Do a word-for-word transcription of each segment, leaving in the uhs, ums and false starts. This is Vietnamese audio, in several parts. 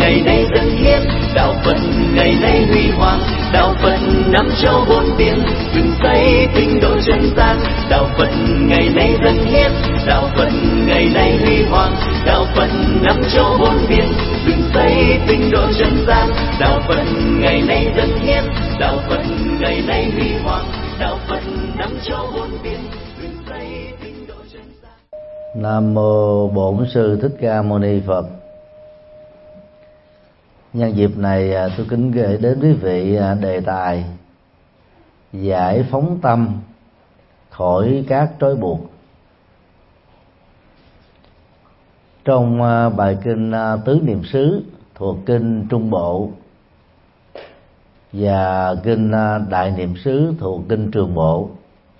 ngày nay dân hiến, đạo Phật ngày nay huy hoàng, đạo Phật năm châu bốn biển, dựng xây tinh độ chân gian. Đạo Phật ngày nay dân hiến, đạo Phật ngày nay huy hoàng, đạo Phật năm châu bốn biển, dựng xây tinh độ chân gian. Đạo Phật ngày nay dân hiến, đạo Phật ngày nay huy hoàng, đạo Phật năm châu bốn biển, dựng xây tinh độ chân gian. Nam mô Bổn Sư Thích Ca Mâu Ni Phật. Nhân dịp này tôi kính gửi đến quý vị đề tài giải phóng tâm khỏi các trói buộc. Trong bài kinh Tứ Niệm xứ thuộc kinh Trung Bộ và kinh Đại Niệm xứ thuộc kinh Trường Bộ,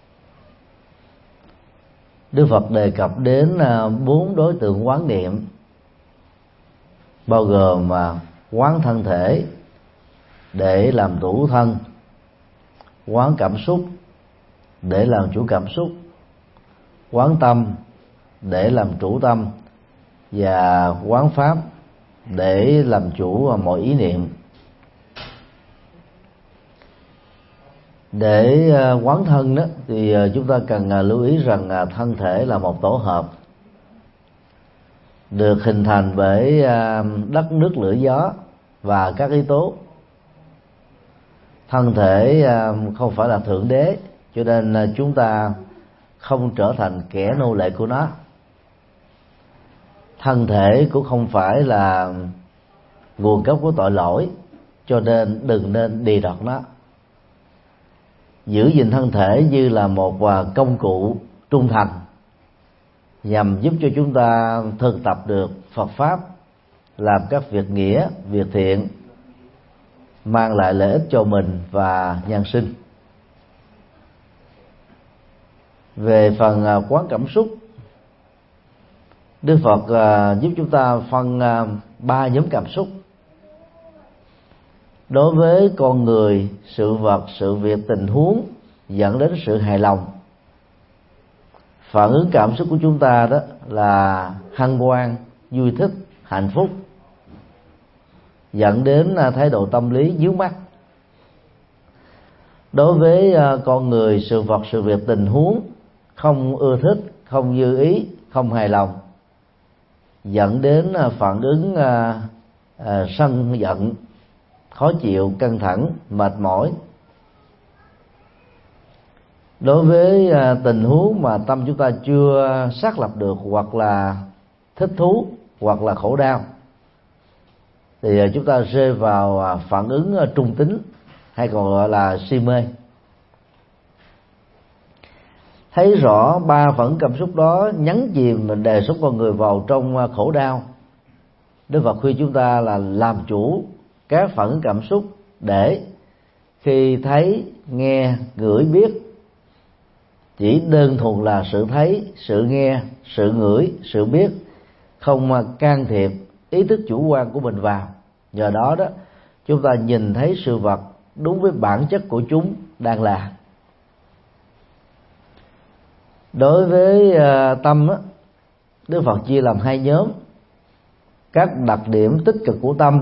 Đức Phật đề cập đến bốn đối tượng quán niệm, bao gồm quán thân thể để làm chủ thân, quán cảm xúc để làm chủ cảm xúc, quán tâm để làm chủ tâm, và quán pháp để làm chủ mọi ý niệm. Để quán thân đó thì chúng ta cần lưu ý rằng thân thể là một tổ hợp được hình thành bởi đất, nước, lửa, gió và các yếu tố. Thân thể không phải là thượng đế, cho nên chúng ta không trở thành kẻ nô lệ của nó. Thân thể cũng không phải là nguồn gốc của tội lỗi, cho nên đừng nên đì đọt nó. Giữ gìn thân thể như là một công cụ trung thành nhằm giúp cho chúng ta thực tập được Phật pháp, làm các việc nghĩa, việc thiện, mang lại lợi ích cho mình và nhân sinh. Về phần quán cảm xúc, Đức Phật giúp chúng ta phân ba nhóm cảm xúc. Đối với con người, sự vật, sự việc, tình huống dẫn đến sự hài lòng, phản ứng cảm xúc của chúng ta đó là hân hoan, vui thích, hạnh phúc, dẫn đến thái độ tâm lý dướng mắt. Đối với con người, sự vật, sự việc, tình huống không ưa thích, không như ý, không hài lòng, dẫn đến phản ứng à, à, sân giận, khó chịu, căng thẳng, mệt mỏi. Đối với à, tình huống mà tâm chúng ta chưa xác lập được, hoặc là thích thú hoặc là khổ đau, thì à, chúng ta rơi vào à, phản ứng à, trung tính, hay còn gọi là si mê. Thấy rõ ba phản ứng cảm xúc đó nhấn chìm đời sống con người vào trong à, khổ đau, Đức Phật khuyên chúng ta là làm chủ các phản ứng cảm xúc, để khi thấy, nghe, ngửi, biết chỉ đơn thuần là sự thấy, sự nghe, sự ngửi, sự biết, không can thiệp ý thức chủ quan của mình vào. Nhờ đó đó chúng ta nhìn thấy sự vật đúng với bản chất của chúng đang là. Đối với uh, tâm á, Đức Phật chia làm hai nhóm: các đặc điểm tích cực của tâm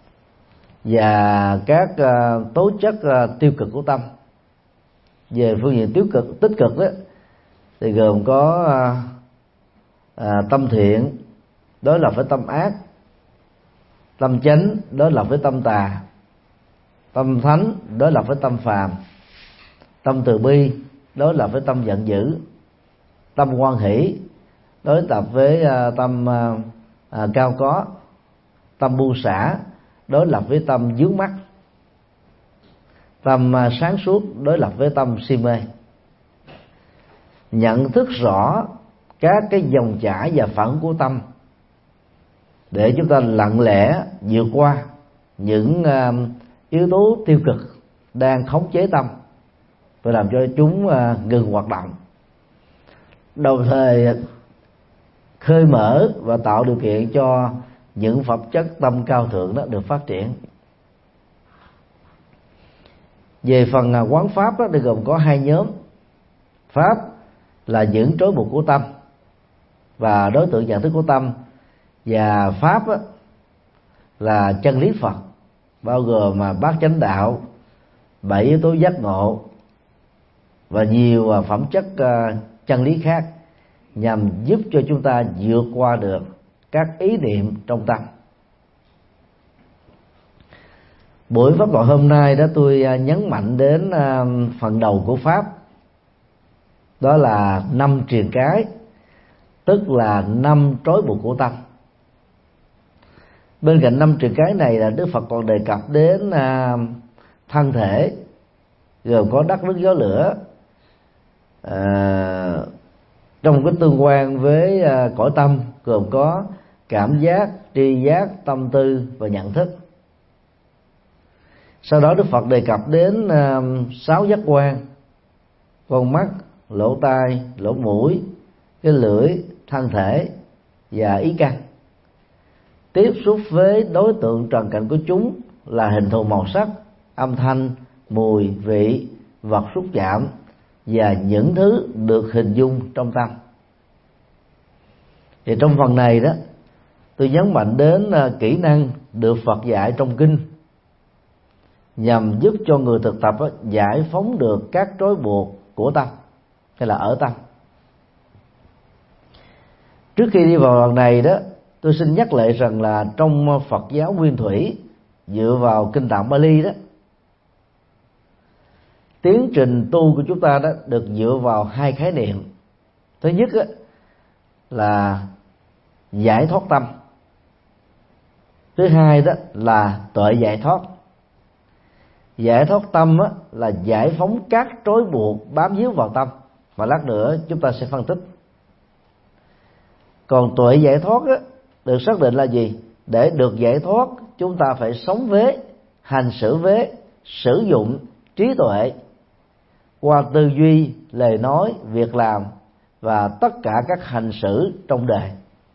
và các uh, tố chất uh, tiêu cực của tâm. Về phương diện tiêu cực, tích cực đó, thì gồm có uh, uh, tâm thiện đối lập với tâm ác, tâm chánh đối lập với tâm tà, tâm thánh đối lập với tâm phàm, tâm từ bi đối lập với tâm giận dữ, tâm hoan hỷ đối lập với uh, tâm uh, uh, cao có, tâm buông xả đối lập với tâm dướng mắt, tâm uh, sáng suốt đối lập với tâm si mê. Nhận thức rõ các cái dòng chảy và phản ứng của tâm, để chúng ta lặng lẽ vượt qua những uh, yếu tố tiêu cực đang khống chế tâm và làm cho chúng uh, ngừng hoạt động, đồng thời khơi mở và tạo điều kiện cho những phẩm chất tâm cao thượng đó được phát triển. Về phần quán pháp đó, thì gồm có hai nhóm. Pháp là những trói buộc của tâm và đối tượng nhận thức của tâm, và pháp đó là chân lý Phật, bao gồm mà bát chánh đạo, bảy yếu tố giác ngộ và nhiều phẩm chất chân lý khác, nhằm giúp cho chúng ta vượt qua được các ý niệm trong tâm. Buổi pháp thoại hôm nay đó tôi nhấn mạnh đến phần đầu của pháp, đó là năm triền cái, tức là năm trói buộc của tâm. Bên cạnh năm triền cái này là Đức Phật còn đề cập đến thân thể, gồm có đất nước gió lửa, à, trong cái tương quan với cõi tâm gồm có cảm giác, tri giác, tâm tư và nhận thức. Sau đó Đức Phật đề cập đến uh, sáu giác quan: con mắt, lỗ tai, lỗ mũi, cái lưỡi, thân thể và ý căn. Tiếp xúc với đối tượng trần cảnh của chúng là hình thù, màu sắc, âm thanh, mùi, vị, vật xúc chạm và những thứ được hình dung trong tâm. Thì trong phần này đó, tôi nhấn mạnh đến uh, kỹ năng được Phật dạy trong kinh, nhằm giúp cho người thực tập đó, giải phóng được các trói buộc của tâm hay là ở tâm. Trước khi đi vào đoạn này đó, tôi xin nhắc lại rằng là trong Phật giáo Nguyên Thủy, dựa vào kinh tạng Bali đó, tiến trình tu của chúng ta đó được dựa vào hai khái niệm. Thứ nhất đó, là giải thoát tâm. Thứ hai đó là tuệ giải thoát. Giải thoát tâm á, là giải phóng các trói buộc bám víu vào tâm, mà lát nữa chúng ta sẽ phân tích. Còn tuệ giải thoát á, được xác định là gì? Để được giải thoát, chúng ta phải sống với, hành xử với, sử dụng trí tuệ qua tư duy, lời nói, việc làm và tất cả các hành xử trong đời.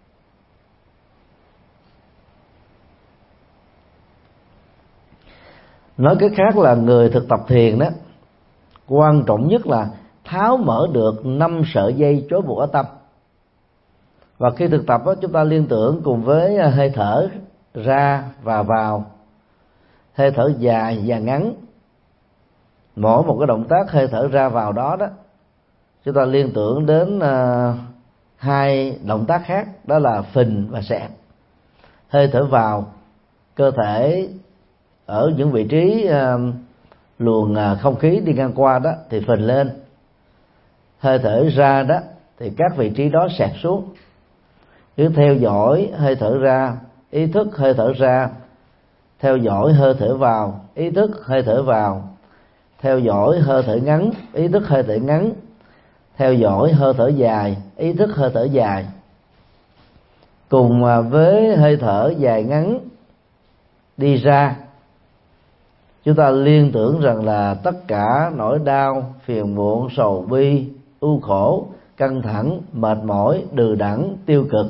Nói cách khác là người thực tập thiền đó, quan trọng nhất là tháo mở được năm sợi dây trói buộc ở tâm. Và khi thực tập đó, chúng ta liên tưởng cùng với hơi thở ra và vào, hơi thở dài và ngắn. Mỗi một cái động tác hơi thở ra vào đó đó, chúng ta liên tưởng đến uh, hai động tác khác, đó là phình và xẹp. Hơi thở vào, cơ thể ở những vị trí uh, luồng uh, không khí đi ngang qua đó thì phình lên. Hơi thở ra đó thì các vị trí đó xẹp xuống. Cứ theo dõi hơi thở ra, ý thức hơi thở ra, theo dõi hơi thở vào, ý thức hơi thở vào, theo dõi hơi thở ngắn, ý thức hơi thở ngắn, theo dõi hơi thở dài, ý thức hơi thở dài. Cùng với hơi thở dài ngắn đi ra, chúng ta liên tưởng rằng là tất cả nỗi đau, phiền muộn, sầu bi, ưu khổ, căng thẳng, mệt mỏi, đừ đẫn, tiêu cực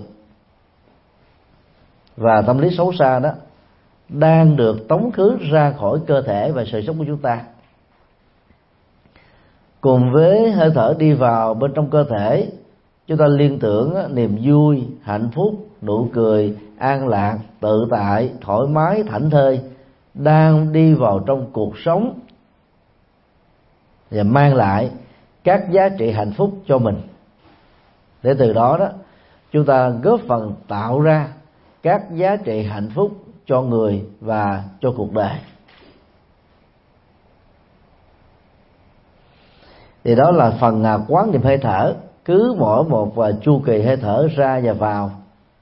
và tâm lý xấu xa đó đang được tống khứ ra khỏi cơ thể và sự sống của chúng ta. Cùng với hơi thở đi vào bên trong cơ thể, chúng ta liên tưởng niềm vui, hạnh phúc, nụ cười, an lạc, tự tại, thoải mái, thảnh thơi đang đi vào trong cuộc sống và mang lại các giá trị hạnh phúc cho mình. Để từ đó đó chúng ta góp phần tạo ra các giá trị hạnh phúc cho người và cho cuộc đời. Thì đó là phần quán niệm hơi thở. Cứ mỗi một chu kỳ hơi thở ra và vào,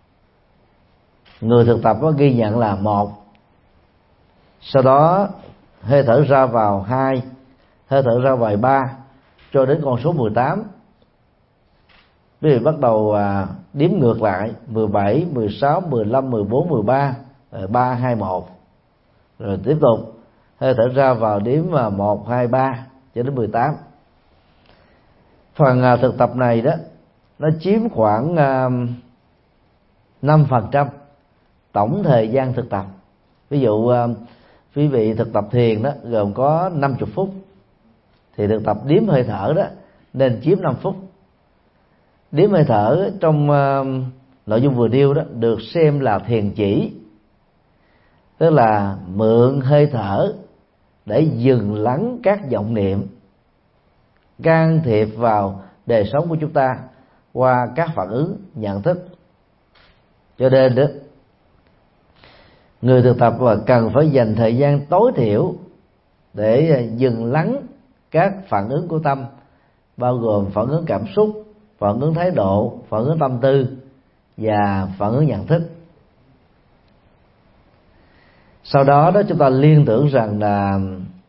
người thực tập có ghi nhận là một, sau đó hơi thở ra vào hai, hơi thở ra vào ba, cho đến con số mười tám. Quý vị bắt đầu à, đếm ngược lại mười bảy, mười sáu, mười lăm, mười bốn, mười ba, ba, hai, một. Rồi tiếp tục hơi thở ra vào đếm vào một, hai, ba cho đến mười tám. Phần à, thực tập này đó nó chiếm khoảng à, năm phần trăm tổng thời gian thực tập. Ví dụ à, quý vị thực tập thiền đó gồm có năm mươi phút, thì thực tập đếm hơi thở đó nên chiếm năm phút. Đếm hơi thở trong uh, nội dung vừa nêu đó được xem là thiền chỉ, tức là mượn hơi thở để dừng lắng các vọng niệm, can thiệp vào đời sống của chúng ta qua các phản ứng nhận thức. Cho nên đó, người thực tập và cần phải dành thời gian tối thiểu để dừng lắng các phản ứng của tâm, bao gồm phản ứng cảm xúc, phản ứng thái độ, phản ứng tâm tư và phản ứng nhận thức. Sau đó đó chúng ta liên tưởng rằng là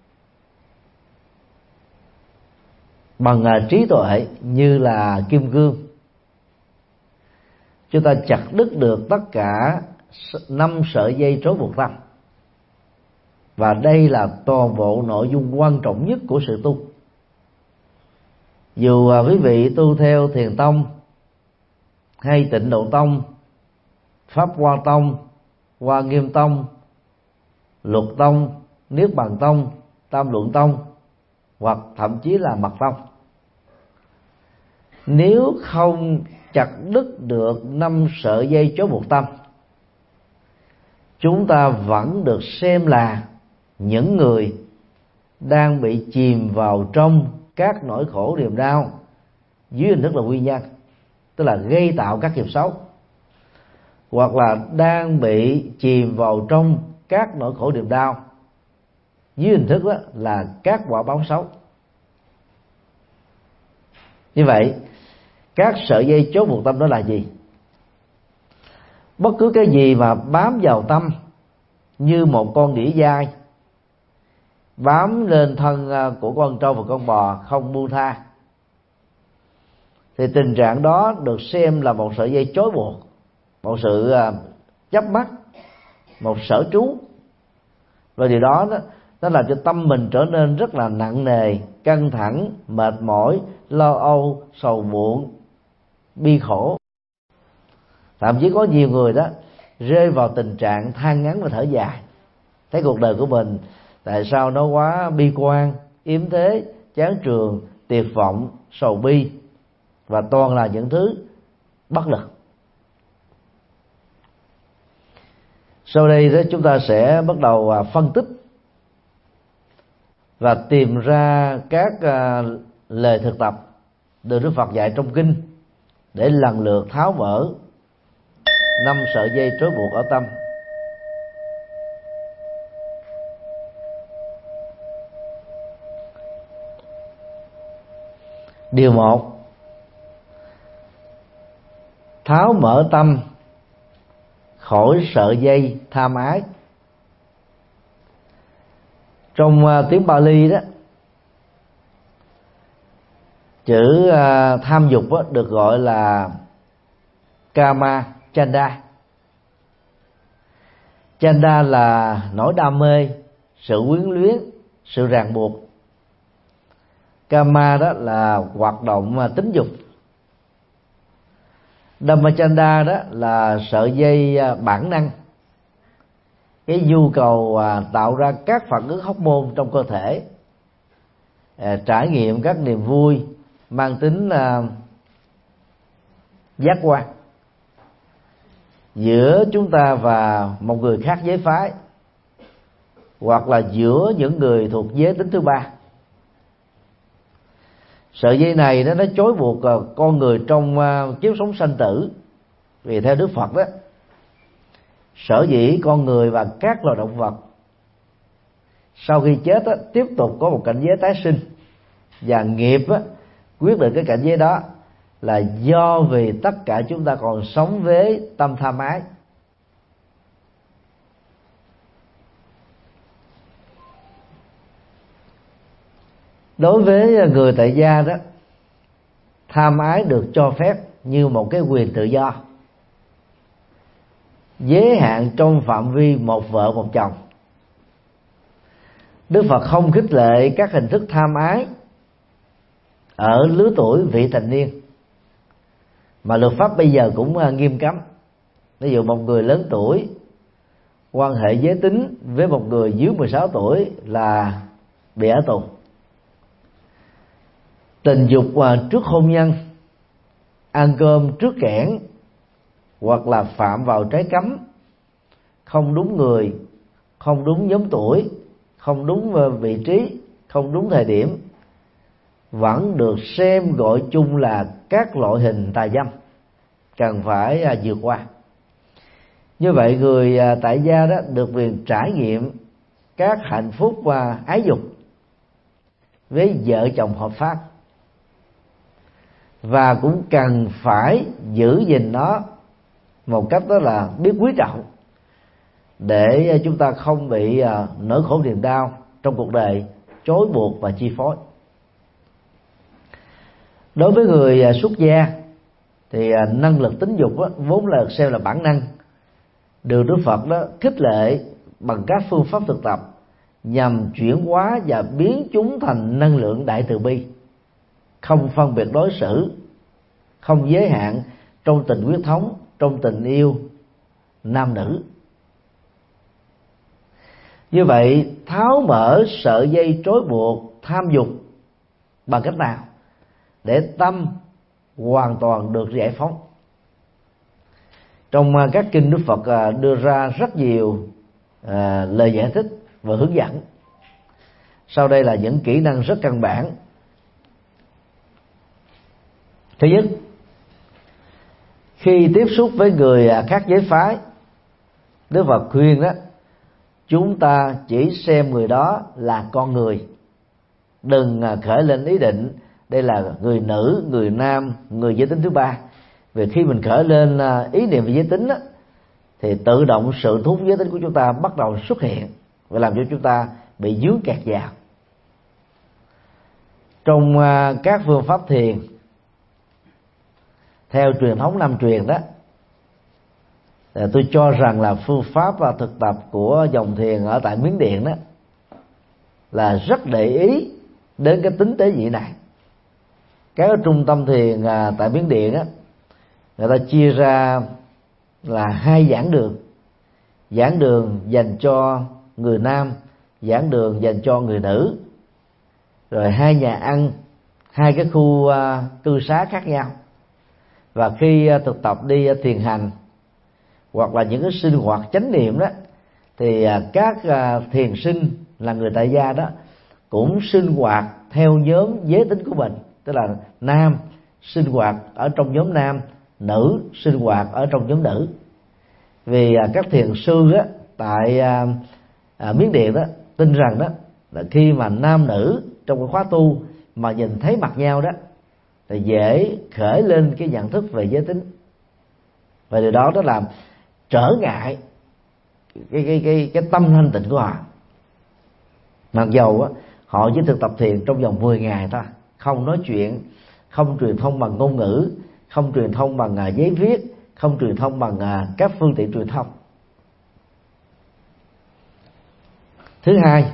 bằng trí tuệ như là kim cương, chúng ta chặt đứt được tất cả năm sợi dây trói buộc tâm. Và đây là toàn bộ nội dung quan trọng nhất của sự tu. Dù quý vị tu theo Thiền tông hay Tịnh Độ tông, Pháp Hoa tông, Hoa Nghiêm tông, Luật tông, Niết Bàn tông, Tam Luận tông, hoặc thậm chí là Mật tông, nếu không chặt đứt được năm sợi dây trói buộc tâm, chúng ta vẫn được xem là những người đang bị chìm vào trong các nỗi khổ niềm đau dưới hình thức là nguyên nhân, tức là gây tạo các nghiệp xấu, hoặc là đang bị chìm vào trong các nỗi khổ niềm đau dưới hình thức đó là các quả báo xấu. Như vậy, các sợi dây chốt buộc tâm đó là gì? Bất cứ cái gì mà bám vào tâm như một con đĩa dai bám lên thân của con trâu và con bò không buông tha, thì tình trạng đó được xem là một sợi dây trói buộc, một sự chấp mắc, một sở trú. Và điều đó nó, nó làm cho tâm mình trở nên rất là nặng nề, căng thẳng, mệt mỏi, lo âu, sầu muộn, bi khổ. Thậm chí có nhiều người đó rơi vào tình trạng than ngắn và thở dài, thấy cuộc đời của mình tại sao nó quá bi quan, yếm thế, chán trường, tuyệt vọng, sầu bi, và toàn là những thứ bất lực. Sau đây đó chúng ta sẽ bắt đầu phân tích và tìm ra các lời thực tập được Đức Phật dạy trong kinh để lần lượt tháo mở năm sợi dây trói buộc ở tâm. Điều một, tháo mở tâm khỏi sợi dây tham ái. Trong uh, tiếng Pali đó, chữ uh, tham dục đó, được gọi là kama chanda. Chanda là nỗi đam mê, sự quyến luyến, sự ràng buộc. Kama đó là hoạt động uh, tính dục. Dhammachanda đó là sợi dây uh, bản năng, cái nhu cầu à, tạo ra các phản ứng hormone trong cơ thể, à, trải nghiệm các niềm vui mang tính à, giác quan giữa chúng ta và một người khác giới phái, hoặc là giữa những người thuộc giới tính thứ ba. Sợi dây này đó, nó trói buộc à, con người trong à, kiếp sống sanh tử. Vì theo Đức Phật đó, sở dĩ con người và các loài động vật sau khi chết á, tiếp tục có một cảnh giới tái sinh, và nghiệp á, quyết định cái cảnh giới đó là do vì tất cả chúng ta còn sống với tâm tham ái. Đối với người tại gia đó, tham ái được cho phép như một cái quyền tự do, giới hạn trong phạm vi một vợ một chồng. Đức Phật không khích lệ các hình thức tham ái ở lứa tuổi vị thành niên, mà luật pháp bây giờ cũng nghiêm cấm. Ví dụ một người lớn tuổi quan hệ giới tính với một người dưới mười sáu tuổi là bị ở tù. Tình dục trước hôn nhân, ăn cơm trước kẽn, hoặc là phạm vào trái cấm, không đúng người, không đúng nhóm tuổi, không đúng vị trí, không đúng thời điểm, vẫn được xem gọi chung là các loại hình tà dâm, cần phải vượt qua. Như vậy người tại gia đó được quyền trải nghiệm các hạnh phúc và ái dục với vợ chồng hợp pháp, và cũng cần phải giữ gìn nó một cách đó là biết quý trọng, để chúng ta không bị nỗi khổ niềm đau trong cuộc đời trói buộc và chi phối. Đối với người xuất gia thì năng lực tính dục đó, vốn là xem là bản năng, được Đức Phật đó khích lệ bằng các phương pháp thực tập nhằm chuyển hóa và biến chúng thành năng lượng đại từ bi, không phân biệt đối xử, không giới hạn trong tình huyết thống, trong tình yêu nam nữ. Như vậy, tháo mở sợi dây trói buộc tham dục bằng cách nào để tâm hoàn toàn được giải phóng? Trong các kinh Đức Phật đưa ra rất nhiều à, lời giải thích và hướng dẫn. Sau đây là những kỹ năng rất căn bản. Thứ nhất, khi tiếp xúc với người khác giới phái, Đức Phật khuyên đó, chúng ta chỉ xem người đó là con người, đừng khởi lên ý định đây là người nữ, người nam, người giới tính thứ ba. Vì khi mình khởi lên ý niệm về giới tính đó, thì tự động sự thu hút giới tính của chúng ta bắt đầu xuất hiện và làm cho chúng ta bị dướng kẹt vào. Trong các phương pháp thiền theo truyền thống Nam truyền đó, tôi cho rằng là phương pháp và thực tập của dòng thiền ở tại Miến Điện đó là rất để ý đến cái tính tế nhị này. Các trung tâm thiền tại Miến Điện á, người ta chia ra là hai giảng đường: giảng đường dành cho người nam, giảng đường dành cho người nữ, rồi hai nhà ăn, hai cái khu uh, cư xá khác nhau. Và khi uh, thực tập đi uh, thiền hành hoặc là những cái sinh hoạt chánh niệm đó, thì uh, các uh, thiền sinh là người tại gia đó cũng sinh hoạt theo nhóm giới tính của mình, tức là nam sinh hoạt ở trong nhóm nam, nữ sinh hoạt ở trong nhóm nữ. Vì uh, các thiền sư đó, tại uh, uh, Miến Điện đó tin rằng đó là khi mà nam nữ trong cái khóa tu mà nhìn thấy mặt nhau đó thì dễ khởi lên cái nhận thức về giới tính, và điều đó đó làm trở ngại cái cái cái cái tâm thanh tịnh của họ. Mặc dầu á, họ chỉ thực tập thiền trong vòng mười ngày thôi, không nói chuyện, không truyền thông bằng ngôn ngữ, không truyền thông bằng uh, giấy viết, không truyền thông bằng uh, các phương tiện truyền thông. Thứ hai,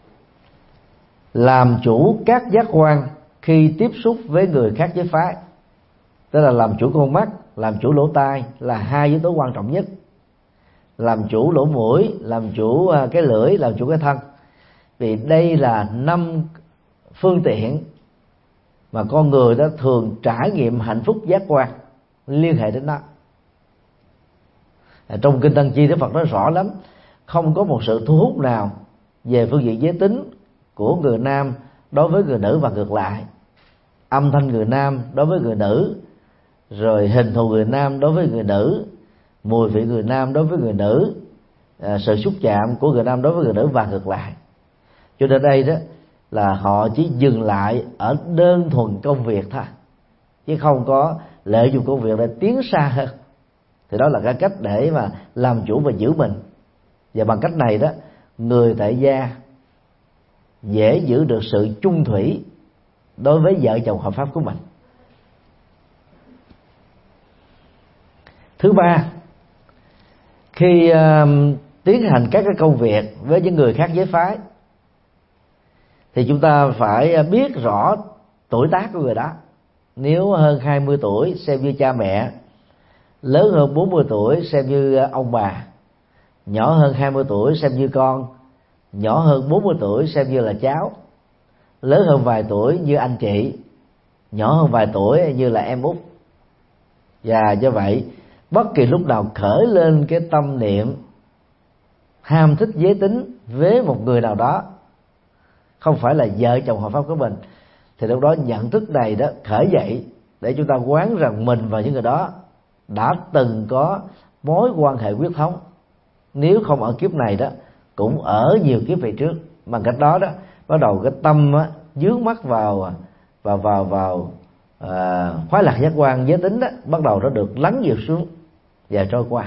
làm chủ các giác quan khi tiếp xúc với người khác giới phái, tức là làm chủ con mắt, làm chủ lỗ tai là hai yếu tố quan trọng nhất. Làm chủ lỗ mũi, làm chủ cái lưỡi, làm chủ cái thân. Vì đây là năm phương tiện mà con người đó thường trải nghiệm hạnh phúc giác quan liên hệ đến nó. Trong kinh Tăng Chi, Đức Phật nói rõ lắm, không có một sự thu hút nào về phương diện giới tính của người nam đối với người nữ và ngược lại, âm thanh người nam đối với người nữ, rồi hình thù người nam đối với người nữ, mùi vị người nam đối với người nữ, à, sự xúc chạm của người nam đối với người nữ và ngược lại. Cho nên đây đó là họ chỉ dừng lại ở đơn thuần công việc thôi, chứ không có lợi dụng công việc để tiến xa hơn. Thì đó là cái cách để mà làm chủ và giữ mình. Và bằng cách này đó, người tại gia dễ giữ được sự chung thủy đối với vợ chồng hợp pháp của mình. Thứ ba, khi uh, tiến hành các cái công việc với những người khác giới phái thì chúng ta phải biết rõ tuổi tác của người đó. Nếu hơn hai mươi tuổi xem như cha mẹ, lớn hơn bốn mươi tuổi xem như ông bà, nhỏ hơn hai mươi tuổi xem như con, nhỏ hơn bốn mươi tuổi xem như là cháu, lớn hơn vài tuổi như anh chị, nhỏ hơn vài tuổi như là em út. Và do vậy, bất kỳ lúc nào khởi lên cái tâm niệm ham thích giới tính với một người nào đó, không phải là vợ chồng hợp pháp của mình, thì lúc đó nhận thức này đó khởi dậy để chúng ta quán rằng mình và những người đó đã từng có mối quan hệ huyết thống, nếu không ở kiếp này đó cũng ở nhiều kiếp về trước. Bằng cách đó đó bắt đầu cái tâm á, dướng mắt vào vào vào vào à, khoái lạc giác quan giới tính đó, bắt đầu nó được lắng dịu xuống và trôi qua.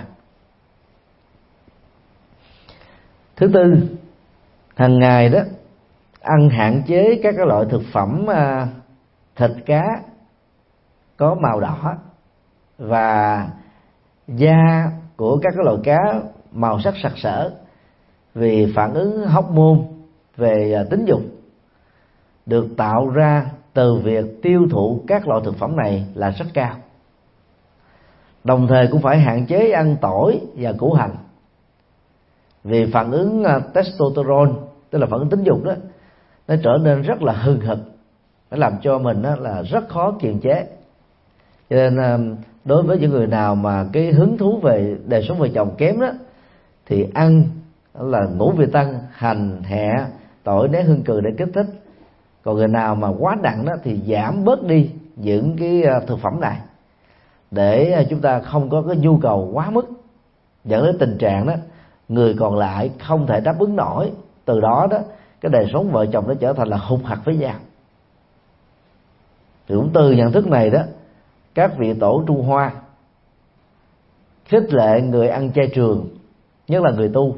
Thứ tư, hàng ngày đó ăn hạn chế các cái loại thực phẩm à, thịt cá có màu đỏ và da của các cái loại cá màu sắc sặc sỡ, vì phản ứng hormone về tính dục được tạo ra từ việc tiêu thụ các loại thực phẩm này là rất cao. Đồng thời cũng phải hạn chế ăn tỏi và củ hành, vì phản ứng testosterone, tức là phản ứng tính dục đó, nó trở nên rất là hừng hực, nó làm cho mình đó là rất khó kiềm chế. Cho nên đối với những người nào mà cái hứng thú về đời sống vợ chồng kém đó, thì ăn là ngũ vị tăng, hành, hẹ, tỏi, nén, hương cừ để kích thích. Còn người nào mà quá nặng đó thì giảm bớt đi những cái thực phẩm này, để chúng ta không có cái nhu cầu quá mức, dẫn đến tình trạng đó người còn lại không thể đáp ứng nổi. Từ đó đó cái đời sống vợ chồng nó trở thành là hụt hặc với nhau. Thì cũng từ nhận thức này đó, các vị tổ Trung Hoa khích lệ người ăn chay trường, nhất là người tu,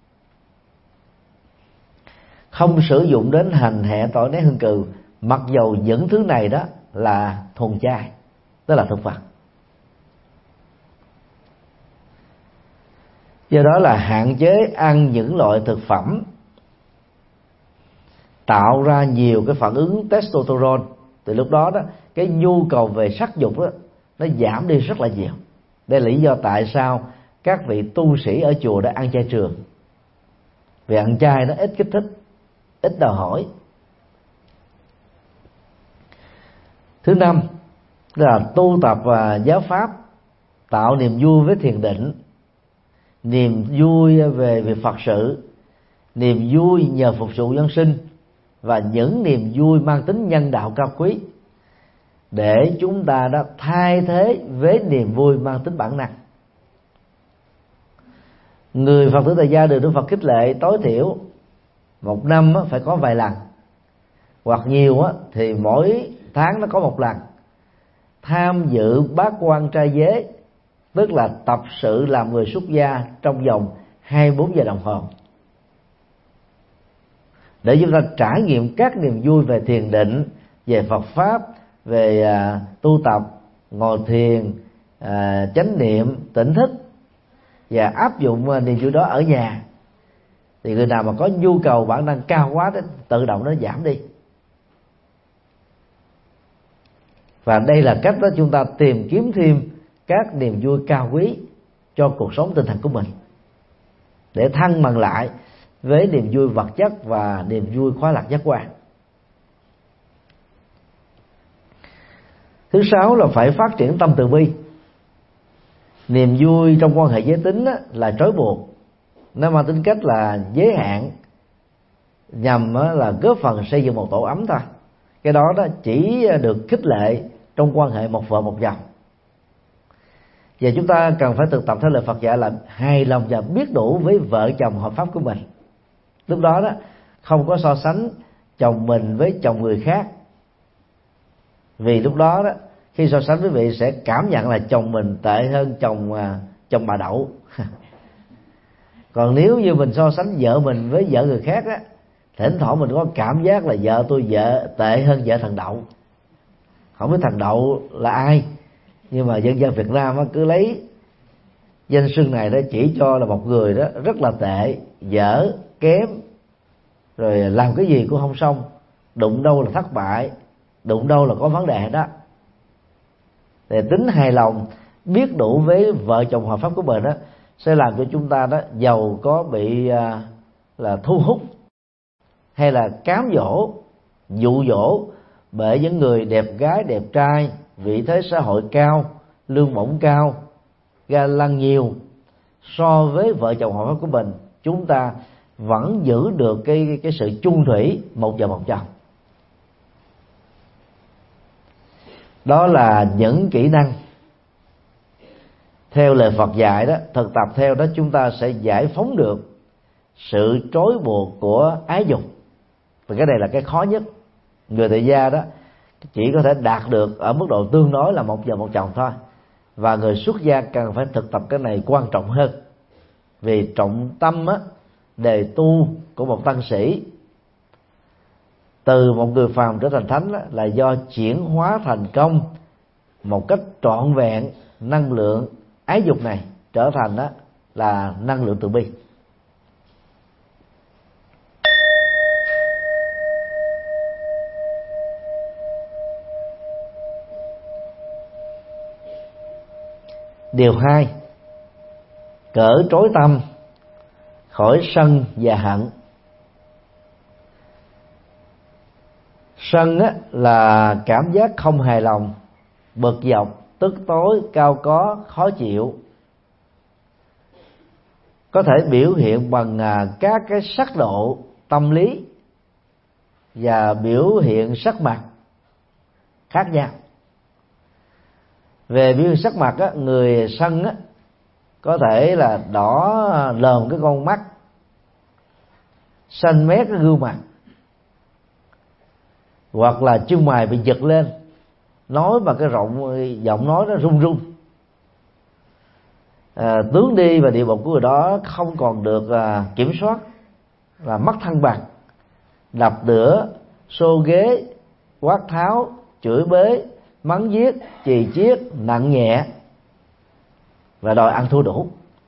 không sử dụng đến hành, hẹ, tỏi, nén, hương cừ, mặc dầu những thứ này đó là thuần chay, tức là thực vật. Do đó là hạn chế ăn những loại thực phẩm tạo ra nhiều cái phản ứng testosterone. Từ lúc đó đó cái nhu cầu về sắc dục đó nó giảm đi rất là nhiều. Đây là lý do tại sao các vị tu sĩ ở chùa đã ăn chay trường, vì ăn chay nó ít kích thích, ít đòi hỏi. Thứ năm là tu tập và giáo pháp tạo niềm vui với thiền định, niềm vui về việc Phật sự, niềm vui nhờ phục vụ dân sinh, và những niềm vui mang tính nhân đạo cao quý, để chúng ta đã thay thế với niềm vui mang tính bản năng. Người Phật tử tại gia được Đức Phật khích lệ tối thiểu một năm phải có vài lần, hoặc nhiều thì mỗi tháng nó có một lần, tham dự bát quan trai giới, tức là tập sự làm người xuất gia trong vòng hai mươi bốn giờ đồng hồ, để chúng ta trải nghiệm các niềm vui về thiền định, về Phật pháp, về à, tu tập, ngồi thiền, à, chánh niệm, tỉnh thức, và áp dụng à, niềm vui đó ở nhà. Thì người nào mà có nhu cầu bản năng cao quá đó, tự động nó giảm đi. Và đây là cách đó chúng ta tìm kiếm thêm các niềm vui cao quý cho cuộc sống tinh thần của mình, để thăng bằng lại với niềm vui vật chất và niềm vui khoái lạc giác quan. Thứ sáu là phải phát triển tâm từ bi. Niềm vui trong quan hệ giới tính là trói buộc, nó mang tính cách là giới hạn, nhằm là góp phần xây dựng một tổ ấm thôi. Cái đó đó chỉ được khích lệ trong quan hệ một vợ một chồng. Và chúng ta cần phải thực tập theo lời Phật dạy là hài lòng và biết đủ với vợ chồng hợp pháp của mình. Lúc đó đó không có so sánh chồng mình với chồng người khác, vì lúc đó đó khi so sánh quý vị sẽ cảm nhận là chồng mình tệ hơn chồng chồng bà Đậu. Còn nếu như mình so sánh vợ mình với vợ người khác á, thỉnh thoảng mình có cảm giác là vợ tôi vợ tệ hơn vợ thằng Đậu. Không biết thằng Đậu là ai, nhưng mà dân gian Việt Nam á, cứ lấy danh xưng này đó chỉ cho là một người đó rất là tệ, dở, kém, rồi làm cái gì cũng không xong, đụng đâu là thất bại, đụng đâu là có vấn đề đó. Để tính hài lòng, biết đủ với vợ chồng hợp pháp của mình đó sẽ làm cho chúng ta đó giàu có bị à, là thu hút hay là cám dỗ, dụ dỗ bởi những người đẹp gái đẹp trai, vị thế xã hội cao, lương bổng cao, ga lăng nhiều so với vợ chồng hợp pháp của mình, chúng ta vẫn giữ được cái cái sự chung thủy một vợ một chồng. Đó là những kỹ năng theo lời Phật dạy đó, thực tập theo đó chúng ta sẽ giải phóng được sự trói buộc của ái dục. Và cái này là cái khó nhất. Người tại gia đó chỉ có thể đạt được ở mức độ tương đối là một vợ một chồng thôi, và người xuất gia cần phải thực tập cái này quan trọng hơn. Vì trọng tâm á, đề tu của một tăng sĩ từ một người phàm trở thành thánh đó, là do chuyển hóa thành công một cách trọn vẹn năng lượng ái dục này trở thành đó là năng lượng từ bi. Điều hai, cởi trói tâm khỏi sân và hận. Sân á, là cảm giác không hài lòng, bực dọc, tức tối, cao có, khó chịu, có thể biểu hiện bằng các cái sắc độ tâm lý và biểu hiện sắc mặt khác nhau. Về biểu hiện sắc mặt á, người sân á, có thể là đỏ lờm cái con mắt, xanh mét cái gương mặt, hoặc là chân mày bị giật lên, nói mà cái rộng giọng nói nó run run, à, tướng đi và địa bộ của người đó không còn được à, kiểm soát, là mất thăng bằng, đập đửa, xô ghế, quát tháo, chửi bới, mắng giết, chì chiết, nặng nhẹ và đòi ăn thua đủ.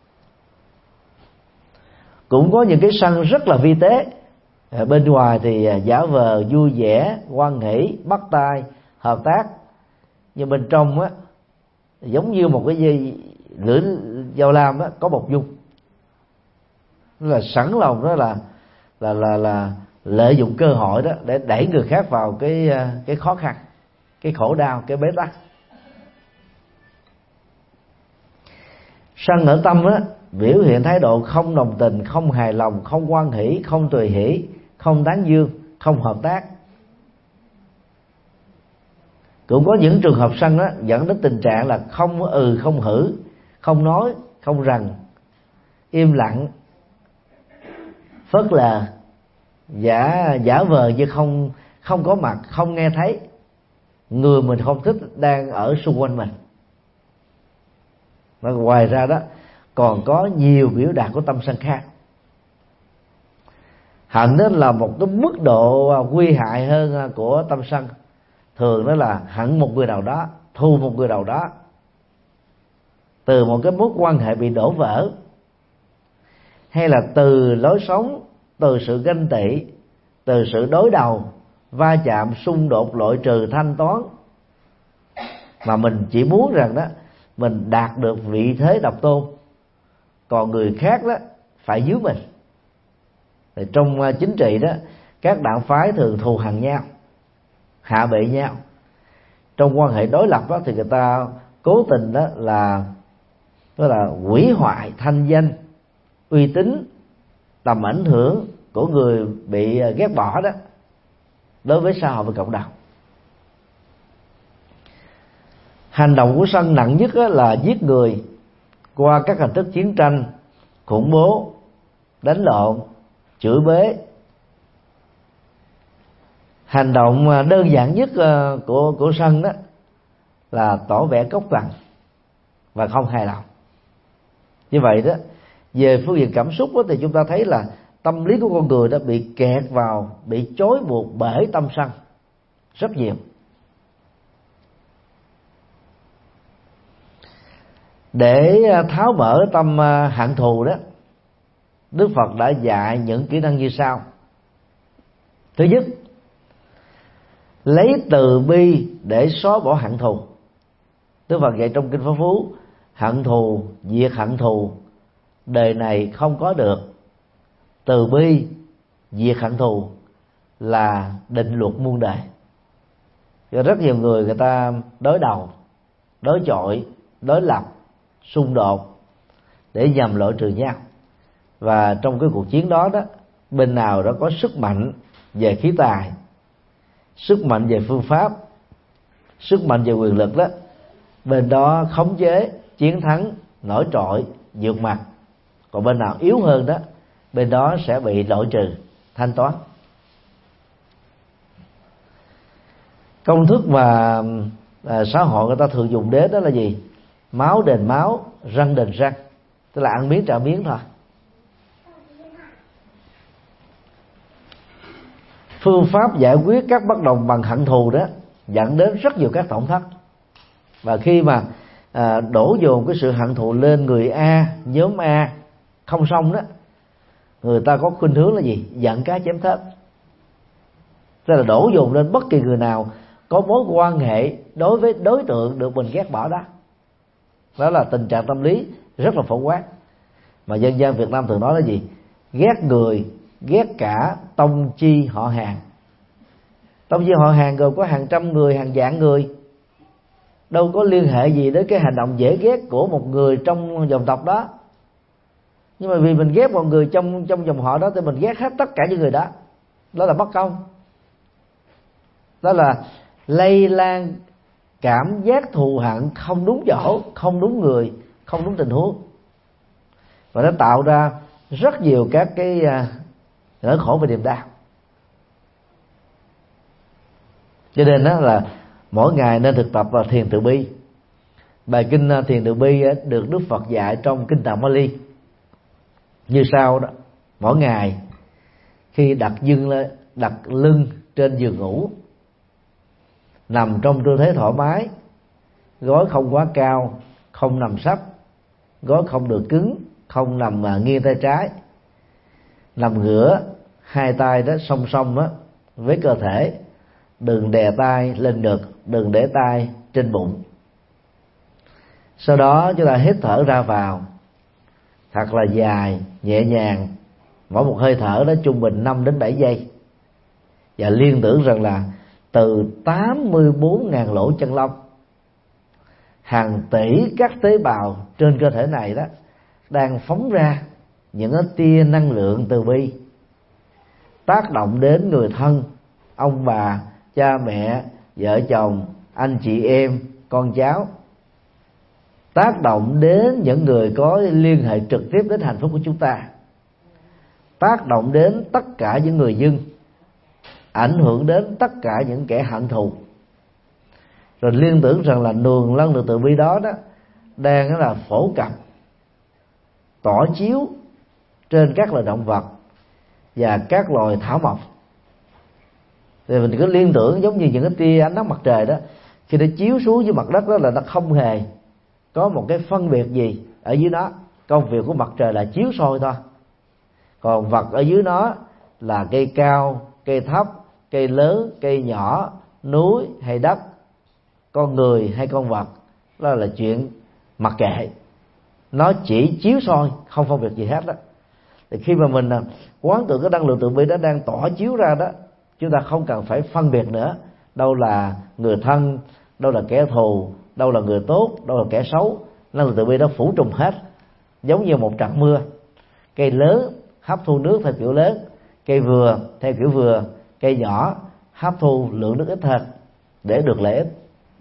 Cũng có những cái sân rất là vi tế, à, bên ngoài thì giả vờ vui vẻ, hoan hỷ, bắt tay, hợp tác, nhưng bên trong á giống như một cái dây lưỡi dao lam á, có một dung, là sẵn lòng đó là là là là lợi dụng cơ hội đó để đẩy người khác vào cái cái khó khăn, cái khổ đau, cái bế tắc. Sân ở tâm á biểu hiện thái độ không đồng tình, không hài lòng, không hoan hỷ, không tùy hỷ, không tán dương, không hợp tác. Cũng có những trường hợp sân đó dẫn đến tình trạng là không ừ không hử, không nói không rằng, im lặng, phớt lờ, giả giả vờ như không không có mặt, không nghe thấy người mình không thích đang ở xung quanh mình. Và ngoài ra đó còn có nhiều biểu đạt của tâm sân khác. Hận đó là một cái mức độ nguy hại hơn của tâm sân. Thường đó là hận một người nào đó, thù một người nào đó, từ một cái mối quan hệ bị đổ vỡ, hay là từ lối sống, từ sự ganh tị, từ sự đối đầu, va chạm, xung đột, loại trừ, thanh toán, mà mình chỉ muốn rằng đó mình đạt được vị thế độc tôn, còn người khác đó phải dưới mình. Thì trong chính trị đó, các đảng phái thường thù hằn nhau, hạ bệ nhau. Trong quan hệ đối lập đó thì người ta cố tình đó là đó là hủy hoại thanh danh, uy tín, tầm ảnh hưởng của người bị ghét bỏ đó đối với xã hội và cộng đồng. Hành động của sân nặng nhất là giết người qua các hình thức chiến tranh, khủng bố, đánh lộn, chửi bới. Hành động đơn giản nhất của của sân đó là tỏ vẻ cốc cằn và không hài lòng. Như vậy đó, về phương diện cảm xúc đó, thì chúng ta thấy là tâm lý của con người đã bị kẹt vào, bị trói buộc bởi tâm sân rất nhiều. Để tháo mở tâm hận thù đó, Đức Phật đã dạy những kỹ năng như sau. Thứ nhất, lấy từ bi để xóa bỏ hận thù. Đức Phật dạy trong Kinh Pháp Phú, hận thù diệt hận thù, đời này không có được. Từ bi diệt hận thù là định luật muôn đời. Và rất nhiều người người ta đối đầu, đối chọi, đối lập, xung đột để nhằm loại trừ nhau. và trong cái cuộc chiến đó đó, bên nào đó có sức mạnh về khí tài, sức mạnh về phương pháp, sức mạnh về quyền lực đó, bên đó khống chế, chiến thắng, nổi trội, vượt mặt. Còn bên nào yếu hơn đó, bên đó sẽ bị loại trừ, thanh toán. Công thức mà à, xã hội người ta thường dùng đến đó là gì? Máu đền máu, răng đền răng, tức là ăn miếng trả miếng thôi. Phương pháp giải quyết các bất đồng bằng hận thù đó dẫn đến rất nhiều các tổn thất. Và khi mà à, đổ dồn cái sự hận thù lên người A, nhóm A không xong đó, người ta có khuynh hướng là gì? Giận cá chém thớt. Tức là đổ dồn lên bất kỳ người nào có mối quan hệ đối với đối tượng được mình ghét bỏ đó. Đó là tình trạng tâm lý rất là phổ quát, mà dân gian Việt Nam thường nói là gì? Ghét người, ghét cả tông chi họ hàng. Tông chi họ hàng gồm có hàng trăm người, hàng vạn người, đâu có liên hệ gì đến cái hành động dễ ghét của một người trong dòng tộc đó. Nhưng mà vì mình ghét một người trong trong dòng họ đó thì mình ghét hết tất cả những người đó. Đó là bất công. Đó là lây lan cảm giác thù hận không đúng chỗ, không đúng người, không đúng tình huống, và nó tạo ra rất nhiều các cái nỗi khổ và niềm đau. Cho nên đó là mỗi ngày nên thực tập vào thiền từ bi. Bài kinh thiền từ bi được Đức Phật dạy trong kinh Tạng Bali như sau đó: mỗi ngày khi đặt lưng lên, đặt lưng trên giường ngủ, nằm trong tư thế thoải mái, gối không quá cao, không nằm sấp, gối không được cứng, không nằm nghiêng tay trái, nằm ngửa, hai tay đó song song đó với cơ thể, đừng đè tay lên ngực, đừng để tay trên bụng. Sau đó chúng ta hít thở ra vào thật là dài, nhẹ nhàng, mỗi một hơi thở đó trung bình năm đến bảy giây, và liên tưởng rằng là từ tám mươi bốn nghìn lỗ chân lông, hàng tỷ các tế bào trên cơ thể này đó đang phóng ra những cái tia năng lượng từ bi, tác động đến người thân, ông bà, cha mẹ, vợ chồng, anh chị em, con cháu, tác động đến những người có liên hệ trực tiếp đến hạnh phúc của chúng ta, tác động đến tất cả những người dân, ảnh hưởng đến tất cả những kẻ hận thù. Rồi liên tưởng rằng là luồng năng lượng từ bi đó đó đang là phổ cập, tỏ chiếu trên các loài động vật và các loài thảo mộc. Thì mình cứ liên tưởng giống như những cái tia ánh nắng mặt trời đó, khi nó chiếu xuống dưới mặt đất đó là nó không hề có một cái phân biệt gì ở dưới nó. Công việc của mặt trời là chiếu soi thôi, còn vật ở dưới nó là cây cao, cây thấp, cây lớn, cây nhỏ, núi hay đất, con người hay con vật, đó là chuyện mặc kệ, nó chỉ chiếu soi, không phân biệt gì hết đó. Thì khi mà mình quán tưởng cái năng lượng từ bi đó đang tỏ chiếu ra đó, chúng ta không cần phải phân biệt nữa đâu là người thân, đâu là kẻ thù, đâu là người tốt, đâu là kẻ xấu. Năng lượng từ bi đó phủ trùm hết, giống như một trận mưa. Cây lớn hấp thu nước theo kiểu lớn, cây vừa theo kiểu vừa, cây nhỏ hấp thu lượng nước ít hơn để được lợi ích.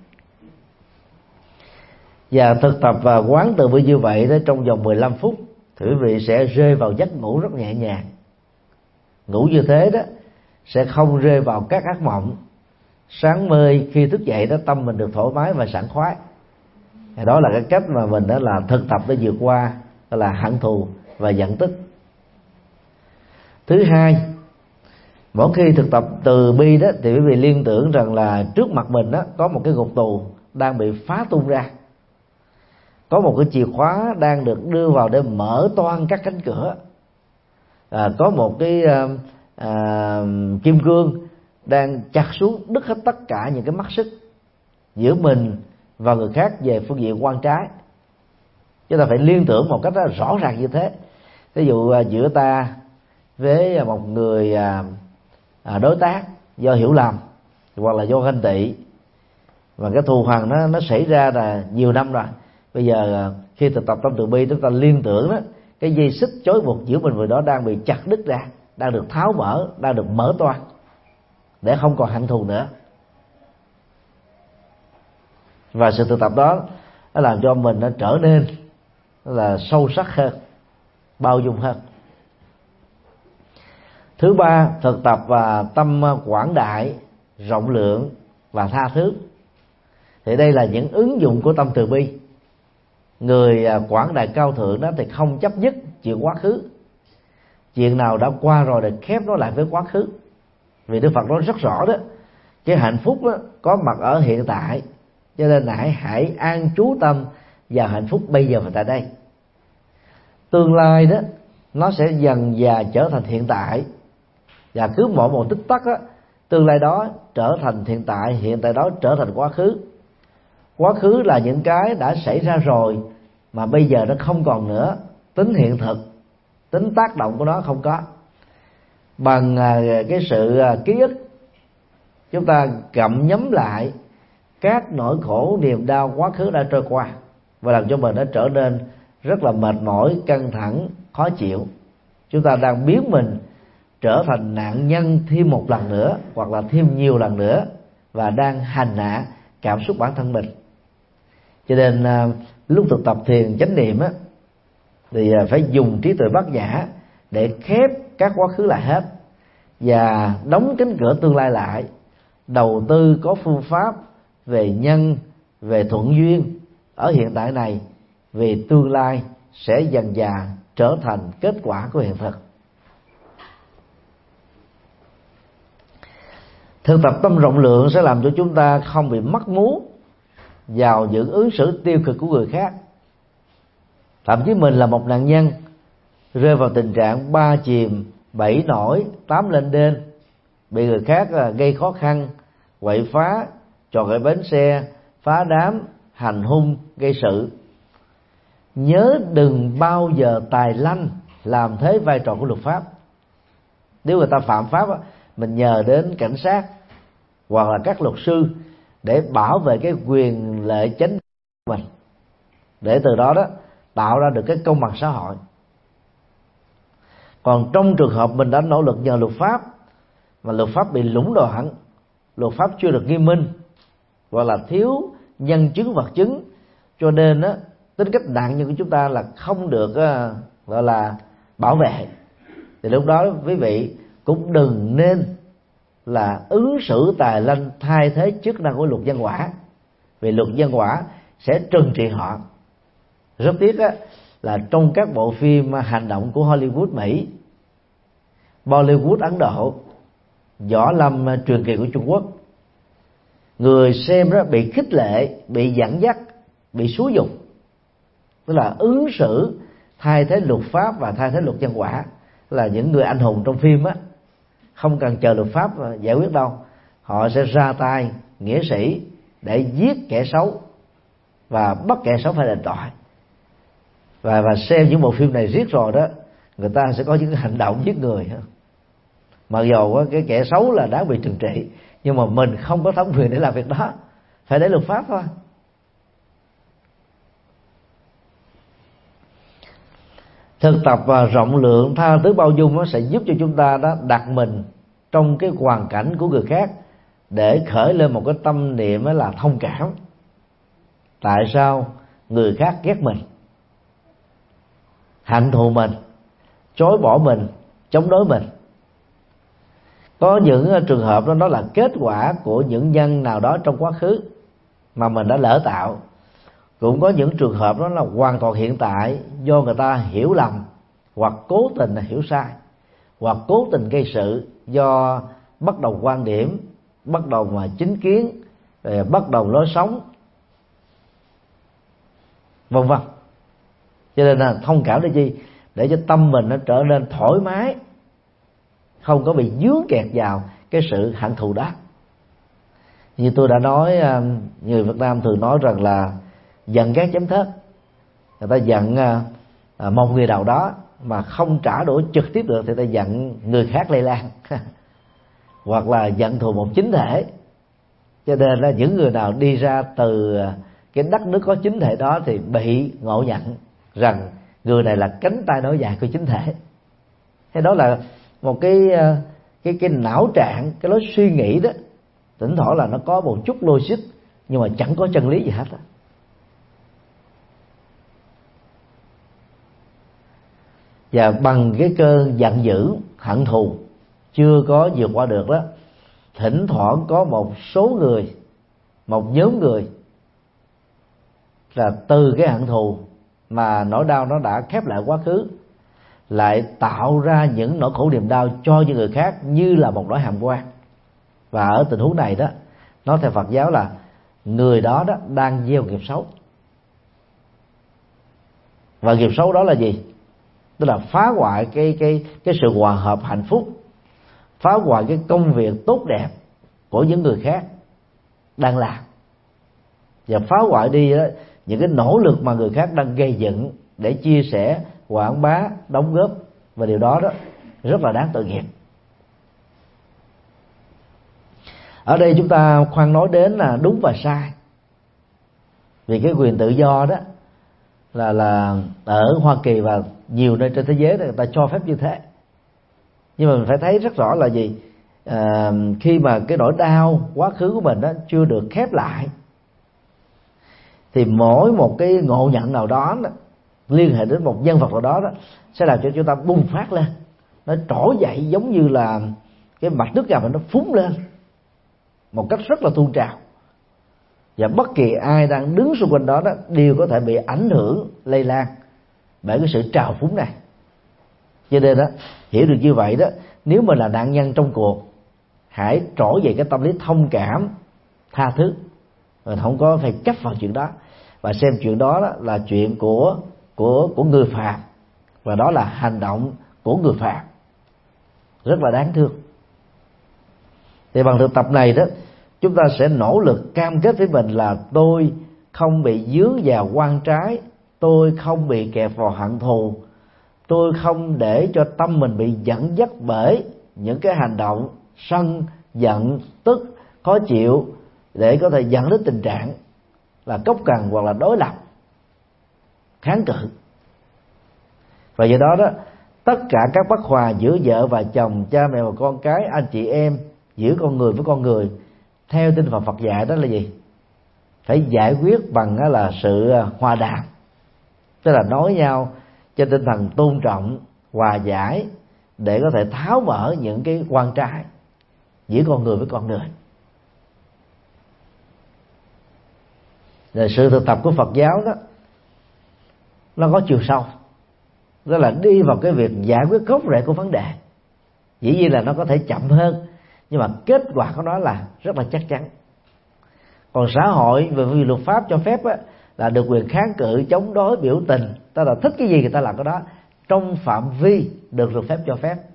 Và thực tập và quán từ bi như vậy đó trong vòng mười lăm phút thì quý vị sẽ rơi vào giấc ngủ rất nhẹ nhàng. Ngủ như thế đó sẽ không rơi vào các ác mộng. Sáng mơ khi thức dậy đó tâm mình được thoải mái và sảng khoái. Đó là cái cách mà mình đó là thực tập để vượt qua đó là hận thù và giận tức. Thứ hai, mỗi khi thực tập từ bi đó thì quý vị liên tưởng rằng là trước mặt mình đó có một cái ngục tù đang bị phá tung ra, có một cái chìa khóa đang được đưa vào để mở toang các cánh cửa, à, có một cái à, à, kim cương đang chặt xuống đứt hết tất cả những cái mắt xích giữa mình và người khác về phương diện quan trái. Chúng ta phải liên tưởng một cách rõ ràng như thế. Ví dụ giữa ta với một người à, à, đối tác do hiểu lầm hoặc là do ganh tị, và cái thù hằn nó nó xảy ra là nhiều năm rồi. Bây giờ khi thực tập tâm từ bi chúng ta liên tưởng đó, cái dây xích chối buộc giữa mình và đó đang bị chặt đứt ra, đang được tháo mở, đang được mở toang để không còn hận thù nữa. Và sự thực tập đó nó làm cho mình nó trở nên là sâu sắc hơn, bao dung hơn. Thứ ba, thực tập và tâm quảng đại, rộng lượng và tha thứ. Thì đây là những ứng dụng của tâm từ bi. Người quảng đại cao thượng đó thì không chấp nhất chuyện quá khứ. Chuyện nào đã qua rồi thì khép nó lại với quá khứ. Vì Đức Phật nói rất rõ đó, cái hạnh phúc đó có mặt ở hiện tại, cho nên hãy hãy an trú tâm vào hạnh phúc bây giờ và tại đây. Tương lai đó nó sẽ dần dà trở thành hiện tại, và cứ mỗi một tích tắc đó, tương lai đó trở thành hiện tại, hiện tại đó trở thành quá khứ. Quá khứ là những cái đã xảy ra rồi mà bây giờ nó không còn nữa, tính hiện thực, tính tác động của nó không có. Bằng cái sự ký ức, chúng ta gặm nhấm lại các nỗi khổ niềm đau quá khứ đã trôi qua, và làm cho mình nó trở nên rất là mệt mỏi, căng thẳng, khó chịu. Chúng ta đang biến mình trở thành nạn nhân thêm một lần nữa, hoặc là thêm nhiều lần nữa, và đang hành hạ cảm xúc bản thân mình. Cho nên lúc thực tập thiền chánh niệm á, thì phải dùng trí tuệ bát nhã để khép các quá khứ lại hết, và đóng cánh cửa tương lai lại. Đầu tư có phương pháp về nhân, về thuận duyên ở hiện tại này, vì tương lai sẽ dần dà trở thành kết quả của hiện thực. Thực tập tâm rộng lượng sẽ làm cho chúng ta không bị mắc mú vào những ứng xử tiêu cực của người khác. Thậm chí mình là một nạn nhân rơi vào tình trạng ba chìm bảy nổi tám lên đên, bị người khác gây khó khăn, quậy phá, trò gậy bánh xe, phá đám, hành hung, gây sự. Nhớ đừng bao giờ tài lanh làm thế vai trò của luật pháp. Nếu người ta phạm pháp, mình nhờ đến cảnh sát hoặc là các luật sư để bảo vệ cái quyền lợi chánh của mình, để từ đó đó tạo ra được cái công bằng xã hội. Còn trong trường hợp mình đã nỗ lực nhờ luật pháp mà luật pháp bị lũng đoạn, luật pháp chưa được nghiêm minh, hoặc là thiếu nhân chứng vật chứng, cho nên á, tính cách nạn nhân của chúng ta là không được uh, gọi là bảo vệ, thì lúc đó quý vị cũng đừng nên là ứng xử tài lanh thay thế chức năng của luật nhân quả, vì luật nhân quả sẽ trừng trị họ. Rất tiếc á, là trong các bộ phim hành động của Hollywood Mỹ, Bollywood Ấn Độ, võ lâm truyền kỳ của Trung Quốc, người xem đó bị khích lệ, bị dẫn dắt, bị xúi dục, tức là ứng xử thay thế luật pháp và thay thế luật nhân quả. Tức là những người anh hùng trong phim á, không cần chờ luật pháp giải quyết đâu, họ sẽ ra tay nghĩa sĩ để giết kẻ xấu và bắt kẻ xấu phải đền tội. Và và xem những bộ phim này riết rồi đó, người ta sẽ có những cái hành động giết người. Mặc dù cái kẻ xấu là đáng bị trừng trị, nhưng mà mình không có thẩm quyền để làm việc đó, phải để luật pháp thôi. Thực tập và rộng lượng, tha thứ, bao dung nó sẽ giúp cho chúng ta đó đặt mình trong cái hoàn cảnh của người khác, để khởi lên một cái tâm niệm là thông cảm. Tại sao người khác ghét mình, hận thù mình, chối bỏ mình, chống đối mình? Có những trường hợp đó, đó là kết quả của những nhân nào đó trong quá khứ mà mình đã lỡ tạo. Cũng có những trường hợp đó là hoàn toàn hiện tại, do người ta hiểu lầm, hoặc cố tình hiểu sai, hoặc cố tình gây sự do bất đồng quan điểm, bất đồng mà chính kiến, bất đồng lối sống, vân vân. Cho nên là thông cảm để chi? Để cho tâm mình nó trở nên thoải mái, không có bị dướng kẹt vào cái sự hận thù đó. Như tôi đã nói, người Việt Nam thường nói rằng là giận ghét chấm thớt. Người ta giận một người nào đó mà không trả đũa trực tiếp được thì ta giận người khác lây lan hoặc là giận thù một chính thể. Cho nên là những người nào đi ra từ cái đất nước có chính thể đó thì bị ngộ nhận rằng người này là cánh tay nối dài của chính thể. Thế đó là một cái cái cái não trạng, cái lối suy nghĩ đó, thỉnh thoảng là nó có một chút logic nhưng mà chẳng có chân lý gì hết đó. Và bằng cái cơn giận dữ, hận thù chưa có vượt qua được đó, thỉnh thoảng có một số người, một nhóm người là từ cái hận thù mà nỗi đau nó đã khép lại quá khứ, lại tạo ra những nỗi khổ niềm đau cho những người khác như là một nỗi hàm quan. Và ở tình huống này đó, nói theo Phật giáo là người đó đó đang gieo nghiệp xấu. Và nghiệp xấu đó là gì? Tức là phá hoại cái cái cái sự hòa hợp hạnh phúc, phá hoại cái công việc tốt đẹp của những người khác đang làm, và phá hoại đi đó, những cái nỗ lực mà người khác đang gây dựng để chia sẻ, quảng bá, đóng góp. Và điều đó đó rất là đáng tội nghiệp. Ở đây chúng ta khoan nói đến là đúng và sai, vì cái quyền tự do đó là là ở Hoa Kỳ và nhiều nơi trên thế giới người ta cho phép như thế. Nhưng mà mình phải thấy rất rõ là gì? À, khi mà cái nỗi đau quá khứ của mình đó chưa được khép lại, thì mỗi một cái ngộ nhận nào đó, đó liên hệ đến một nhân vật nào đó, đó sẽ làm cho chúng ta bùng phát lên, nó trỗi dậy giống như là cái mặt nước ngầm nó phúng lên một cách rất là tuôn trào, và bất kỳ ai đang đứng xung quanh đó, đó đều có thể bị ảnh hưởng, lây lan bởi cái sự trào phúng này. Cho nên đó, hiểu được như vậy đó, nếu mình là nạn nhân trong cuộc, hãy trỗi dậy cái tâm lý thông cảm, tha thứ, mình không có phải chấp vào chuyện đó, và xem chuyện đó, đó là chuyện của của của người phạm, và đó là hành động của người phạm, rất là đáng thương. Thì bằng thực tập này đó, chúng ta sẽ nỗ lực cam kết với mình là tôi không bị dướng vào quan trái, tôi không bị kẹp vào hận thù, tôi không để cho tâm mình bị dẫn dắt bởi những cái hành động sân, giận, tức, khó chịu, để có thể dẫn đến tình trạng là cốc cằn hoặc là đối lập, kháng cự. Và do đó đó, tất cả các bất hòa giữa vợ và chồng, cha mẹ và con cái, anh chị em, giữa con người với con người, theo tinh thần Phật dạy đó là gì? Phải giải quyết bằng là sự hòa đàm, tức là nói nhau trên tinh thần tôn trọng, hòa giải, để có thể tháo mở những cái quan trái giữa con người với con người. Rồi sự thực tập của Phật giáo đó, nó có chiều sâu, đó là đi vào cái việc giải quyết gốc rễ của vấn đề. Dĩ nhiên là nó có thể chậm hơn, nhưng mà kết quả của nó là rất là chắc chắn. Còn xã hội về vì luật pháp cho phép á, là được quyền kháng cự, chống đối, biểu tình, ta là thích cái gì người ta làm cái đó, trong phạm vi được luật phép cho phép.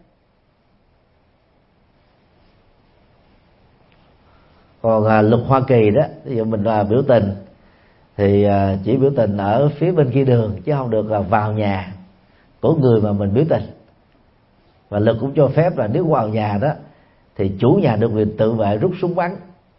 Còn à, luật Hoa Kỳ đó, ví dụ mình là biểu tình thì à, chỉ biểu tình ở phía bên kia đường, chứ không được là vào nhà của người mà mình biểu tình. Và luật cũng cho phép là nếu vào nhà đó thì chủ nhà được quyền tự vệ, rút súng bắn.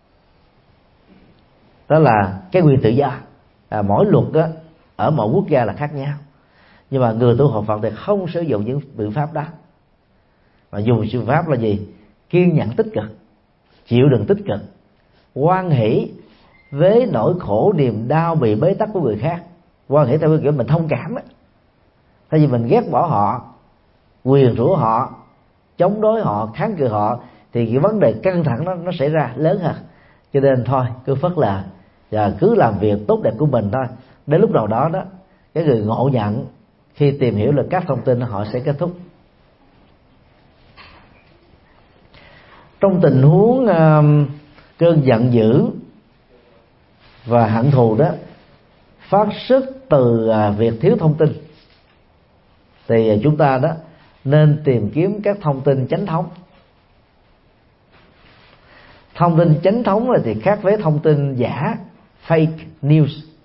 Đó là cái quyền tự do. À, mỗi luật đó ở mỗi quốc gia là khác nhau, nhưng mà người tu học Phật thì không sử dụng những biện pháp đó, mà dùng biện pháp là gì? Kiên nhẫn tích cực, chịu đựng tích cực, hoan hỷ với nỗi khổ niềm đau bị bế tắc của người khác. Hoan hỷ theo kiểu mình thông cảm á, thay vì mình ghét bỏ họ, quyền rủa họ, chống đối họ, kháng cự họ, thì cái vấn đề căng thẳng nó nó xảy ra lớn hơn. Cho nên thôi cứ phớt lờ và cứ làm việc tốt đẹp của mình thôi. Đến lúc nào đó đó, cái người ngộ nhận khi tìm hiểu được các thông tin họ sẽ kết thúc. Trong tình huống uh, cơn giận dữ và hận thù đó phát xuất từ uh, việc thiếu thông tin, thì chúng ta đó nên tìm kiếm các thông tin chánh thống. Thông tin chánh thống là thì khác với thông tin giả, fake news.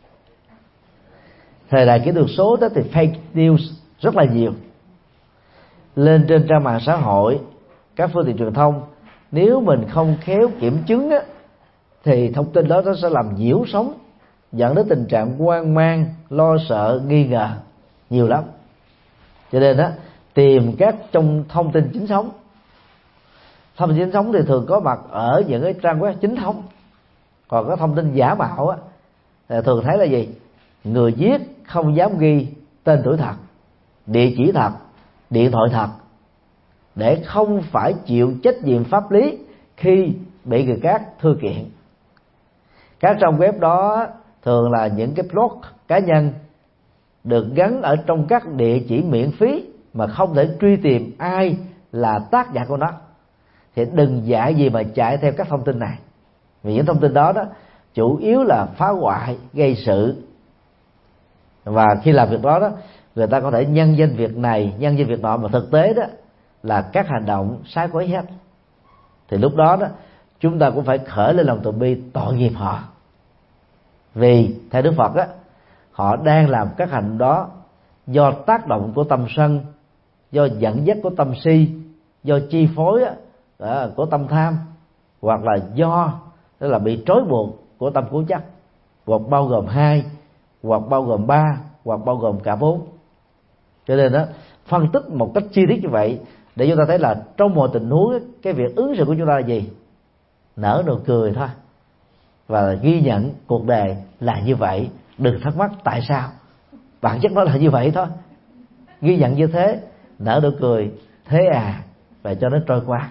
Thời đại kỹ thuật số đó thì fake news rất là nhiều. Lên trên trang mạng xã hội, các phương tiện truyền thông, nếu mình không khéo kiểm chứng á, thì thông tin đó nó sẽ làm nhiễu sống, dẫn đến tình trạng hoang mang, lo sợ, nghi ngờ. nhiều lắm. Cho nên đó, tìm các trong thông tin chính thống. Thông tin chính thống thì thường có mặt ở những cái trang web chính thống. Còn có thông tin giả mạo á, thì thường thấy là gì? Người viết không dám ghi tên tuổi thật, địa chỉ thật, điện thoại thật, để không phải chịu trách nhiệm pháp lý khi bị người khác thư kiện. Các trang web đó thường là những cái blog cá nhân được gắn ở trong các địa chỉ miễn phí mà không thể truy tìm ai là tác giả của nó. Thì đừng dại gì mà chạy theo các thông tin này, vì những thông tin đó đó chủ yếu là phá hoại, gây sự. Và khi làm việc đó đó, người ta có thể nhân danh việc này, nhân danh việc nọ, mà thực tế đó là các hành động sai quấy hết. Thì lúc đó đó chúng ta cũng phải khởi lên lòng từ bi tội nghiệp họ. Vì theo Đức Phật á, họ đang làm các hành động đó do tác động của tâm sân, do dẫn dắt của tâm si, do chi phối á, của tâm tham, hoặc là do đó là bị trói buộc của tâm cố chấp, hoặc bao gồm hai, hoặc bao gồm ba, hoặc bao gồm cả bốn. Cho nên đó, phân tích một cách chi tiết như vậy để chúng ta thấy là trong mọi tình huống cái việc ứng xử của chúng ta là gì? Nở nụ cười thôi, và ghi nhận cuộc đời là như vậy. Đừng thắc mắc tại sao, bản chất nó là như vậy thôi. Ghi nhận như thế, nở nụ cười, thế à, và cho nó trôi qua.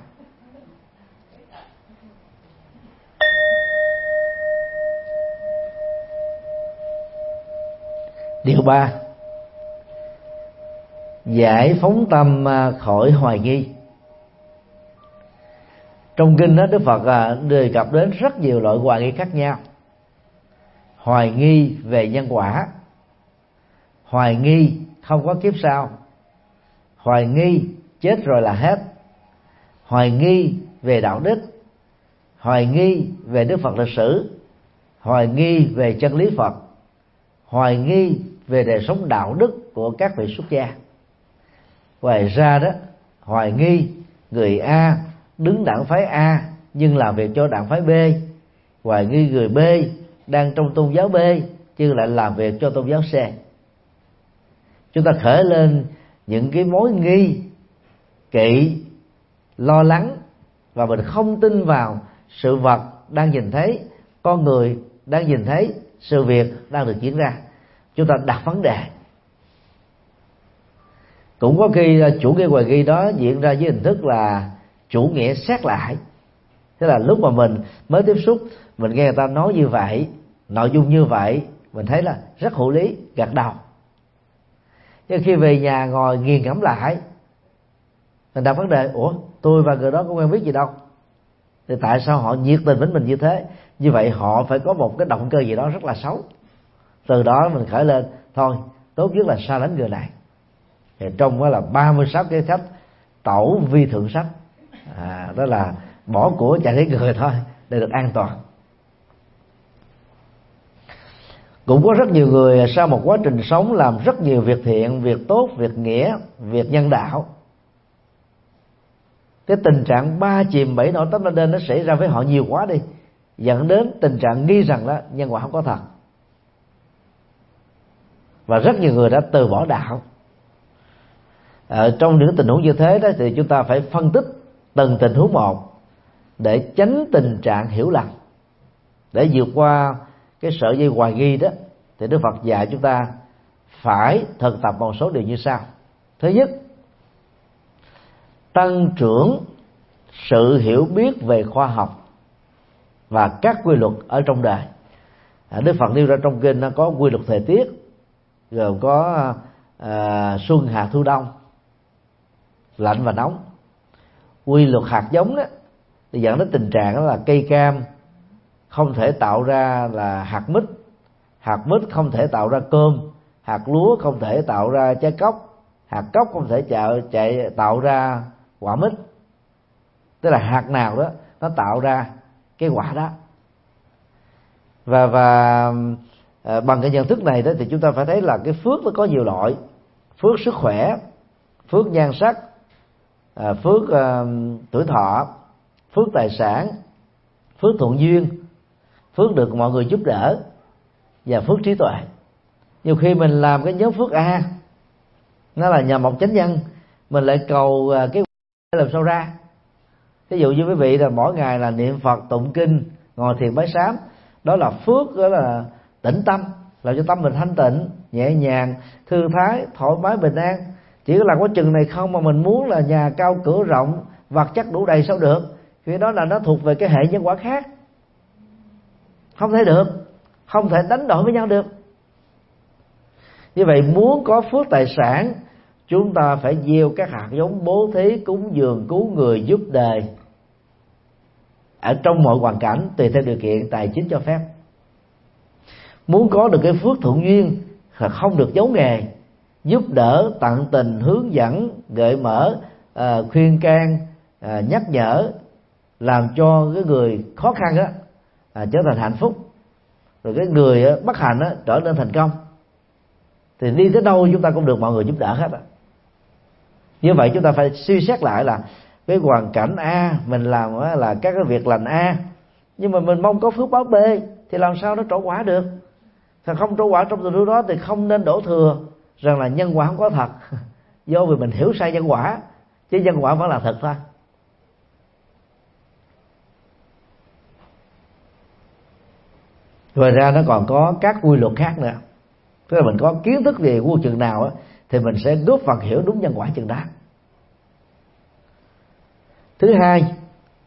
Điều ba, giải phóng tâm khỏi hoài nghi. Trong kinh đó, Đức Phật đề cập đến rất nhiều loại hoài nghi khác nhau. Hoài nghi về nhân quả, hoài nghi không có kiếp sau, hoài nghi chết rồi là hết, hoài nghi về đạo đức, hoài nghi về Đức Phật lịch sử, hoài nghi về chân lý Phật, hoài nghi về đời sống đạo đức của các vị xuất gia. Ngoài ra đó, hoài nghi người A đứng đảng phái A nhưng làm việc cho đảng phái B, hoài nghi người B đang trong tôn giáo B nhưng lại làm việc cho tôn giáo C. Chúng ta khởi lên những cái mối nghi, kỵ, lo lắng, và mình không tin vào sự vật đang nhìn thấy, con người đang nhìn thấy, sự việc đang được diễn ra. Chúng ta đặt vấn đề. Cũng có khi chủ nghĩa hoài nghi đó diễn ra với hình thức là chủ nghĩa xét lại. Tức là lúc mà mình mới tiếp xúc, mình nghe người ta nói như vậy, nội dung như vậy, mình thấy là rất hữu lý, gật đầu. Nhưng khi về nhà ngồi nghiền ngẫm lại, mình đặt vấn đề: ủa, tôi và người đó có quen biết gì đâu, thì tại sao họ nhiệt tình với mình như thế? Như vậy họ phải có một cái động cơ gì đó rất là xấu. Từ đó mình khởi lên, thôi tốt nhất là xa lánh người này. Thì trong đó là ba mươi sáu cái sách tẩu vi thượng sách, à, đó là bỏ của chạy lấy người thôi để được an toàn. Cũng có rất nhiều người sau một quá trình sống làm rất nhiều việc thiện, việc tốt, việc nghĩa, việc nhân đạo, cái tình trạng ba chìm bảy nổi tấm lên đên nó xảy ra với họ nhiều quá đi, dẫn đến tình trạng nghi rằng đó nhân quả không có thật. Và rất nhiều người đã từ bỏ đạo. Ở trong những tình huống như thế đó thì chúng ta phải phân tích từng tình huống một để tránh tình trạng hiểu lầm. Để vượt qua cái sợi dây hoài nghi đó thì Đức Phật dạy chúng ta phải thực tập một số điều như sau. Thứ nhất, tăng trưởng sự hiểu biết về khoa học và các quy luật ở trong đời. Đức Phật nêu ra trong kinh nó có quy luật thời tiết, gồm có à, xuân hạ thu đông, lạnh và nóng. Quy luật hạt giống đó thì dẫn đến tình trạng đó là cây cam không thể tạo ra là hạt mít, hạt mít không thể tạo ra cơm, hạt lúa không thể tạo ra trái cóc, hạt cóc không thể chạy, chạy tạo ra quả mít. Tức là hạt nào đó nó tạo ra cái quả đó. Và và à, bằng cái nhận thức này đó thì chúng ta phải thấy là cái phước nó có nhiều loại: phước sức khỏe, phước nhan sắc, à, phước à, tuổi thọ, phước tài sản, phước thuận duyên, phước được mọi người giúp đỡ, và phước trí tuệ. Nhiều khi mình làm cái nhóm phước A Nó là nhờ một chánh nhân mình lại cầu cái làm sao ra. Ví dụ như quý vị là mỗi ngày là niệm Phật, tụng kinh, ngồi thiền bái sám, đó là phước, đó là tĩnh tâm, làm cho tâm mình thanh tịnh, nhẹ nhàng, thư thái, thoải mái, bình an. Chỉ có làm quá chừng này không mà mình muốn là nhà cao cửa rộng, vật chất đủ đầy sao được? Vì đó là nó thuộc về cái hệ nhân quả khác, không thể được, không thể đánh đổi với nhau được. Như vậy muốn có phước tài sản, chúng ta phải gieo các hạt giống bố thí, cúng dường, cứu người, giúp đời ở trong mọi hoàn cảnh, tùy theo điều kiện tài chính cho phép. Muốn có được cái phước thuận duyên là không được giấu nghề, giúp đỡ, tận tình, hướng dẫn, gợi mở, à, khuyên can, à, nhắc nhở, làm cho cái người khó khăn đó à, trở thành hạnh phúc, rồi cái người á, bất hạnh đó, trở nên thành công. Thì đi tới đâu chúng ta cũng được mọi người giúp đỡ hết á. Như vậy chúng ta phải suy xét lại là cái hoàn cảnh A mình làm là các cái việc lành A, nhưng mà mình mong có phước báo B thì làm sao nó trổ quả được? Thì không trổ quả trong tình huống đó thì không nên đổ thừa rằng là nhân quả không có thật, do vì mình hiểu sai nhân quả, chứ nhân quả vẫn là thật thôi. Ngoài ra nó còn có các quy luật khác nữa. Tức là mình có kiến thức về vô chừng nào á, thì mình sẽ góp phần hiểu đúng nhân quả chừng đó. Thứ hai,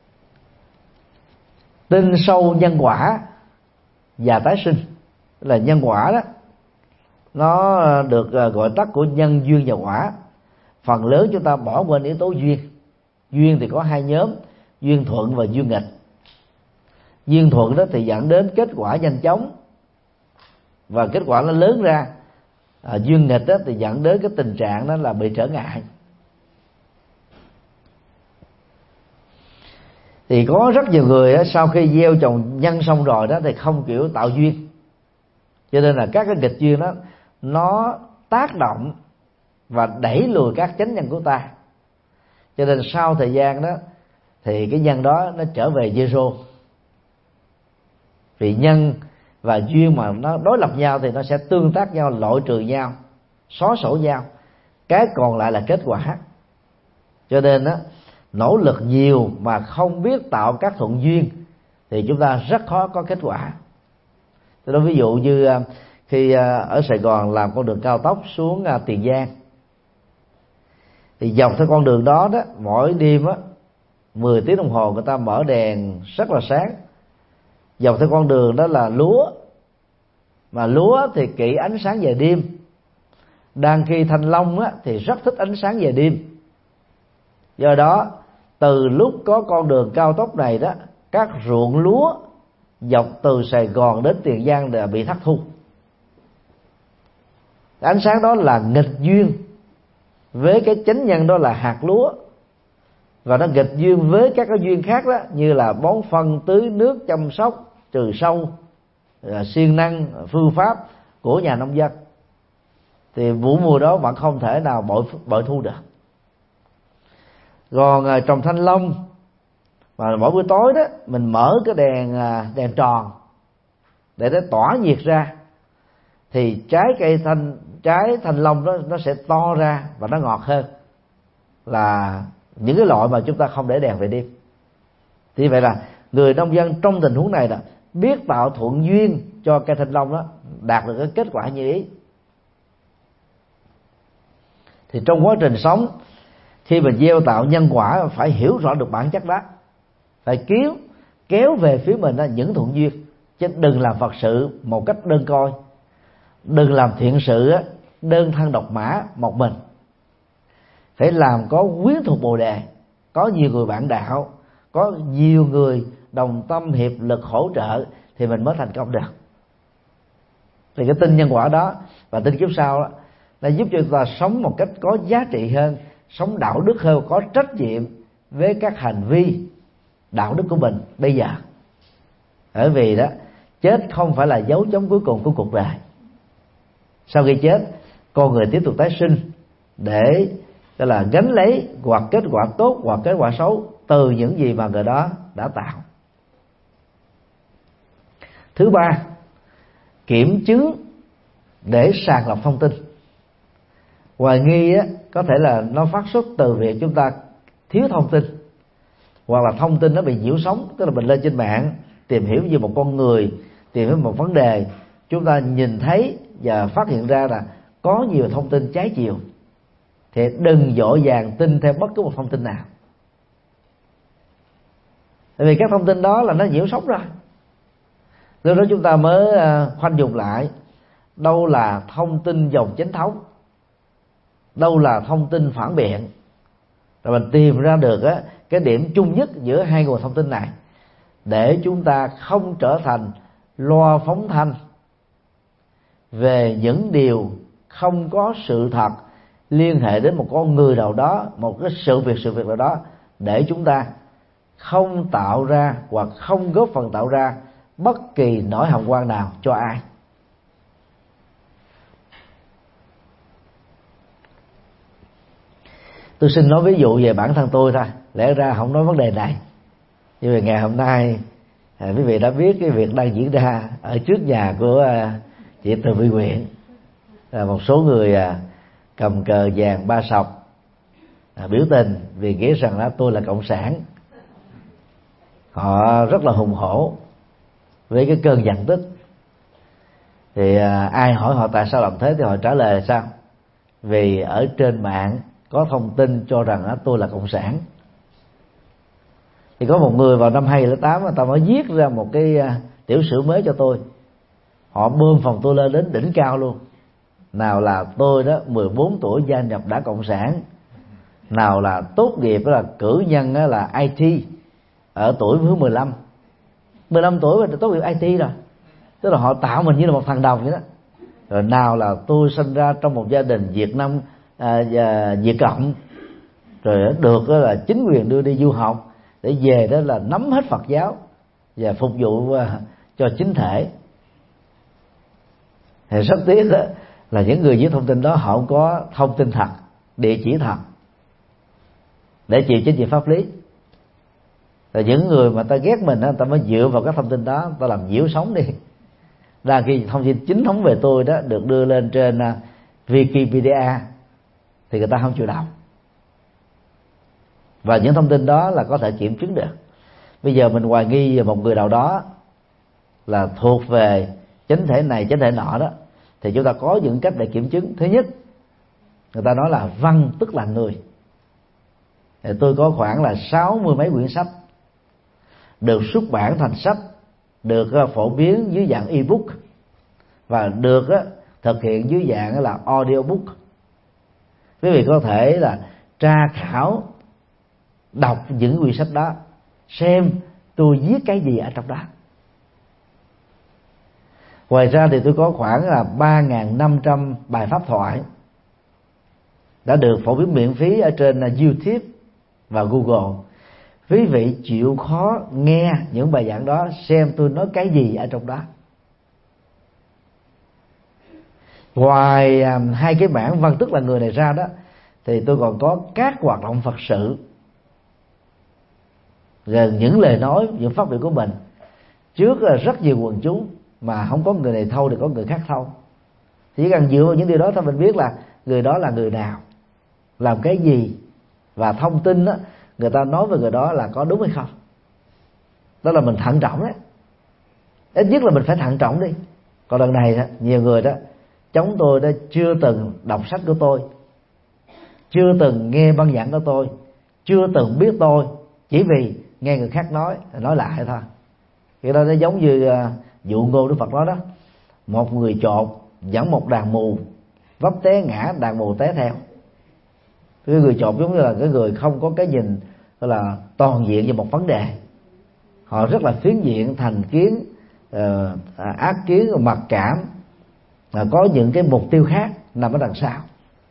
tin sâu nhân quả và tái sinh. Tức là nhân quả đó, nó được gọi tắt của nhân duyên và quả. Phần lớn chúng ta bỏ quên yếu tố duyên. Duyên thì có hai nhóm, duyên thuận và duyên nghịch. Duyên thuận đó thì dẫn đến kết quả nhanh chóng và kết quả nó lớn ra. À, duyên nghịch đó thì dẫn đến cái tình trạng đó là bị trở ngại. Thì có rất nhiều người đó, sau khi gieo trồng nhân xong rồi đó thì không kiểu tạo duyên, cho nên là các cái nghịch duyên đó nó tác động và đẩy lùi các chánh nhân của ta. Cho nên sau thời gian đó thì cái nhân đó nó trở về zero. Vì nhân và duyên mà nó đối lập nhau thì nó sẽ tương tác nhau, loại trừ nhau, xóa sổ nhau, cái còn lại là kết quả. Cho nên đó, nỗ lực nhiều mà không biết tạo các thuận duyên thì chúng ta rất khó có kết quả. Tôi nói ví dụ như khi ở Sài Gòn làm con đường cao tốc xuống Tiền Giang, thì dọc theo con đường đó đó mỗi đêm á mười tiếng đồng hồ người ta mở đèn rất là sáng. Dọc theo con đường đó là lúa, mà lúa thì kỵ ánh sáng về đêm, đang khi Thanh Long á thì rất thích ánh sáng về đêm. Do đó từ lúc có con đường cao tốc này đó, các ruộng lúa dọc từ Sài Gòn đến Tiền Giang đã bị thất thu. Ánh sáng đó là nghịch duyên với cái chánh nhân đó là hạt lúa, và nó nghịch duyên với các cái duyên khác đó, như là bón phân, tưới nước, chăm sóc, trừ sâu, siêng năng, phương pháp của nhà nông dân. Thì vụ mùa đó vẫn không thể nào bội bội thu được. Còn trồng thanh long mà mỗi buổi tối đó mình mở cái đèn đèn tròn để nó tỏa nhiệt ra, thì trái cây thanh trái thanh long đó nó sẽ to ra và nó ngọt hơn là những cái loại mà chúng ta không để đèn về đêm. Thì vậy là người nông dân trong tình huống này là biết tạo thuận duyên cho cây thanh long đó đạt được cái kết quả như ý. Thì trong quá trình sống, khi mình gieo tạo nhân quả phải hiểu rõ được bản chất đó, phải kéo kéo về phía mình những thuận duyên, chứ đừng làm Phật sự một cách đơn côi, đừng làm thiện sự đơn thân độc mã một mình, phải làm có quyến thuộc Bồ Đề, có nhiều người bạn đạo, có nhiều người đồng tâm hiệp lực hỗ trợ thì mình mới thành công được. Thì cái tin nhân quả đó và tin kiếp sau đó, nó giúp cho chúng ta sống một cách có giá trị hơn, sống đạo đức hơn, có trách nhiệm với các hành vi đạo đức của mình bây giờ. Bởi vì đó, chết không phải là dấu chấm cuối cùng của cuộc đời. Sau khi chết, con người tiếp tục tái sinh để tức là gánh lấy hoặc kết quả tốt hoặc kết quả xấu từ những gì mà người đó đã tạo. Thứ ba, kiểm chứng để sàng lọc thông tin. Hoài nghi á, có thể là nó phát xuất từ việc chúng ta thiếu thông tin, hoặc là thông tin nó bị nhiễu sóng. Tức là mình lên trên mạng tìm hiểu về một con người, tìm hiểu một vấn đề, chúng ta nhìn thấy và phát hiện ra là có nhiều thông tin trái chiều, thì đừng vội vàng tin theo bất cứ một thông tin nào. Tại vì các thông tin đó là nó nhiễu sóng rồi. Lúc đó chúng ta mới khoanh dùng lại đâu là thông tin dòng chính thống, đâu là thông tin phản biện, rồi mình tìm ra được á, cái điểm chung nhất giữa hai nguồn thông tin này, để chúng ta không trở thành loa phóng thanh về những điều không có sự thật liên hệ đến một con người nào đó, một cái sự việc sự việc nào đó, để chúng ta không tạo ra hoặc không góp phần tạo ra bất kỳ nỗi hàm oan nào cho ai. Tôi xin nói ví dụ về bản thân tôi thôi, lẽ ra không nói vấn đề này, nhưng mà ngày hôm nay à, quý vị đã biết cái việc đang diễn ra ở trước nhà của à, chị Từ Vy Nguyện, à, một số người à, cầm cờ vàng ba sọc à, biểu tình vì nghĩ rằng là tôi là cộng sản. Họ rất là hùng hổ với cái cơn giận tức. Thì à, ai hỏi họ tại sao làm thế thì họ trả lời là sao? Vì ở trên mạng có thông tin cho rằng á, tôi là cộng sản. Thì có một người vào năm hai không không tám người ta mới viết ra một cái uh, tiểu sử mới cho tôi. Họ bơm phòng tôi lên đến đỉnh cao luôn. Nào là tôi đó mười bốn tuổi gia nhập Đảng Cộng sản, nào là tốt nghiệp đó là cử nhân đó là i tê ở tuổi thứ mười lăm mười lăm tuổi mà tốt nghiệp i tê rồi. Tức là họ tạo mình như là một thằng đồng vậy đó. Rồi nào là tôi sinh ra trong một gia đình Việt Nam à, và Việt Cộng, rồi được đó là chính quyền đưa đi du học để về đó là nắm hết Phật giáo và phục vụ à, cho chính thể. Thì rất tiếc đó là những người với thông tin đó họ không có thông tin thật, địa chỉ thật để chịu trách nhiệm pháp lý. Rồi những người mà ta ghét mình đó, ta mới dựa vào các thông tin đó, ta làm nhiễu sóng đi. Ra khi thông tin chính thống về tôi đó được đưa lên trên uh, Wikipedia thì người ta không chịu đọc. Và những thông tin đó là có thể kiểm chứng được. Bây giờ mình hoài nghi về một người nào đó là thuộc về chánh thể này chánh thể nọ đó, thì chúng ta có những cách để kiểm chứng. Thứ nhất, người ta nói là văn tức là người. Thì tôi có khoảng là sáu mươi mấy quyển sách được xuất bản thành sách, được phổ biến dưới dạng ebook và được thực hiện dưới dạng là audiobook. Quý vị có thể là tra khảo, đọc những quyển sách đó, xem tôi viết cái gì ở trong đó. Ngoài ra thì tôi có khoảng là ba nghìn năm trăm bài pháp thoại đã được phổ biến miễn phí ở trên YouTube và Google. Quý vị chịu khó nghe những bài giảng đó, xem tôi nói cái gì ở trong đó. Ngoài à, hai cái bản văn tức là người này ra đó, thì tôi còn có các hoạt động Phật sự, rồi những lời nói, những phát biểu của mình trước là rất nhiều quần chúng mà không có người này thâu thì có người khác thâu. Thì chỉ cần dựa vào những điều đó thôi mình biết là người đó là người nào, làm cái gì, và thông tin đó người ta nói về người đó là có đúng hay không. Đó là mình thận trọng đấy. Ít nhất là mình phải thận trọng đi. Còn lần này đó, nhiều người đó chống tôi đó chưa từng đọc sách của tôi, chưa từng nghe băng giảng của tôi, chưa từng biết tôi, chỉ vì nghe người khác nói nói lại thôi. Cái đó nó giống như uh, dụ ngôn Đức Phật nói đó, một người chột dẫn một đàn mù vấp té ngã, đàn mù té theo. Cái người chột giống như là cái người không có cái nhìn gọi là toàn diện về một vấn đề. Họ rất là phiến diện, thành kiến, uh, ác kiến, mặc cảm, uh, có những cái mục tiêu khác nằm ở đằng sau.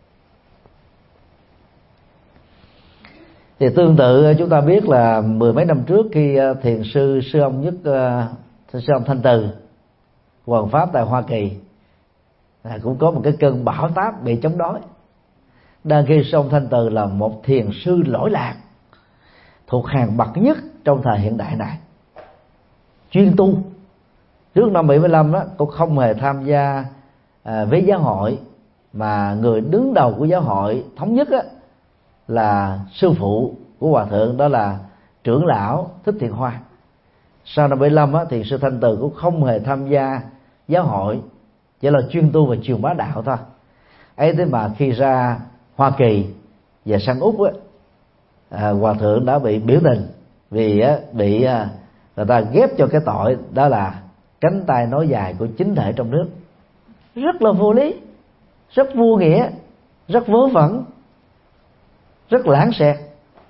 Thì tương tự chúng ta biết là mười mấy năm trước khi thiền sư sư ông nhất uh, sư ông Thanh Từ hoằng pháp tại Hoa Kỳ à, cũng có một cái cơn bão táp bị chống đối. Đang khi sư ông Thanh Từ là một thiền sư lỗi lạc thuộc hàng bậc nhất trong thời hiện đại này, chuyên tu. Trước năm bảy mươi lăm đó cũng không hề tham gia à, với giáo hội mà người đứng đầu của giáo hội thống nhất á, là sư phụ của hòa thượng, đó là trưởng lão Thích Thiện Hoa. Sau năm bảy mươi lăm á, thì sư Thanh Từ cũng không hề tham gia giáo hội, chỉ là chuyên tu và truyền bá đạo thôi. Ấy thế mà khi ra Hoa Kỳ và sang Úc á, à, hòa thượng đã bị biểu tình vì á, bị à, người ta ghép cho cái tội đó là cánh tay nối dài của chính thể trong nước. Rất là vô lý, rất vô nghĩa, rất vớ vẩn, rất lãng xẹt.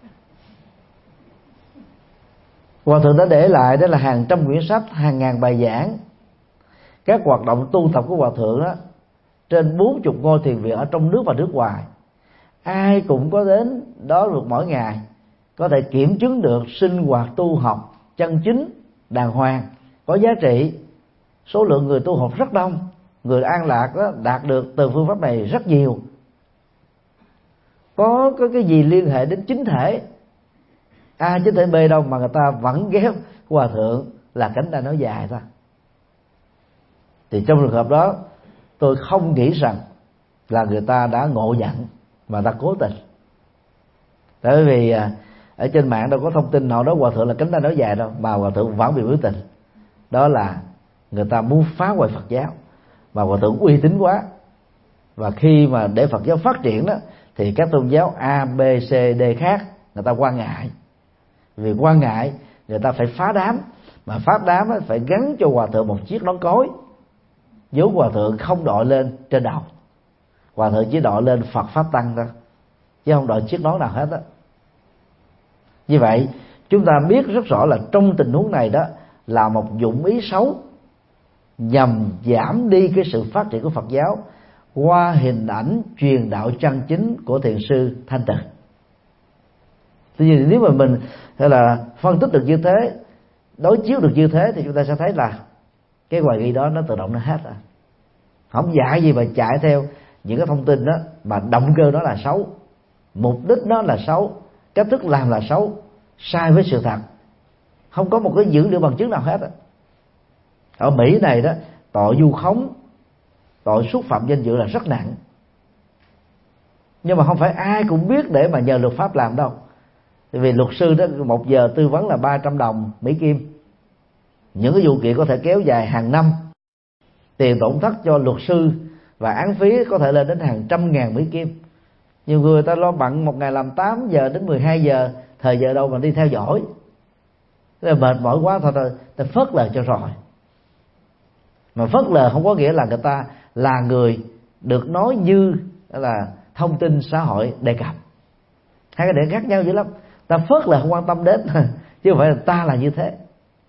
Hòa thượng đã để lại đó là hàng trăm quyển sách, hàng ngàn bài giảng. Các hoạt động tu tập của hòa thượng đó, trên bốn chục ngôi thiền viện ở trong nước và nước ngoài, ai cũng có đến đó được mỗi ngày, có thể kiểm chứng được sinh hoạt tu học chân chính, đàng hoàng, có giá trị. Số lượng người tu học rất đông, người an lạc đó đạt được từ phương pháp này rất nhiều. Có có cái gì liên hệ đến chính thể A chính thể B đâu mà người ta vẫn ghép hòa thượng là cánh tay nói dài thôi. Thì trong trường hợp đó, tôi không nghĩ rằng là người ta đã ngộ nhận mà ta cố tình. Tại vì ở trên mạng đâu có thông tin nào đó hòa thượng là cánh tay nói dài đâu, mà hòa thượng vẫn bị biểu tình. Đó là người ta muốn phá hoại Phật giáo, mà hòa thượng uy tín quá. Và khi mà để Phật giáo phát triển đó, thì các tôn giáo A, B, C, D khác người ta quan ngại. Vì quan ngại người ta phải phá đám, mà phá đám phải gắn cho hòa thượng một chiếc nón cối, vốn hòa thượng không đội lên trên đầu. Hòa thượng chỉ đội lên Phật Pháp Tăng thôi, chứ không đội chiếc nón nào hết á. Như vậy chúng ta biết rất rõ là trong tình huống này đó là một dụng ý xấu nhằm giảm đi cái sự phát triển của Phật giáo qua hình ảnh truyền đạo chân chính của thiền sư Thanh Từ. Tuy nhiên nếu mà mình hay là phân tích được như thế, đối chiếu được như thế, thì chúng ta sẽ thấy là cái hoài nghi đó nó tự động nó hết rồi. Không dạy gì mà chạy theo những cái thông tin đó mà động cơ đó là xấu, mục đích đó là xấu, cách thức làm là xấu, sai với sự thật, không có một cái dữ liệu bằng chứng nào hết. Ở Mỹ này đó, tội vu khống, tội xúc phạm danh dự là rất nặng, nhưng mà không phải ai cũng biết để mà nhờ luật pháp làm đâu. Vì luật sư đó một giờ tư vấn là ba trăm đồng Mỹ Kim. Những cái vụ kiện có thể kéo dài hàng năm, tiền tổn thất cho luật sư và án phí có thể lên đến hàng trăm ngàn Mỹ Kim. Nhiều người ta lo bận một ngày làm tám giờ đến mười hai giờ, thời giờ đâu mà đi theo dõi. Thế là mệt mỏi quá thôi, thôi ta phớt lờ cho rồi. Mà phớt lờ không có nghĩa là người ta là người được nói như là thông tin xã hội đề cập. Hai cái điểm khác nhau dữ lắm. Ta phớt lờ không quan tâm đến, chứ không phải là ta là như thế.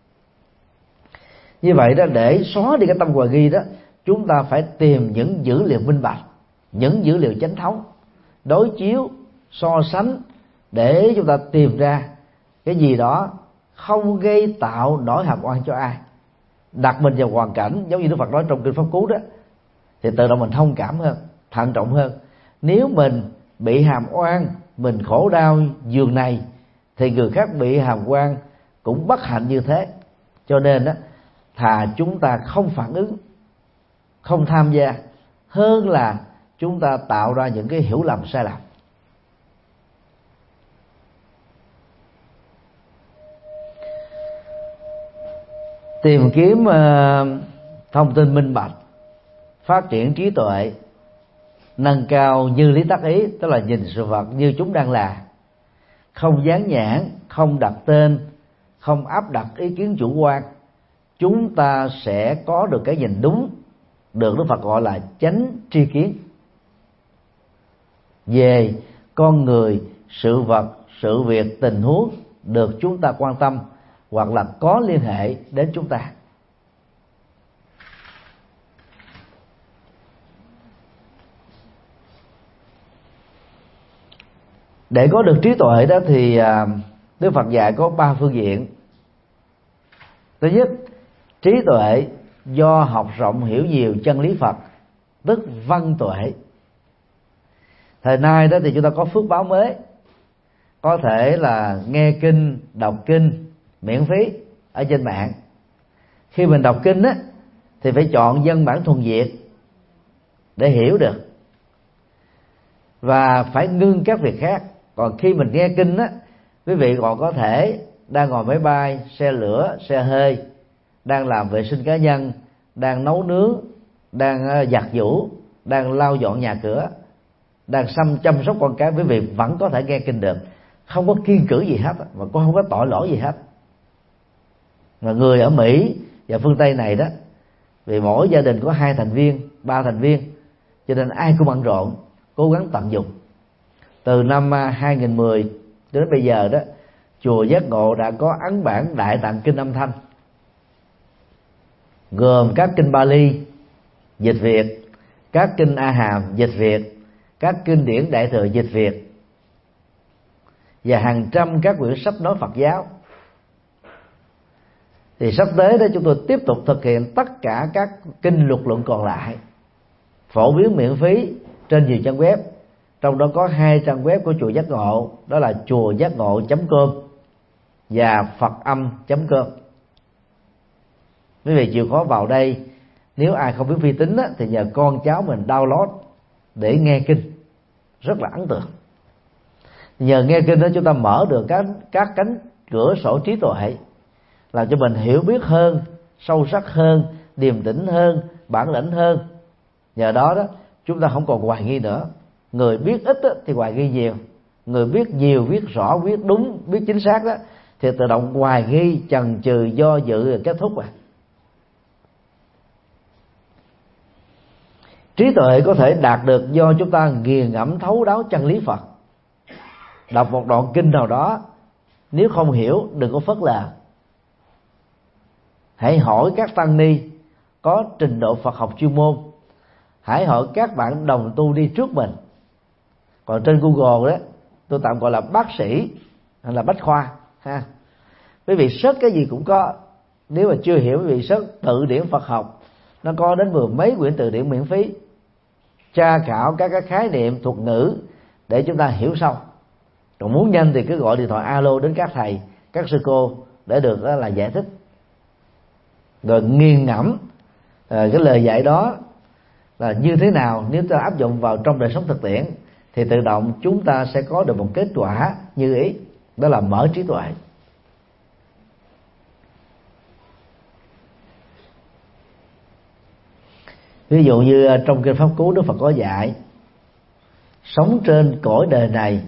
Như vậy đó, để xóa đi cái tâm hoài nghi đó, chúng ta phải tìm những dữ liệu minh bạch, những dữ liệu chánh thống, đối chiếu, so sánh, để chúng ta tìm ra cái gì đó không gây tạo nỗi hàm oan cho ai. Đặt mình vào hoàn cảnh giống như Đức Phật nói trong kinh Pháp Cú đó, thì tự động mình thông cảm hơn, thận trọng hơn. Nếu mình bị hàm oan, mình khổ đau giường này, thì người khác bị hàm oan cũng bất hạnh như thế. Cho nên đó, thà chúng ta không phản ứng, không tham gia, hơn là chúng ta tạo ra những cái hiểu lầm sai lầm. Tìm kiếm uh, thông tin minh bạch, phát triển trí tuệ, nâng cao như lý tác ý, tức là nhìn sự vật như chúng đang là, không dán nhãn, không đặt tên, không áp đặt ý kiến chủ quan, chúng ta sẽ có được cái nhìn đúng, được Đức Phật gọi là chánh tri kiến về con người, sự vật, sự việc, tình huống được chúng ta quan tâm hoặc là có liên hệ đến chúng ta. Để có được trí tuệ đó thì Đức Phật dạy có ba phương diện. Thứ nhất, trí tuệ do học rộng hiểu nhiều chân lý Phật, tức văn tuệ. Thời nay đó thì chúng ta có phước báo mới, có thể là nghe kinh, đọc kinh miễn phí ở trên mạng. Khi mình đọc kinh á, thì phải chọn văn bản thuần Việt để hiểu được. và phải ngưng các việc khác. Còn khi mình nghe kinh á, quý vị còn có thể đang ngồi máy bay, xe lửa, xe hơi, đang làm vệ sinh cá nhân, đang nấu nướng, đang giặt giũ, đang lau dọn nhà cửa, đang chăm chăm sóc con cái, quý vị vẫn có thể nghe kinh được, không có kiêng cữ gì hết, mà cũng không có tội lỗi gì hết. Mà người ở Mỹ và phương Tây này đó, vì mỗi gia đình có hai thành viên, ba thành viên, cho nên ai cũng bận rộn, cố gắng tận dụng. Từ năm hai nghìn mười đến bây giờ đó, chùa Giác Ngộ đã có ấn bản Đại Tạng Kinh âm thanh, gồm các kinh Bali dịch Việt, các kinh A Hàm dịch Việt, các kinh điển Đại Thừa dịch Việt, và hàng trăm các quyển sách nói Phật giáo. Thì sắp tới đó chúng tôi tiếp tục thực hiện tất cả các kinh luật luận còn lại, phổ biến miễn phí trên nhiều trang web. Trong đó có hai trang web của chùa Giác Ngộ, đó là chùa giác ngộ chấm com và phật âm chấm com. Quý vị chịu khó vào đây, nếu ai không biết vi tính á, thì nhờ con cháu mình download để nghe kinh, rất là ấn tượng. Nhờ nghe kinh đó chúng ta mở được các, các cánh cửa sổ trí tuệ, làm cho mình hiểu biết hơn, sâu sắc hơn, điềm tĩnh hơn, bản lĩnh hơn. Nhờ đó đó chúng ta không còn hoài nghi nữa. Người biết ít đó, thì hoài nghi nhiều. Người biết nhiều, biết rõ, biết đúng, biết chính xác đó, thì tự động hoài nghi, chần chừ, do dự rồi kết thúc rồi. Trí tuệ có thể đạt được do chúng ta nghiền ngẫm thấu đáo chân lý Phật. Đọc một đoạn kinh nào đó, nếu không hiểu đừng có phớt lờ. Hãy hỏi các tăng ni có trình độ Phật học chuyên môn, hãy hỏi các bạn đồng tu đi trước mình. Còn trên Google đó, tôi tạm gọi là bác sĩ hay là bách khoa ha. Quý vị search cái gì cũng có. Nếu mà chưa hiểu, quý vị search từ điển Phật học, nó có đến mười mấy quyển từ điển miễn phí, tra khảo các cái khái niệm thuật ngữ để chúng ta hiểu sâu. Còn muốn nhanh thì cứ gọi điện thoại alo đến các thầy, các sư cô để được là giải thích, rồi nghiền ngẫm cái lời dạy đó là như thế nào. Nếu ta áp dụng vào trong đời sống thực tiễn thì tự động chúng ta sẽ có được một kết quả như ý, đó là mở trí tuệ. Ví dụ như trong kinh Pháp Cú, Đức Phật có dạy sống trên cõi đời này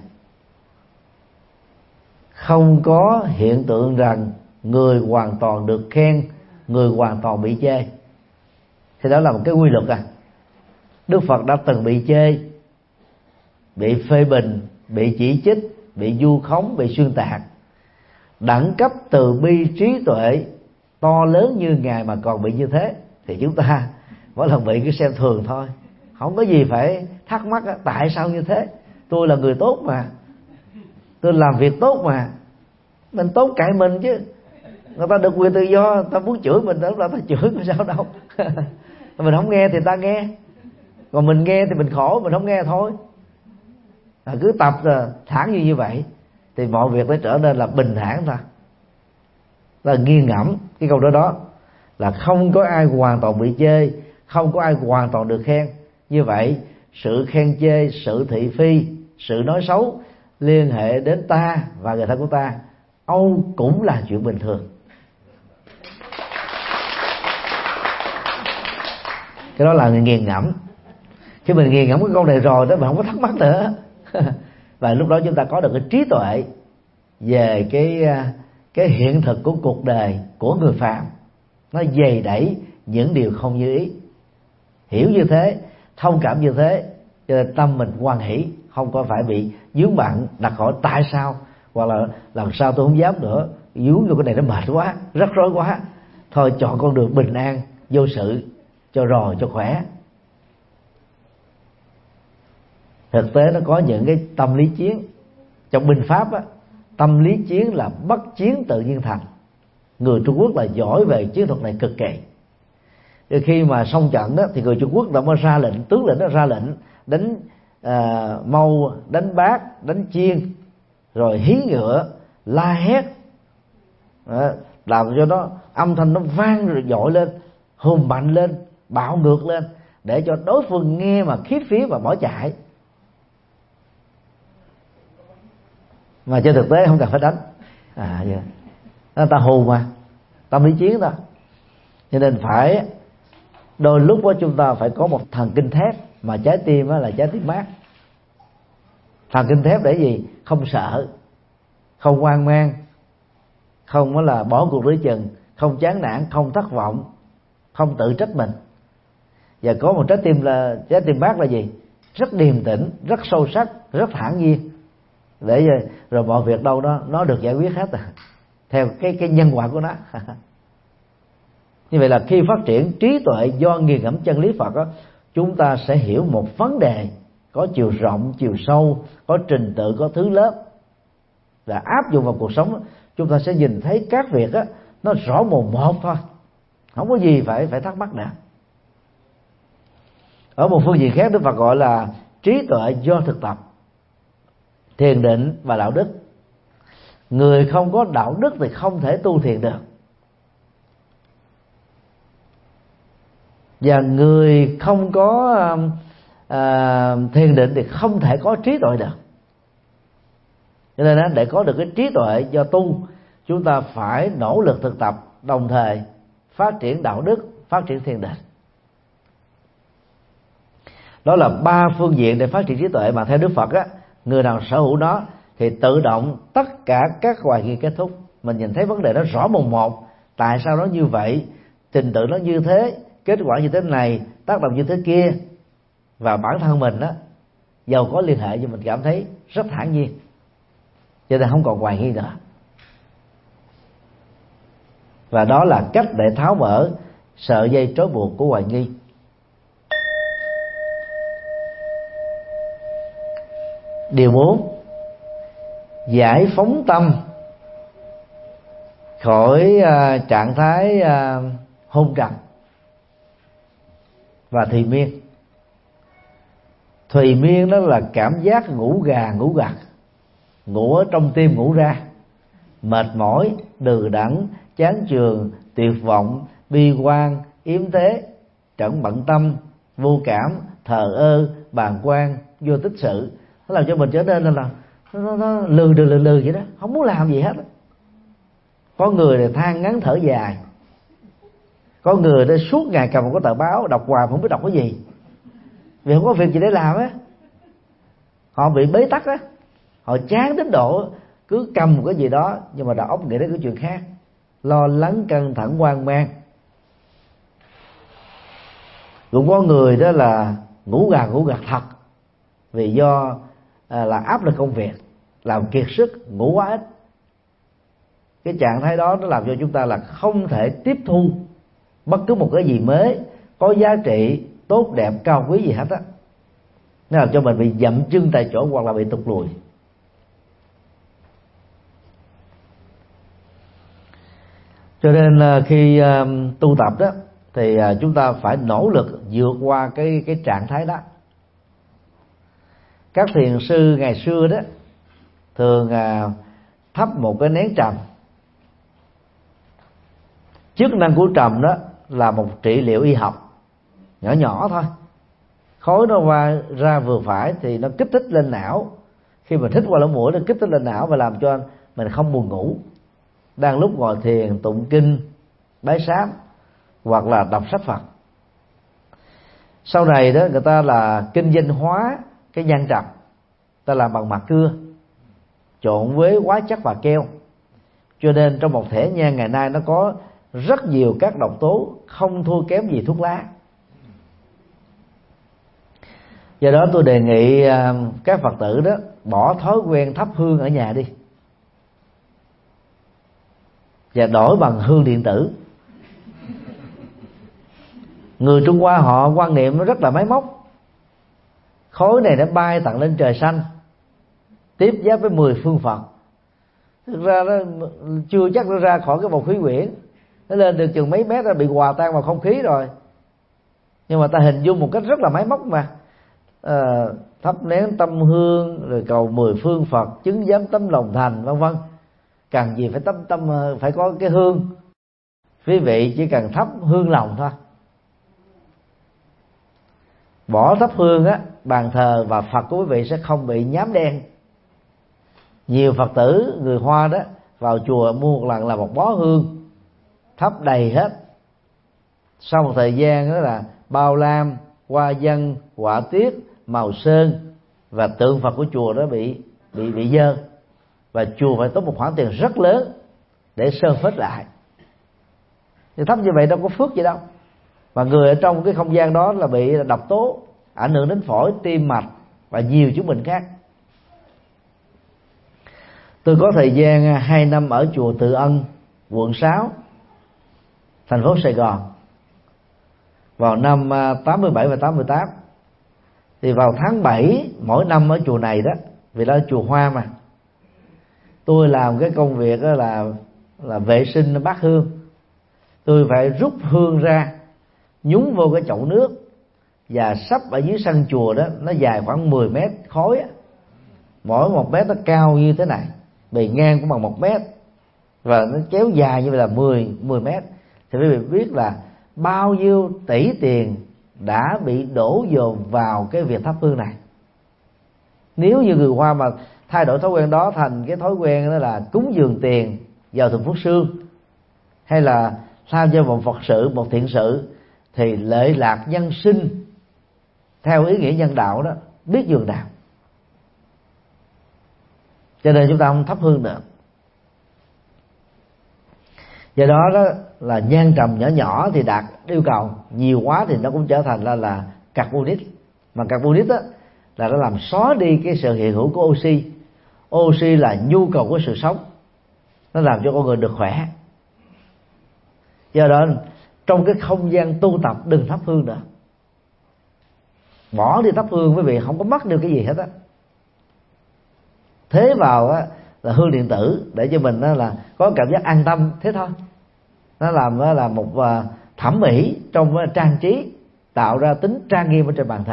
không có hiện tượng rằng người hoàn toàn được khen, người hoàn toàn bị chê. Thì đó là một cái quy luật à. Đức Phật đã từng bị chê, bị phê bình, bị chỉ trích, bị vu khống, bị xuyên tạc. Đẳng cấp từ bi trí tuệ to lớn như Ngài mà còn bị như thế, thì chúng ta mỗi lần bị cứ xem thường thôi, không có gì phải thắc mắc á, tại sao như thế? Tôi là người tốt mà, tôi làm việc tốt mà, mình tốt cãi mình chứ. Người ta được quyền tự do, người ta muốn chửi mình đó là ta chửi, có sao đâu. Mình không nghe thì ta nghe, còn mình nghe thì mình khổ, mình không nghe thôi. À, cứ tập rồi thản như như vậy thì mọi việc nó trở nên là bình thản thôi. Là nghiêng ngẫm cái câu đó đó là không có ai hoàn toàn bị chê, không có ai hoàn toàn được khen. Như vậy sự khen chê, sự thị phi, sự nói xấu liên hệ đến ta và người thân của ta, âu cũng là chuyện bình thường. Cái đó là nghiền ngẫm. Khi mình nghiền ngẫm cái câu này rồi đó, mình không có thắc mắc nữa. Và lúc đó chúng ta có được cái trí tuệ về cái cái hiện thực của cuộc đời của người phàm, nó dày đẩy những điều không như ý. Hiểu như thế, thông cảm như thế, cho nên tâm mình hoan hỷ, không có phải bị vướng bận đặt hỏi tại sao, hoặc là lần sau tôi không dám nữa, vướng vô cái này nó mệt quá, rắc rối quá, thôi chọn con đường bình an vô sự cho rồi cho khỏe. Thực tế nó có những cái tâm lý chiến. Trong binh pháp á, tâm lý chiến là bất chiến tự nhiên thành. Người Trung Quốc là giỏi về chiến thuật này cực kỳ. Thì khi mà xong trận đó thì người Trung Quốc đã mới ra lệnh, tướng lĩnh đã ra lệnh đánh à, mâu, đánh bát, đánh chiên, rồi hí ngựa, la hét, à, làm cho nó âm thanh nó vang rồi dội lên, hùng mạnh lên, bạo ngược lên, để cho đối phương nghe mà khiếp vía và bỏ chạy. mà trên thực tế không cần phải đánh. À vậy người ta hù mà, tâm lý chiến thôi. Cho nên phải đôi lúc đó chúng ta phải có một thần kinh thép, mà trái tim đó là trái tim mát. Thần kinh thép để gì? Không sợ, không hoang mang, không có là bỏ cuộc lưỡi chừng, không chán nản, không thất vọng, không tự trách mình. Và có một trái tim là trái tim mát là gì? Rất điềm tĩnh, rất sâu sắc, rất thản nhiên, để rồi, rồi mọi việc đâu đó nó được giải quyết hết à, theo cái cái nhân quả của nó. Như vậy là khi phát triển trí tuệ do nghiền ngẫm chân lý Phật đó, chúng ta sẽ hiểu một vấn đề có chiều rộng, chiều sâu, có trình tự, có thứ lớp, và áp dụng vào cuộc sống. Chúng ta sẽ nhìn thấy các việc đó, nó rõ mồn một thôi, không có gì phải phải thắc mắc nữa. Ở một phương diện khác, Đức Phật gọi là trí tuệ do thực tập, thiền định và đạo đức. Người không có đạo đức thì không thể tu thiền được, và người không có à, thiền định thì không thể có trí tuệ được. Cho nên để có được cái trí tuệ do tu, chúng ta phải nỗ lực thực tập, đồng thời phát triển đạo đức, phát triển thiền định. Đó là ba phương diện để phát triển trí tuệ mà theo Đức Phật á, người nào sở hữu nó thì tự động tất cả các hoài nghi kết thúc. Mình nhìn thấy vấn đề đó rõ mồn một, tại sao nó như vậy, trình tự nó như thế, kết quả như thế này, tác động như thế kia, và bản thân mình á, giàu có liên hệ, nhưng mình cảm thấy rất thản nhiên, cho nên không còn hoài nghi nữa. Và đó là cách để tháo mở sợi dây trói buộc của hoài nghi. Điều bốn, giải phóng tâm khỏi uh, trạng thái uh, hôn trầm và thùy miên. Thùy miên đó là cảm giác ngủ gà ngủ gật, ngủ ở trong tim ngủ ra, mệt mỏi, đừ đẫn, chán chường, tuyệt vọng, bi quan, yếm thế, trẫn bận tâm, vô cảm, thờ ơ, bàng quan, vô tích sự. Nó làm cho mình trở nên là nó, nó, nó lừ đừ lừ lừ vậy đó, không muốn làm gì hết. Có người thì than ngắn thở dài, có người thì suốt ngày cầm một cái tờ báo đọc hoài không biết đọc cái gì, vì không có việc gì để làm á. Họ bị bế tắc á, họ chán đến độ cứ cầm một cái gì đó, nhưng mà đầu óc nghĩ đến cái chuyện khác, lo lắng, căng thẳng, hoang mang. Cũng có người đó là ngủ gà ngủ gật thật, vì do à, là áp lực công việc, làm kiệt sức, ngủ quá ít. Cái trạng thái đó nó làm cho chúng ta là không thể tiếp thu bất cứ một cái gì mới, có giá trị, tốt đẹp, cao quý gì hết á. Nó làm cho mình bị dậm chân tại chỗ hoặc là bị tụt lùi. Cho nên khi uh, tu tập đó thì uh, chúng ta phải nỗ lực vượt qua cái cái trạng thái đó. Các thiền sư ngày xưa đó thường uh, thắp một cái nén trầm. Chức năng của trầm đó là một trị liệu y học nhỏ nhỏ thôi, khói nó qua ra vừa phải thì nó kích thích lên não. Khi mà hít qua lỗ mũi nó kích thích lên não và làm cho mình không buồn ngủ, đang lúc ngồi thiền, tụng kinh, bái sám hoặc là đọc sách Phật. Sau này đó người ta là kinh doanh hóa cái nhang trầm, ta làm bằng mạc cưa trộn với hóa chất và keo, cho nên trong một thẻ nhang ngày nay nó có rất nhiều các độc tố không thua kém gì thuốc lá. Do đó tôi đề nghị các Phật tử đó bỏ thói quen thắp hương ở nhà đi và đổi bằng hương điện tử. Người Trung Hoa họ quan niệm nó rất là máy móc, khói này nó bay tận lên trời xanh, tiếp giáp với mười phương Phật. Thực ra nó chưa chắc nó ra khỏi cái bầu khí quyển, nó lên được chừng mấy mét nó bị hòa tan vào không khí rồi. Nhưng mà ta hình dung một cách rất là máy móc mà, à, thắp nén tâm hương rồi cầu mười phương Phật chứng giám tấm lòng thành vân vân. Cần gì phải tâm tâm phải có cái hương, quý vị chỉ cần thắp hương lòng thôi. Bỏ thắp hương á, bàn thờ và Phật của quý vị sẽ không bị nhám đen. Nhiều Phật tử người Hoa đó vào chùa mua một lần là một bó hương, thắp đầy hết. Sau một thời gian đó là bao lam, hoa văn, họa tiết, màu sơn và tượng Phật của chùa đó bị bị bị dơ, và chùa phải tốn một khoản tiền rất lớn để sơn phết lại. Thì thấp như vậy đâu có phước gì đâu, mà người ở trong cái không gian đó là bị độc tố, ảnh hưởng đến phổi, tim mạch và nhiều chứng bệnh khác. Tôi có thời gian hai năm ở chùa Từ Ân, quận sáu, thành phố Sài Gòn, vào năm tám mươi bảy và tám mươi tám. Thì vào tháng bảy mỗi năm ở chùa này đó, vì đó là chùa Hoa mà, tôi làm cái công việc đó là là vệ sinh bát hương. Tôi phải rút hương ra, nhúng vô cái chậu nước, và sắp ở dưới sân chùa đó, nó dài khoảng mười mét khối á. Mỗi một mét nó cao như thế này, bề ngang cũng bằng một mét, và nó kéo dài như vậy là mười mười mét. Thì quý vị biết là bao nhiêu tỷ tiền đã bị đổ dồn vào cái việc thắp hương này. Nếu như người Hoa mà thay đổi thói quen đó thành cái thói quen đó là cúng dường tiền vào thượng Phúc Sương, hay là tham gia một Phật sự, một thiện sự, thì lệ lạc nhân sinh theo ý nghĩa nhân đạo đó biết dường nào. Cho nên chúng ta không thắp hương nữa. Do đó đó là nhang trầm nhỏ nhỏ thì đạt yêu cầu, nhiều quá thì nó cũng trở thành là là carbonic. Mà carbonic đó là nó làm xóa đi cái sự hiện hữu của oxy. Oxy là nhu cầu của sự sống, nó làm cho con người được khỏe. Do đó trong cái không gian tu tập đừng thắp hương nữa. Bỏ đi thắp hương quý vị không có mất được cái gì hết á. Thế vào á là hương điện tử để cho mình đó là có cảm giác an tâm thế thôi. Nó làm đó là một thẩm mỹ trong trang trí, tạo ra tính trang nghiêm ở trên bàn thờ.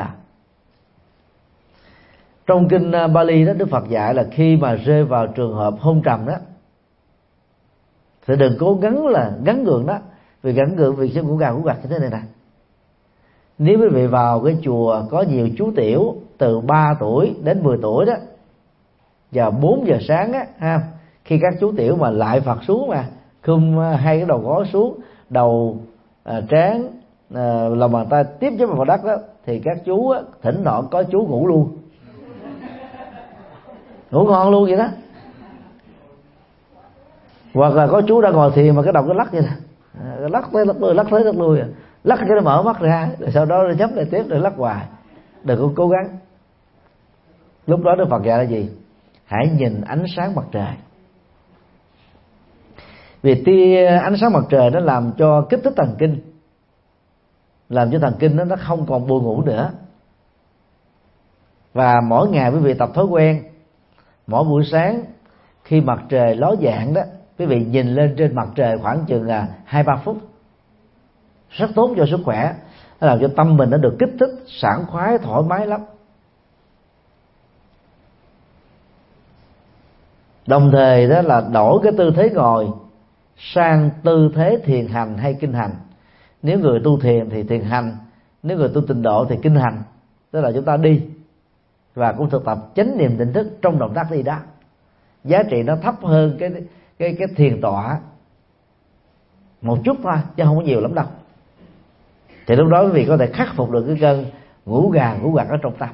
Trong kinh Bali đó, Đức Phật dạy là khi mà rơi vào trường hợp hôn trầm đó thì đừng cố gắng là gắn gượng đó, vì gắn gượng vì sẽ ngủ gà ngủ gật như thế này nè. Nếu quý vị vào cái chùa có nhiều chú tiểu từ ba tuổi đến mười tuổi đó, vào bốn giờ sáng á, ha, khi các chú tiểu mà lại Phật xuống mà khum hai cái đầu gối xuống, đầu à, trán à, lòng bàn tay tiếp với vào đất đó, thì các chú á, thỉnh thoảng có chú ngủ luôn, ngủ ngon luôn vậy đó. Hoặc là có chú đang ngồi thiền mà cái đầu cứ lắc vậy nè, lắc tới lắc lui, lắc tới lắc lui, lắc cái nó mở mắt ra, rồi sau đó nó nhấp lại tiếp, rồi lắc hoài. Đừng có cố gắng. Lúc đó Đức Phật dạy là gì? Hãy nhìn ánh sáng mặt trời. Vì tia ánh sáng mặt trời nó làm cho kích thích thần kinh, làm cho thần kinh nó nó không còn buồn ngủ nữa. Và mỗi ngày quý vị tập thói quen, mỗi buổi sáng khi mặt trời ló dạng đó, quý vị nhìn lên trên mặt trời khoảng chừng là hai ba phút, rất tốt cho sức khỏe. Nó làm cho tâm mình nó được kích thích, sảng khoái, thoải mái lắm. Đồng thời đó là đổi cái tư thế ngồi sang tư thế thiền hành hay kinh hành. Nếu người tu thiền thì thiền hành, nếu người tu tịnh độ thì kinh hành. Tức là chúng ta đi và cũng thực tập chánh niệm tỉnh thức trong động tác đi đó. Giá trị nó thấp hơn cái cái cái thiền tọa một chút thôi, chứ không có nhiều lắm đâu. Thì lúc đó quý vị có thể khắc phục được cái cơn ngủ gà ngủ gật ở trong tâm.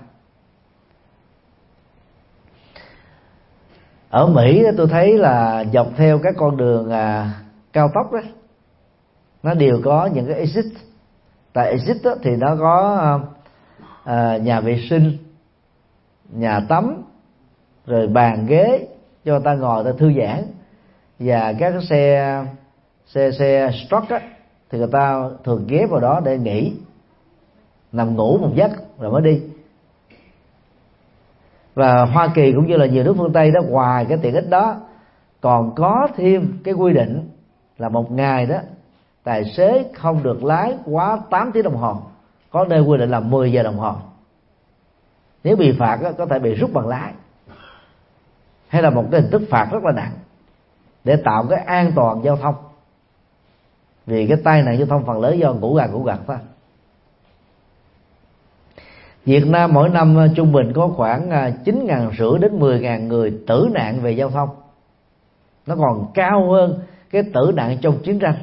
Ở Mỹ tôi thấy là dọc theo các con đường à, cao tốc đó, nó đều có những cái exit. Tại exit đó, thì nó có à, nhà vệ sinh, nhà tắm, rồi bàn ghế cho người ta ngồi, người ta thư giãn. Và các cái xe xe xe truck á, thì người ta thường ghé vào đó để nghỉ, nằm ngủ một giấc rồi mới đi. Và Hoa Kỳ cũng như là nhiều nước phương Tây đó, ngoài cái tiện ích đó còn có thêm cái quy định là một ngày đó tài xế không được lái quá tám tiếng đồng hồ, có nơi quy định là mười giờ đồng hồ. Nếu bị phạt đó, có thể bị rút bằng lái, hay là một cái hình thức phạt rất là nặng để tạo cái an toàn giao thông. Vì cái tai nạn giao thông phần lớn do ngủ gà ngủ gật thôi. Việt Nam mỗi năm trung bình có khoảng chín ngàn rưỡi đến mười ngàn người tử nạn về giao thông. Nó còn cao hơn cái tử nạn trong chiến tranh.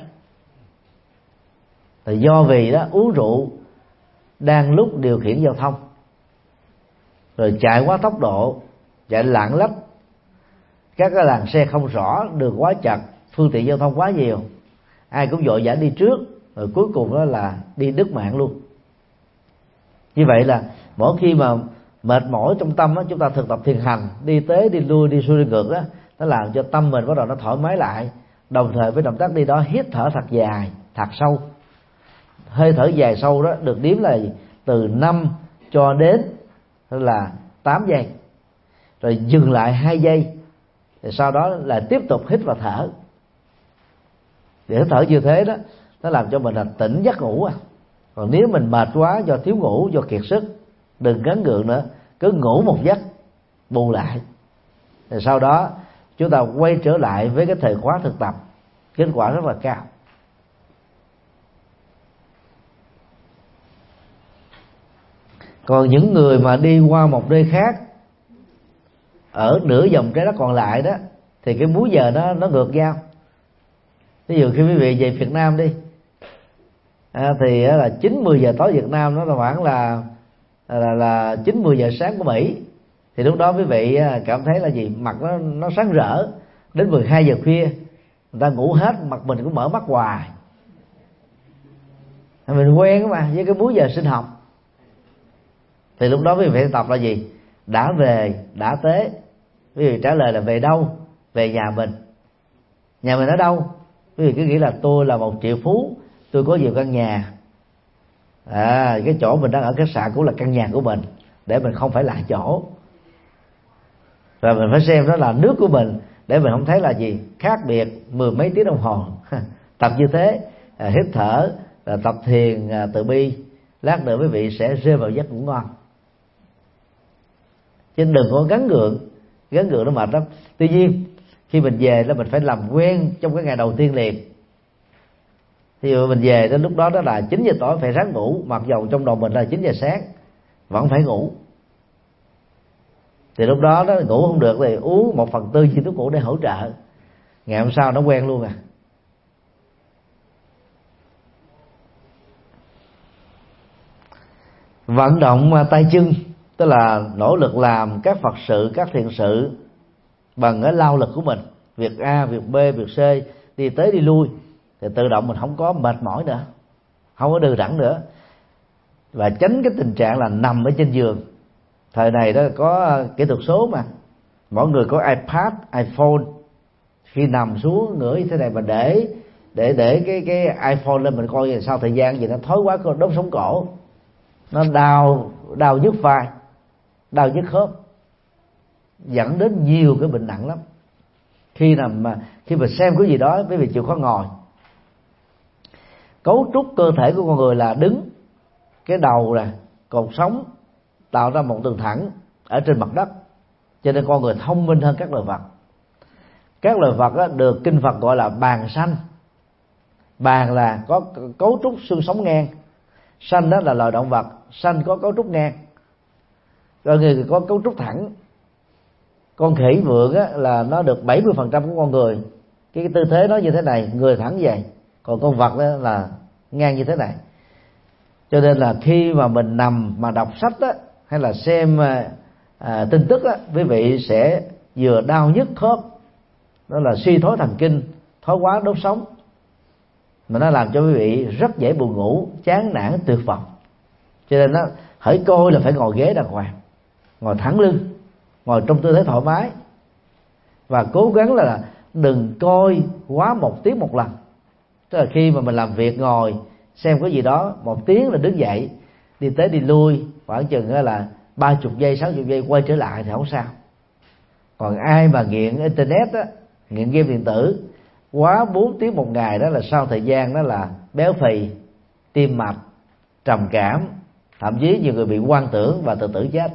Là do vì đó uống rượu đang lúc điều khiển giao thông, rồi chạy quá tốc độ, chạy lạng lách, các cái làn xe không rõ, đường quá chật, phương tiện giao thông quá nhiều, ai cũng vội vã đi trước, rồi cuối cùng đó là đi đứt mạng luôn. Như vậy là mỗi khi mà mệt mỏi trong tâm đó, chúng ta thực tập thiền hành, đi tới đi lui, đi xuôi đi ngược đó, nó làm cho tâm mình bắt đầu nó thoải mái lại. Đồng thời với động tác đi đó, hít thở thật dài, thật sâu. Hơi thở dài sâu đó được đếm là từ năm cho đến là tám giây, rồi dừng lại hai giây, rồi sau đó là tiếp tục hít và thở. Để hít thở như thế đó, nó làm cho mình là tỉnh giấc ngủ à. Còn nếu mình mệt quá do thiếu ngủ, do kiệt sức, đừng gắng gượng nữa, cứ ngủ một giấc bù lại, rồi sau đó chúng ta quay trở lại với cái thời khóa thực tập, kết quả rất là cao. Còn những người mà đi qua một nơi khác ở nửa vòng trái đất còn lại đó, thì cái múi giờ nó nó ngược nhau. Ví dụ khi quý vị về Việt Nam đi, à, thì là chín mười giờ tối Việt Nam, nó là khoảng là là là chín mười giờ sáng của Mỹ. Thì lúc đó quý vị cảm thấy là gì? Mặt nó nó sáng rỡ. Đến mười hai giờ khuya người ta ngủ hết, mặt mình cũng mở mắt hoài. Mình quen mà với cái múi giờ sinh học. Thì lúc đó quý vị phải tập là gì? Đã về, đã tế. Quý vị trả lời là về đâu? Về nhà mình. Nhà mình ở đâu? Quý vị cứ nghĩ là tôi là một triệu phú, tôi có nhiều căn nhà. À, cái chỗ mình đang ở khách sạn cũng là căn nhà của mình, để mình không phải lại chỗ. Và mình phải xem đó là nước của mình, để mình không thấy là gì khác biệt mười mấy tiếng đồng hồ. Tập như thế, à, hít thở, à, tập thiền, à, từ bi, lát nữa quý vị sẽ rơi vào giấc ngủ ngon. Chứ đừng có gắng gượng, gắng gượng nó mệt lắm. Tuy nhiên khi mình về là mình phải làm quen trong cái ngày đầu tiên liền. Thì mình về đến lúc đó đó là chín giờ tối phải ráng ngủ, mặc dầu trong đầu mình là chín giờ sáng vẫn phải ngủ. Thì lúc đó đó ngủ không được thì uống một phần tư viên thuốc ngủ để hỗ trợ. Ngày hôm sau nó quen luôn à. Vận động tay chân, tức là nỗ lực làm các Phật sự, các thiện sự bằng cái lao lực của mình, việc A, việc B, việc C, đi tới đi lui, thì tự động mình không có mệt mỏi nữa, không có đừ đẫn nữa, và tránh cái tình trạng là nằm ở trên giường. Thời này đó có kỹ thuật số mà, mỗi người có iPad, iPhone, khi nằm xuống ngửa như thế này mà để để để cái cái iPhone lên mình coi, sau thời gian gì nó thói quá đốt sống cổ, nó đau đau nhức vai, đau nhức khớp, dẫn đến nhiều cái bệnh nặng lắm. Khi nằm mà khi mà xem cái gì đó, quý vị chịu khó ngồi. Cấu trúc cơ thể của con người là đứng, cái đầu là cột sống tạo ra một đường thẳng ở trên mặt đất, cho nên con người thông minh hơn các loài vật. Các loài vật đó, được kinh Phật gọi là bàn sanh. Bàn là có cấu trúc xương sống ngang, sanh đó là loài động vật, sanh có cấu trúc ngang, rồi người có cấu trúc thẳng. Con khỉ vượn á, là nó được bảy mươi phần trăm của con người, cái, cái tư thế nó như thế này, người thẳng vậy. Còn con vật đó là ngang như thế này. Cho nên là khi mà mình nằm mà đọc sách á, hay là xem à, tin tức á, quý vị sẽ vừa đau nhức khớp, đó là suy thoái thần kinh, thoái hóa đốt sống, mà nó làm cho quý vị rất dễ buồn ngủ, chán nản, tuyệt vọng. Cho nên nó hỡi coi là phải ngồi ghế đàng hoàng, ngồi thẳng lưng, ngồi trong tư thế thoải mái, và cố gắng là đừng coi quá một tiếng một lần. Tức là khi mà mình làm việc ngồi xem cái gì đó một tiếng là đứng dậy, đi tới đi lui khoảng chừng là ba chục giây, sáu chục giây quay trở lại thì không sao. Còn ai mà nghiện internet á, nghiện game điện tử quá bốn tiếng một ngày đó, là sau thời gian đó là béo phì, tim mạch, trầm cảm, thậm chí nhiều người bị hoang tưởng và tự tử chết.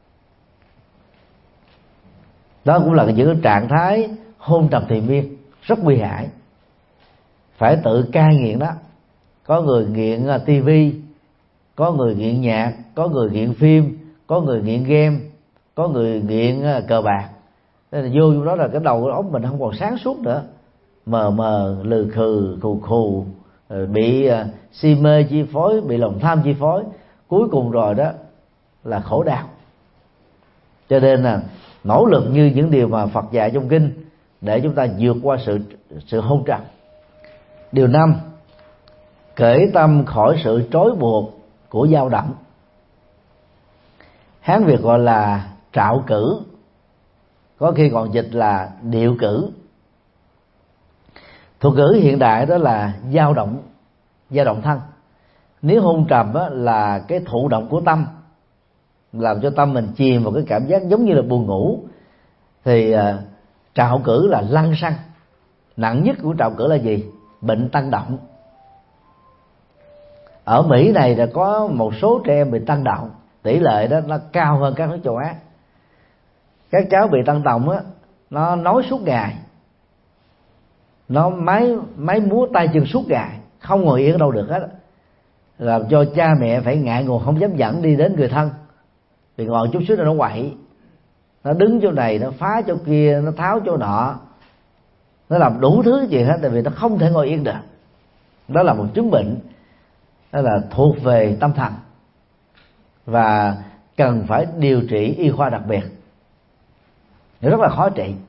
Đó cũng là những trạng thái hôn trầm triền miên rất nguy hại, phải tự cai nghiện đó. Có người nghiện tivi, có người nghiện nhạc, có người nghiện phim, có người nghiện game, có người nghiện cờ bạc. Nên là vô đó là cái đầu óc mình không còn sáng suốt nữa, mờ mờ lừ khừ khù khù, bị si mê chi phối, bị lòng tham chi phối, cuối cùng rồi đó là khổ đau. Cho nên là nỗ lực như những điều mà Phật dạy trong kinh để chúng ta vượt qua sự sự hôn trầm. Điều năm, cởi tâm khỏi sự trói buộc của dao động. Hán Việt gọi là trạo cử, có khi còn dịch là điệu cử. Thuật ngữ hiện đại đó là dao động, dao động thân. Nếu hôn trầm á, là cái thụ động của tâm, làm cho tâm mình chìm vào cái cảm giác giống như là buồn ngủ, thì uh, trạo cử là lăng xăng. Nặng nhất của trạo cử là gì? Bệnh tăng động. Ở Mỹ này là có một số trẻ em bị tăng động, tỷ lệ đó nó cao hơn các nước châu Á. Các cháu bị tăng động á, nó nói suốt ngày, nó máy máy múa tay chân suốt ngày, không ngồi yên ở đâu được hết, làm cho cha mẹ phải ngại ngùng, không dám dẫn đi đến người thân, vì ngồi chút xíu là nó quậy, nó đứng chỗ này, nó phá chỗ kia, nó tháo chỗ nọ, nó làm đủ thứ chuyện hết, tại vì nó không thể ngồi yên được. Đó là một chứng bệnh, đó là thuộc về tâm thần và cần phải điều trị y khoa đặc biệt, rất là khó trị.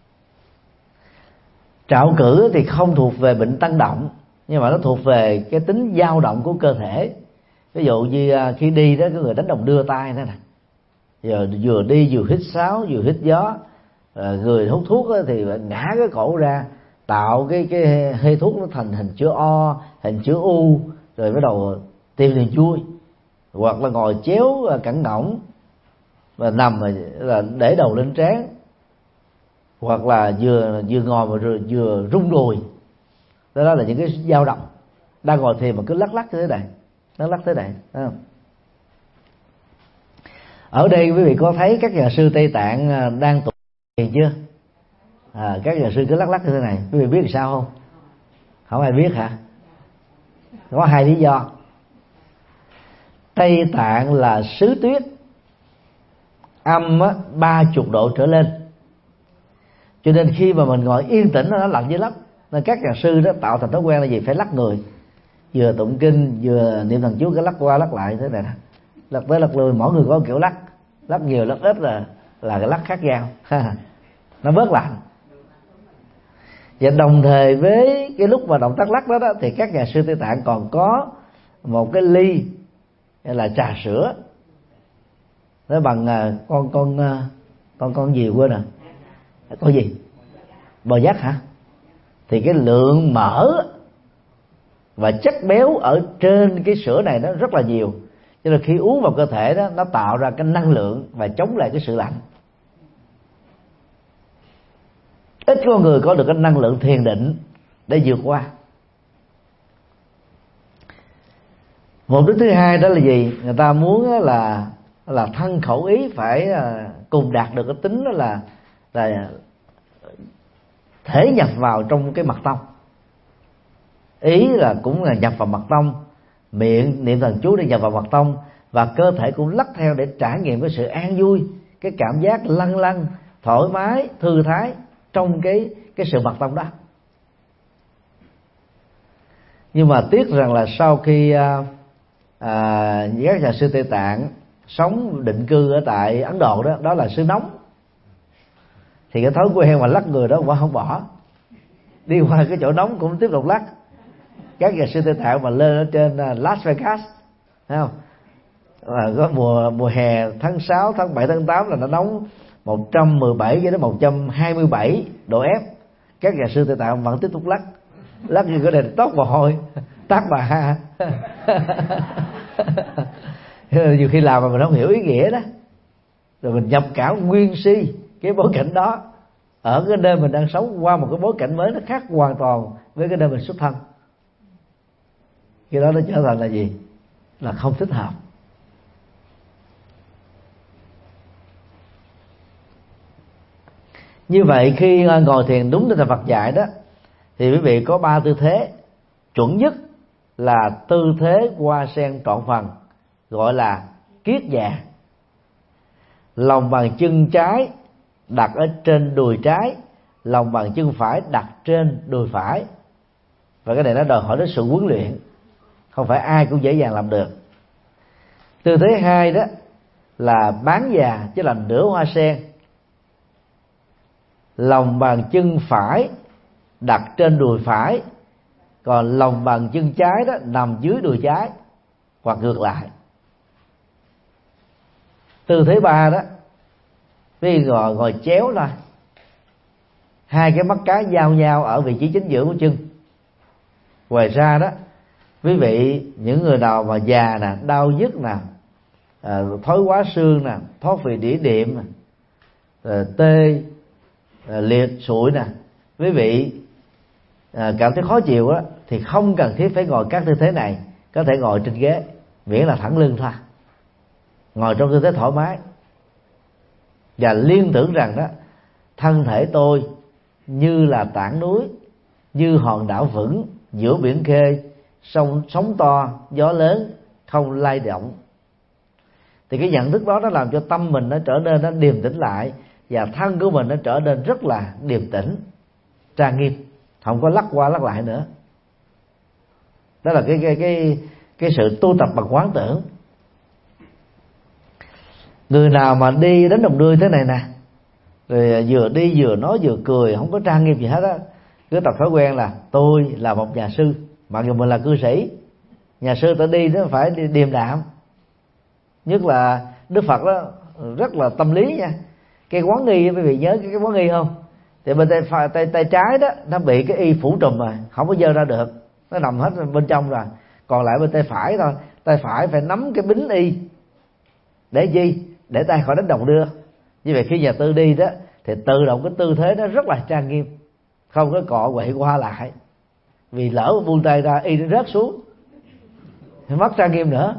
Trạo cử thì không thuộc về bệnh tăng động, nhưng mà nó thuộc về cái tính dao động của cơ thể. Ví dụ như khi đi đó, cái người đánh đồng đưa tay thế này, giờ vừa đi vừa hít sáo vừa hít gió, người hút thuốc thì ngã cái cổ ra, tạo cái cái hơi thuốc nó thành hình chữ O, hình chữ U, rồi bắt đầu tìm đường chui, hoặc là ngồi chéo cẳng ngỗng và nằm là để đầu lên trán, hoặc là vừa vừa ngồi mà vừa, vừa rung đùi. Đó, đó là những cái dao động. Đang ngồi thiền mà cứ lắc lắc thế này, nó lắc thế này, thấy không? Ở đây quý vị có thấy các nhà sư Tây Tạng đang tụng thiền chưa? À, các nhà sư cứ lắc lắc như thế này, quý vị biết làm sao không? Không ai biết hả? Có hai lý do. Tây Tạng là xứ tuyết, âm á, ba chục độ trở lên, cho nên khi mà mình ngồi yên tĩnh nó lạnh dữ lắm. Nên các nhà sư đó tạo thành thói quen là gì? Phải lắc người, vừa tụng kinh vừa niệm thần chú, cái lắc qua lắc lại thế này nè, lắc tới lắc lui, mỗi người có kiểu lắc, lắc nhiều lắc ít là là cái lắc khác nhau. Nó bớt lạnh. Và đồng thời với cái lúc mà động tác lắc đó, đó thì các nhà sư Tây Tạng còn có một cái ly là trà sữa, nó bằng con con con con gì quên rồi, con gì, bò dắt hả? Thì cái lượng mỡ và chất béo ở trên cái sữa này nó rất là nhiều, cho nên khi uống vào cơ thể đó, nó tạo ra cái năng lượng và chống lại cái sự lạnh. Ít có người có được cái năng lượng thiền định để vượt qua. Mục đích thứ hai đó là gì? Người ta muốn là là thân khẩu ý phải cùng đạt được cái tính đó là là thể nhập vào trong cái mật tông. Ý là cũng là nhập vào mật tông, miệng niệm thần chú để nhập vào mật tông, và cơ thể cũng lắc theo để trải nghiệm cái sự an vui, cái cảm giác lăn lăn, thoải mái, thư thái trong cái cái sự mật tông đó. Nhưng mà tiếc rằng là sau khi à, à, các nhà sư Tây Tạng sống định cư ở tại Ấn Độ đó, đó là xứ nóng, thì cái thói quen mà lắc người đó cũng không bỏ, đi qua cái chỗ nóng cũng tiếp tục lắc. Các nhà sư Tây Tạng mà lên ở trên Las Vegas, thấy không? Là có mùa mùa hè tháng sáu, tháng bảy, tháng tám là nó nóng một trăm mười bảy cho đến một trăm hai mươi bảy độ F. Các nhà sư Tây Tạng vẫn tiếp tục lắc, lắc như cái đèn tóc mồ hôi, tát bà ha. Nhiều khi làm mà mình không hiểu ý nghĩa đó, rồi mình nhập cả nguyên si cái bối cảnh đó ở cái nơi mình đang sống qua một cái bối cảnh mới, nó khác hoàn toàn với cái nơi mình xuất thân. Cái đó nó trở thành là gì? Là không thích hợp. Như vậy khi ngồi thiền đúng như Thầy Phật dạy đó, thì quý vị có ba tư thế. Chuẩn nhất là tư thế hoa sen trọn phần, gọi là kiết già. Lòng bàn chân trái đặt ở trên đùi trái, lòng bàn chân phải đặt trên đùi phải. Và cái này nó đòi hỏi đến sự huấn luyện, không phải ai cũng dễ dàng làm được. Tư thế hai đó là bán già, chứ là nửa hoa sen. Lòng bàn chân phải đặt trên đùi phải, còn lòng bàn chân trái đó nằm dưới đùi trái, hoặc ngược lại. Tư thế ba đó, ví dụ ngồi, ngồi chéo ra, hai cái mắt cá giao nhau ở vị trí chính giữa của chân. Ngoài ra đó, quý vị những người nào mà già nè, đau nhức nè, à, thói quá xương nè, thoát vị đĩa đệm nè, à, tê, à, liệt sụi nè, quý vị à, cảm thấy khó chịu đó, thì không cần thiết phải ngồi các tư thế này, có thể ngồi trên ghế, miễn là thẳng lưng thôi, ngồi trong tư thế thoải mái, và liên tưởng rằng đó, thân thể tôi như là tảng núi, như hòn đảo vững giữa biển khơi, sông sóng to gió lớn, không lay động. Thì cái nhận thức đó nó làm cho tâm mình nó trở nên nó điềm tĩnh lại, và thân của mình nó trở nên rất là điềm tĩnh, trang nghiêm, không có lắc qua lắc lại nữa. Đó là cái cái cái cái sự tu tập bằng quán tưởng. Người nào mà đi đến đồng đươi thế này nè, rồi vừa đi vừa nói vừa cười, không có trang nghiêm gì hết á, cứ tập thói quen là tôi là một nhà sư, mặc dù mình là cư sĩ. Nhà sư ta đi nó phải đi điềm đạm. Nhất là Đức Phật đó rất là tâm lý nha. Cái quán nghi, quý vị nhớ cái, cái quán nghi không? Thì bên tay phải, tay tay trái đó nó bị cái y phủ trùm rồi, không có dơ ra được, nó nằm hết bên trong rồi. Còn lại bên tay phải thôi, tay phải phải nắm cái bính y để gì? Để tay khỏi đánh đồng đưa. Như vậy khi nhà tư đi đó thì tự động cái tư thế nó rất là trang nghiêm, không có cọ quậy qua lại. Vì lỡ buông tay ra y nó rớt xuống thì mất trang nghiêm nữa.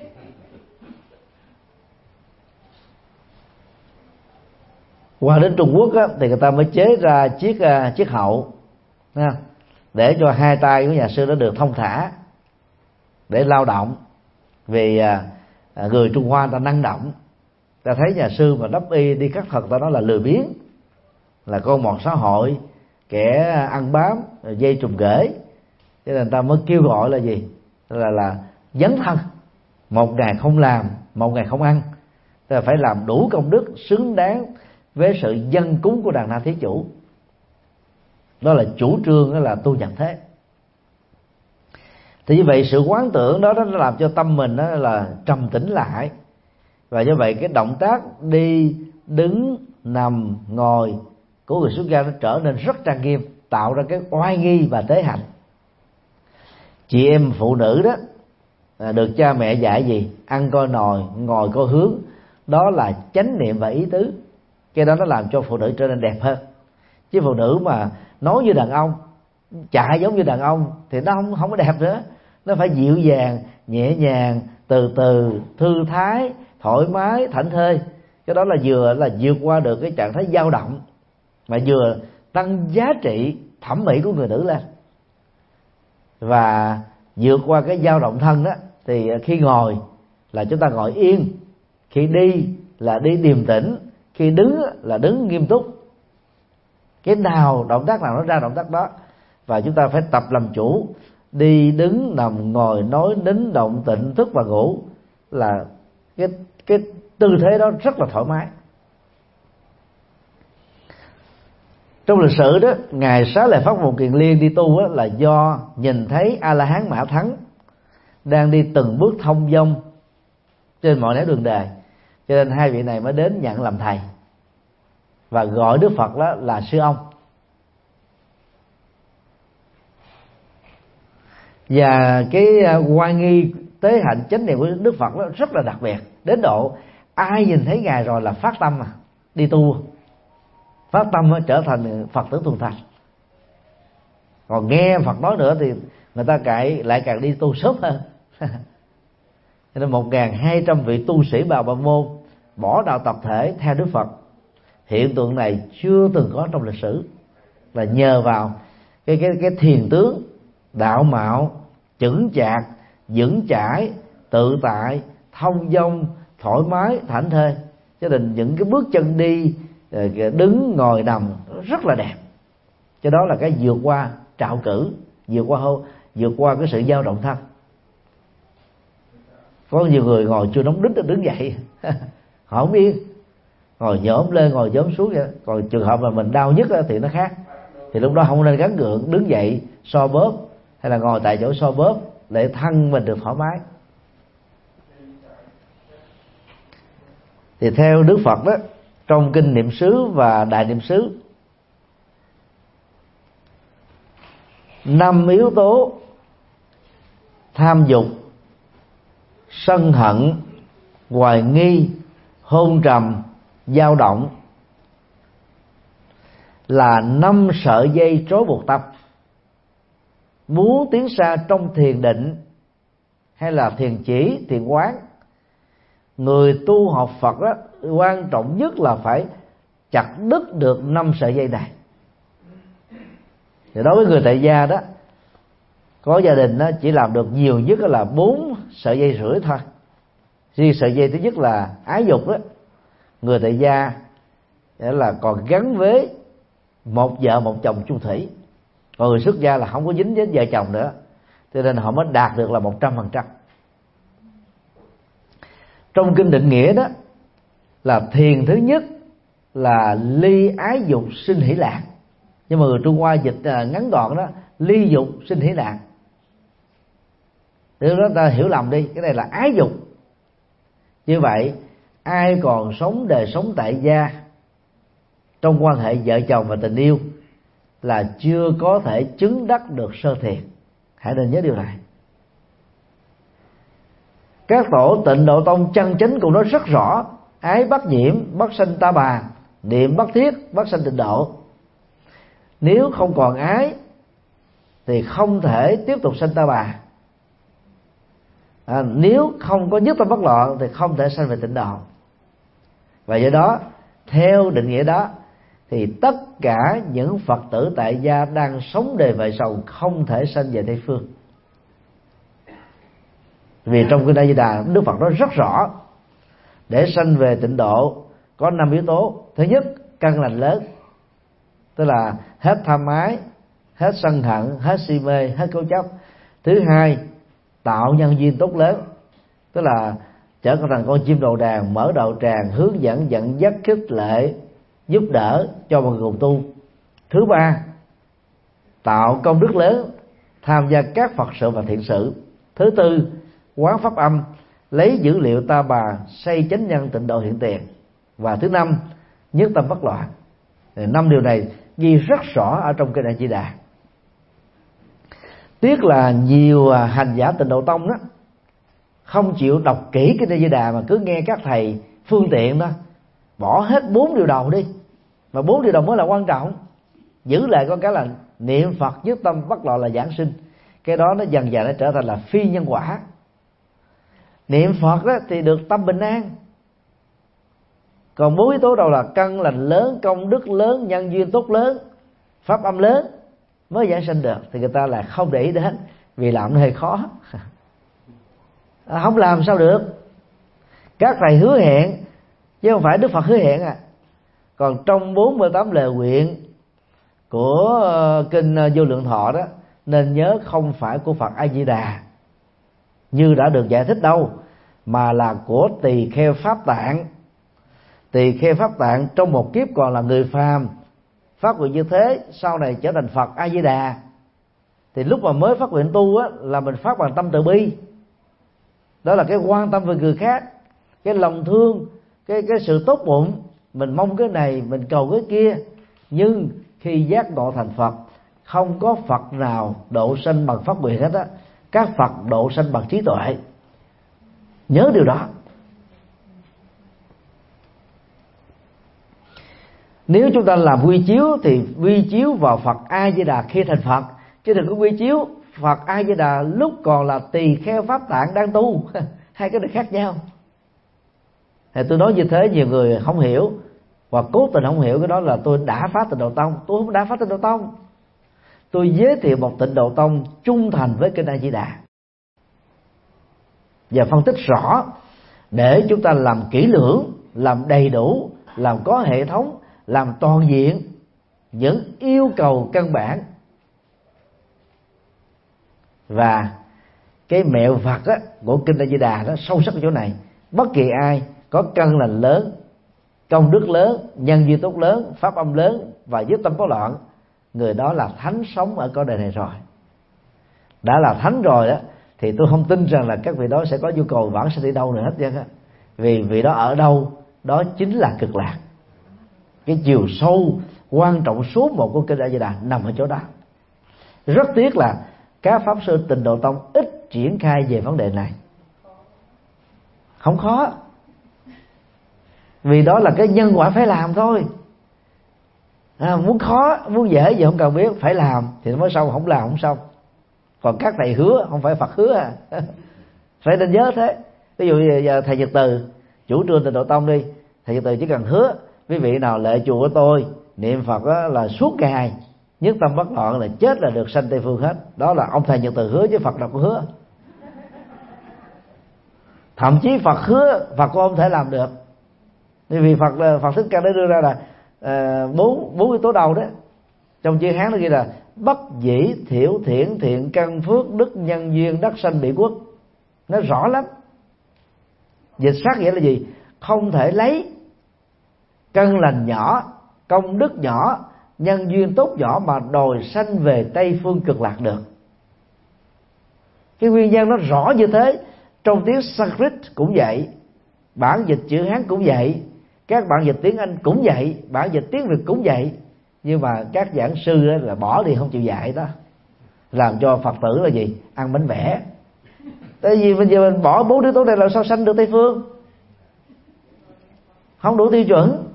Qua đến Trung Quốc á, thì người ta mới chế ra chiếc uh, chiếc hậu nha, để cho hai tay của nhà sư nó được thông thả để lao động. Vì uh, người Trung Hoa ta năng động, ta thấy nhà sư mà đắp y đi khắc thuật ta nói là lười biếng, là con mọt xã hội, kẻ ăn bám, dây trùm ghế, cho nên ta mới kêu gọi là gì, là là dấn thân, một ngày không làm, một ngày không ăn, ta phải làm đủ công đức xứng đáng với sự dân cúng của đàn na thí chủ. Đó là chủ trương, đó là tu nhập thế. Thì như vậy sự quán tưởng đó nó làm cho tâm mình đó là trầm tĩnh lại, và như vậy cái động tác đi, đứng, nằm, ngồi của người xuất gia nó trở nên rất trang nghiêm, tạo ra cái oai nghi và tế hạnh. Chị em phụ nữ đó được cha mẹ dạy gì? Ăn coi nồi, ngồi coi hướng, đó là chánh niệm và ý tứ. Cái đó nó làm cho phụ nữ trở nên đẹp hơn. Chứ phụ nữ mà nói như đàn ông, chạy giống như đàn ông thì nó không không có đẹp nữa. Nó phải dịu dàng, nhẹ nhàng, từ từ, thư thái, thoải mái, thảnh thơi. Cái đó là vừa là vượt qua được cái trạng thái dao động, mà vừa tăng giá trị thẩm mỹ của người nữ lên. Và vượt qua cái dao động thân đó, thì khi ngồi là chúng ta ngồi yên, khi đi là đi điềm tĩnh, khi đứng là đứng nghiêm túc. Cái nào động tác nào nó ra động tác đó, và chúng ta phải tập làm chủ. Đi, đứng, nằm, ngồi, nói, nín, động, tịnh, thức và ngủ là cái cái tư thế đó rất là thoải mái. Trong lịch sử đó, ngài Xá Lợi Phất Một Kiền Liên đi tu đó, là do nhìn thấy A La Hán Mã Thắng đang đi từng bước thông dong trên mọi nẻo đường đời, cho nên hai vị này mới đến nhận làm thầy và gọi Đức Phật đó là sư ông. Và cái oai nghi, tế hạnh, chánh niệm của Đức Phật đó rất là đặc biệt, đến độ ai nhìn thấy ngài rồi là phát tâm mà đi tu, phát tâm trở thành Phật tử thuần thành. Còn nghe Phật nói nữa thì người ta cãi lại càng đi tu sớm hơn. Cho nên một nghìn hai trăm vị tu sĩ Bà Bà Môn bỏ đạo tập thể theo Đức Phật. Hiện tượng này chưa từng có trong lịch sử, là nhờ vào cái cái cái thiền tướng đạo mạo, chững chạc, vững chãi, tự tại, thông dong, thoải mái, thảnh thơi. Cho nên những cái bước chân đi, đứng, ngồi, nằm rất là đẹp. Cho đó là cái vượt qua trạo cử, vượt qua vượt qua cái sự dao động thân. Có nhiều người ngồi chưa nóng đít đứng dậy họ không yên, ngồi nhổm lên ngồi nhổm xuống vậy. Còn trường hợp mà mình đau nhất thì nó khác, thì lúc đó không nên gắng gượng đứng dậy so bóp hay là ngồi tại chỗ so bóp để thân mình được thoải mái. Thì theo Đức Phật đó, trong kinh Niệm xứ và Đại Niệm xứ, năm yếu tố tham dục, sân hận, hoài nghi, hôn trầm, dao động là năm sợi dây trói buộc tâm. Muốn tiến xa trong thiền định hay là thiền chỉ, thiền quán, người tu học Phật đó, quan trọng nhất là phải chặt đứt được năm sợi dây này. Thì đối với người tại gia đó, có gia đình đó chỉ làm được nhiều nhất là bốn sợi dây rưỡi thôi. Riêng sợi dây thứ nhất là ái dục đó, người tại gia nghĩa là còn gắn với một vợ một chồng chung thủy, còn người xuất gia là không có dính với vợ chồng nữa, cho nên họ mới đạt được là một trăm phần trăm. Trong kinh định nghĩa đó là thiền thứ nhất là ly ái dục sinh hỷ lạc, nhưng mà người Trung Hoa dịch ngắn gọn đó ly dục sinh hỷ lạc. Để đó ta hiểu lầm đi, cái này là ái dục. Như vậy ai còn sống đời sống tại gia trong quan hệ vợ chồng và tình yêu là chưa có thể chứng đắc được sơ thiền. Hãy nên nhớ điều này. Các tổ Tịnh Độ Tông chân chính cũng nói rất rõ: ái bất nhiễm, bất sanh ta bà, niệm bất thiết, bất sanh tịnh độ. Nếu không còn ái thì không thể tiếp tục sanh ta bà. À, nếu không có nhất tâm bất loạn thì không thể sanh về tịnh độ. Và do đó, theo định nghĩa đó, thì tất cả những Phật tử tại gia đang sống đời vợ chồng không thể sanh về Tây phương. Vì trong kinh A Di Đà, Đức Phật nói rất rõ, để sanh về tịnh độ có năm yếu tố. Thứ nhất, căn lành lớn, tức là hết tham ái, hết sân hận, hết si mê, hết cố chấp. Thứ hai, tạo nhân duyên tốt lớn, tức là trở thành con chim đầu đàn, mở đạo tràng, hướng dẫn, dẫn dắt, khích lệ, giúp đỡ cho mọi người cùng tu. Thứ ba, tạo công đức lớn, tham gia các Phật sự và thiện sự. Thứ tư, quán pháp âm, lấy dữ liệu ta bà, xây chánh nhân tịnh độ hiện tiền. Và thứ năm, nhất tâm bất loạn. Năm điều này ghi rất rõ ở trong kinh A Di Đà. Tiếc là nhiều hành giả Tịnh Độ Tông đó không chịu đọc kỹ kinh A Di Đà mà cứ nghe các thầy phương tiện đó, bỏ hết bốn điều đầu đi. Mà bốn điều đầu mới là quan trọng. Giữ lại có cái là niệm Phật nhất tâm bất loạn là giảng sinh. Cái đó nó dần dần nó trở thành là phi nhân quả. Niệm Phật đó thì được tâm bình an. Còn bốn yếu tố đầu là căn lành lớn, công đức lớn, nhân duyên tốt lớn, pháp âm lớn mới giảng sinh được, thì người ta là không để ý đến, vì làm nó hơi khó. À, không làm sao được. Các thầy hứa hẹn chứ không phải Đức Phật hứa hẹn à. Còn trong bốn mươi tám lời nguyện của kinh Vô Lượng Thọ đó, nên nhớ không phải của Phật A Di Đà như đã được giải thích đâu, mà là của Tỳ Kheo Pháp Tạng. Tỳ Kheo Pháp Tạng trong một kiếp còn là người phàm, phát nguyện như thế, sau này trở thành Phật A Di Đà. Thì lúc mà mới phát nguyện tu á, là mình phát bằng tâm từ bi, đó là cái quan tâm về người khác, cái lòng thương, cái cái sự tốt bụng, mình mong cái này, mình cầu cái kia. Nhưng khi giác ngộ thành Phật, không có Phật nào độ sanh bằng phát nguyện hết á. Các Phật độ sanh bằng trí tuệ. Nhớ điều đó. Nếu chúng ta làm quy chiếu thì quy chiếu vào Phật A Di Đà khi thành Phật, chứ đừng có quy chiếu Phật A Di Đà lúc còn là Tỳ Kheo Pháp Tạng đang tu. Hai cái này khác nhau. Thì tôi nói như thế nhiều người không hiểu, hoặc cố tình không hiểu cái đó là tôi đã phá Tịnh Độ Tông. Tôi không đã phá Tịnh Độ Tông. Tôi giới thiệu một Tịnh Độ Tông trung thành với kinh A Di Đà và phân tích rõ để chúng ta làm kỹ lưỡng, làm đầy đủ, làm có hệ thống, làm toàn diện những yêu cầu căn bản. Và cái mẹo Phật á, của kinh A Di Đà nó sâu sắc ở chỗ này. Bất kỳ ai có căn lành lớn, công đức lớn, nhân duyên tốt lớn, pháp âm lớn và dứt tâm có loạn, người đó là thánh sống ở cõi đời này rồi. Đã là thánh rồi đó thì tôi không tin rằng là các vị đó sẽ có nhu cầu vãng sanh đi đâu nữa hết trơn á. Vì vị đó ở đâu, đó chính là cực lạc. Cái chiều sâu quan trọng số một của kinh A Di Đà nằm ở chỗ đó. Rất tiếc là các pháp sư Tịnh Độ Tông ít triển khai về vấn đề này. Không khó, vì đó là cái nhân quả phải làm thôi. À, muốn khó, muốn dễ gì không cần biết, phải làm thì nó mới xong, không làm không xong. Còn các thầy hứa, không phải Phật hứa à. Phải nên nhớ thế. Ví dụ giờ thầy Nhật Từ chủ trương Tịnh Độ Tông đi, thầy Nhật Từ chỉ cần hứa quý vị nào lệ chùa của tôi niệm Phật là suốt ngày nhất tâm bất loạn là chết là được sanh Tây Phương hết. Đó là ông thầy Nhật Từ hứa, chứ Phật đâu có hứa. Thậm chí Phật hứa, Phật cũng không thể làm được. Vì Phật Phật Thích Ca đã đưa ra là bốn bốn yếu tố đầu đó. Trong chữ Hán nó ghi là bất dĩ thiểu thiện thiện căn phước đức nhân duyên đắc sanh bị quốc. Nó rõ lắm. Dịch sát nghĩa là gì? Không thể lấy căn lành nhỏ, công đức nhỏ, nhân duyên tốt nhỏ mà đòi sanh về Tây Phương Cực Lạc được. Cái nguyên nhân nó rõ như thế. Trong tiếng Sanskrit cũng vậy, bản dịch chữ Hán cũng vậy, các bản dịch tiếng Anh cũng vậy, bản dịch tiếng Việt cũng vậy. Nhưng mà các giảng sư là bỏ đi không chịu dạy đó, làm cho Phật tử là gì? Ăn bánh vẽ. Tại vì bây giờ mình bỏ bốn yếu tố này là sao sanh được Tây Phương? Không đủ tiêu chuẩn.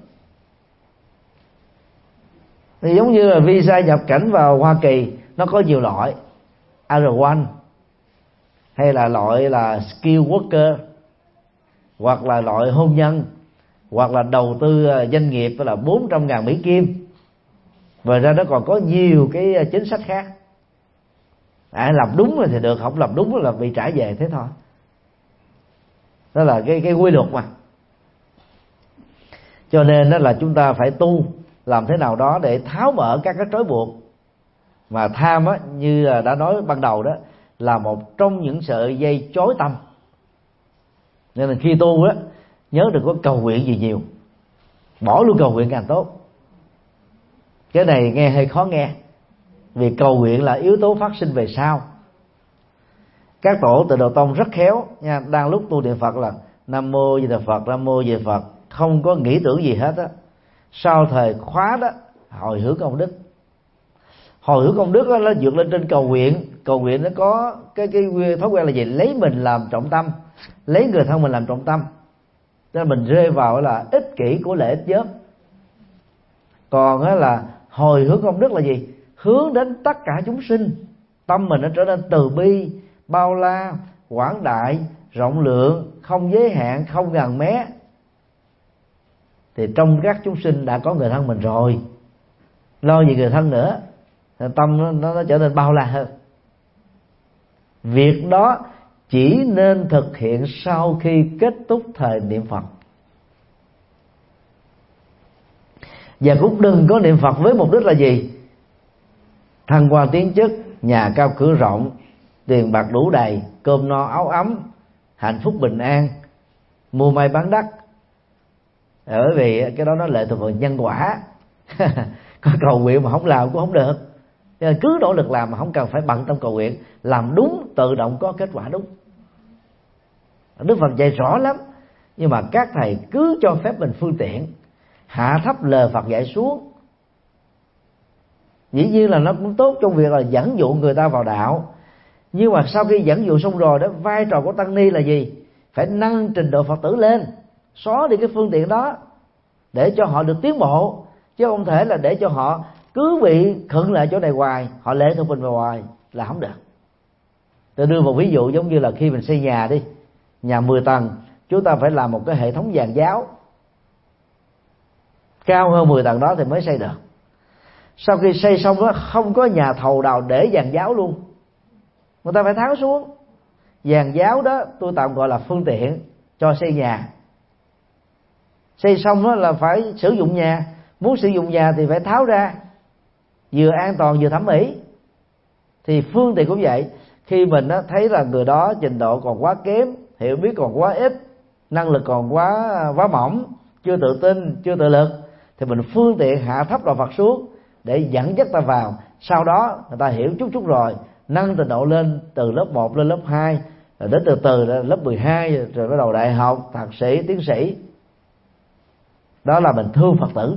Thì giống như là visa nhập cảnh vào Hoa Kỳ nó có nhiều loại, R một hay là loại là skill worker, hoặc là loại hôn nhân, hoặc là đầu tư doanh nghiệp là bốn trăm ngàn Mỹ Kim. Và ra nó còn có nhiều cái chính sách khác. À, làm đúng rồi thì được, không làm đúng là bị trả về, thế thôi. Đó là cái cái quy luật mà. Cho nên đó là chúng ta phải tu làm thế nào đó để tháo mở các cái trói buộc. Mà tham á, như đã nói ban đầu đó, là một trong những sợi dây chối tâm. Nên là khi tu á, nhớ đừng có cầu nguyện gì nhiều, bỏ luôn cầu nguyện càng tốt. Cái này nghe hơi khó nghe, vì cầu nguyện là yếu tố phát sinh về sau. Các tổ Tịnh Độ Tông rất khéo nha, đang lúc tu niệm Phật là Nam Mô Di Đà Phật, Nam Mô Di Đà Phật, không có nghĩ tưởng gì hết á. Sau thời khóa đó, hồi hướng công đức. Hồi hướng công đức đó, nó vượt lên trên cầu nguyện. Cầu nguyện nó có cái cái thói quen là gì? Lấy mình làm trọng tâm, lấy người thân mình làm trọng tâm, cho nên mình rơi vào là ích kỷ của lợi ích nhóm. Còn á là hồi hướng công đức là gì? Hướng đến tất cả chúng sinh, tâm mình nó trở nên từ bi, bao la, quảng đại, rộng lượng, không giới hạn, không ngần mé. Thì trong các chúng sinh đã có người thân mình rồi, lo gì người thân nữa. Tâm nó, nó, nó trở nên bao la hơn. Việc đó chỉ nên thực hiện sau khi kết thúc thời niệm Phật. Và cũng đừng có niệm Phật với mục đích là gì? Thăng quan tiến chức, nhà cao cửa rộng, tiền bạc đủ đầy, cơm no áo ấm, hạnh phúc bình an, mua may bán đắt. Bởi vì cái đó nó lệ thuộc vào nhân quả. Có cầu nguyện mà không làm cũng không được. Nên cứ nỗ lực làm mà không cần phải bận tâm cầu nguyện. Làm đúng tự động có kết quả đúng. Đức Phật dạy rõ lắm. Nhưng mà các thầy cứ cho phép mình phương tiện, hạ thấp lời Phật dạy xuống. Dĩ nhiên là nó cũng tốt trong việc là dẫn dụ người ta vào đạo. Nhưng mà sau khi dẫn dụ xong rồi đó, vai trò của tăng ni là gì? Phải nâng trình độ Phật tử lên, xóa đi cái phương tiện đó để cho họ được tiến bộ. Chứ không thể là để cho họ cứ bị khựng lại chỗ này hoài, họ lệ thuộc mình vào hoài là không được. Tôi đưa một ví dụ giống như là khi mình xây nhà đi, nhà mười tầng, chúng ta phải làm một cái hệ thống giàn giáo cao hơn mười tầng đó thì mới xây được. Sau khi xây xong đó, không có nhà thầu nào để giàn giáo luôn, người ta phải tháo xuống. Giàn giáo đó tôi tạm gọi là phương tiện, cho xây nhà. Xây xong đó là phải sử dụng nhà, muốn sử dụng nhà thì phải tháo ra, vừa an toàn vừa thẩm mỹ. Thì phương tiện cũng vậy, khi mình đó thấy là người đó trình độ còn quá kém, hiểu biết còn quá ít, năng lực còn quá quá mỏng, chưa tự tin, chưa tự lực, thì mình phương tiện hạ thấp đạo Phật xuống để dẫn dắt ta vào. Sau đó người ta hiểu chút chút rồi, nâng trình độ lên từ lớp một lên lớp hai, rồi đến từ từ lên lớp mười hai, rồi bắt đầu đại học, thạc sĩ, tiến sĩ. Đó là mình thương Phật tử.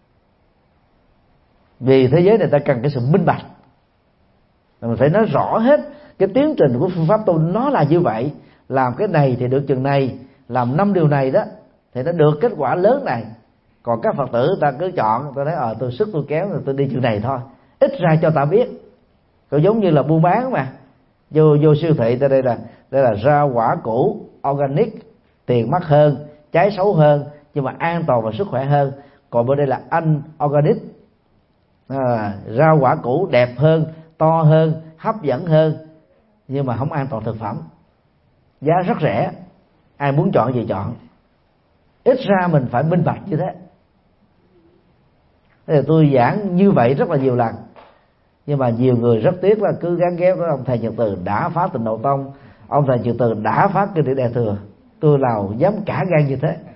Vì thế giới này ta cần cái sự minh bạch, mình phải nói rõ hết cái tiến trình của phương pháp tu nó là như vậy, làm cái này thì được chừng này, làm năm điều này đó thì nó được kết quả lớn này. Còn các Phật tử ta cứ chọn, ta thấy ờ tôi sức tôi kéo rồi tôi đi chừng này thôi, ít ra cho ta biết. Cũng giống như là buôn bán mà, vô vô siêu thị ta đây là đây là rau quả củ organic, tiền mắc hơn, trái xấu hơn, nhưng mà an toàn và sức khỏe hơn. Còn bên đây là unorganic, à, rau quả củ đẹp hơn, to hơn, hấp dẫn hơn, nhưng mà không an toàn thực phẩm, giá rất rẻ, ai muốn chọn gì chọn. Ít ra mình phải minh bạch như thế. Thế là tôi giảng như vậy rất là nhiều lần, nhưng mà nhiều người rất tiếc là cứ gán ghép với ông thầy Nhật Từ đã phá Tịnh Độ Tông, ông thầy Nhật Từ đã phá Kinh Điển Đại Thừa. Tôi nào dám cả gan như thế.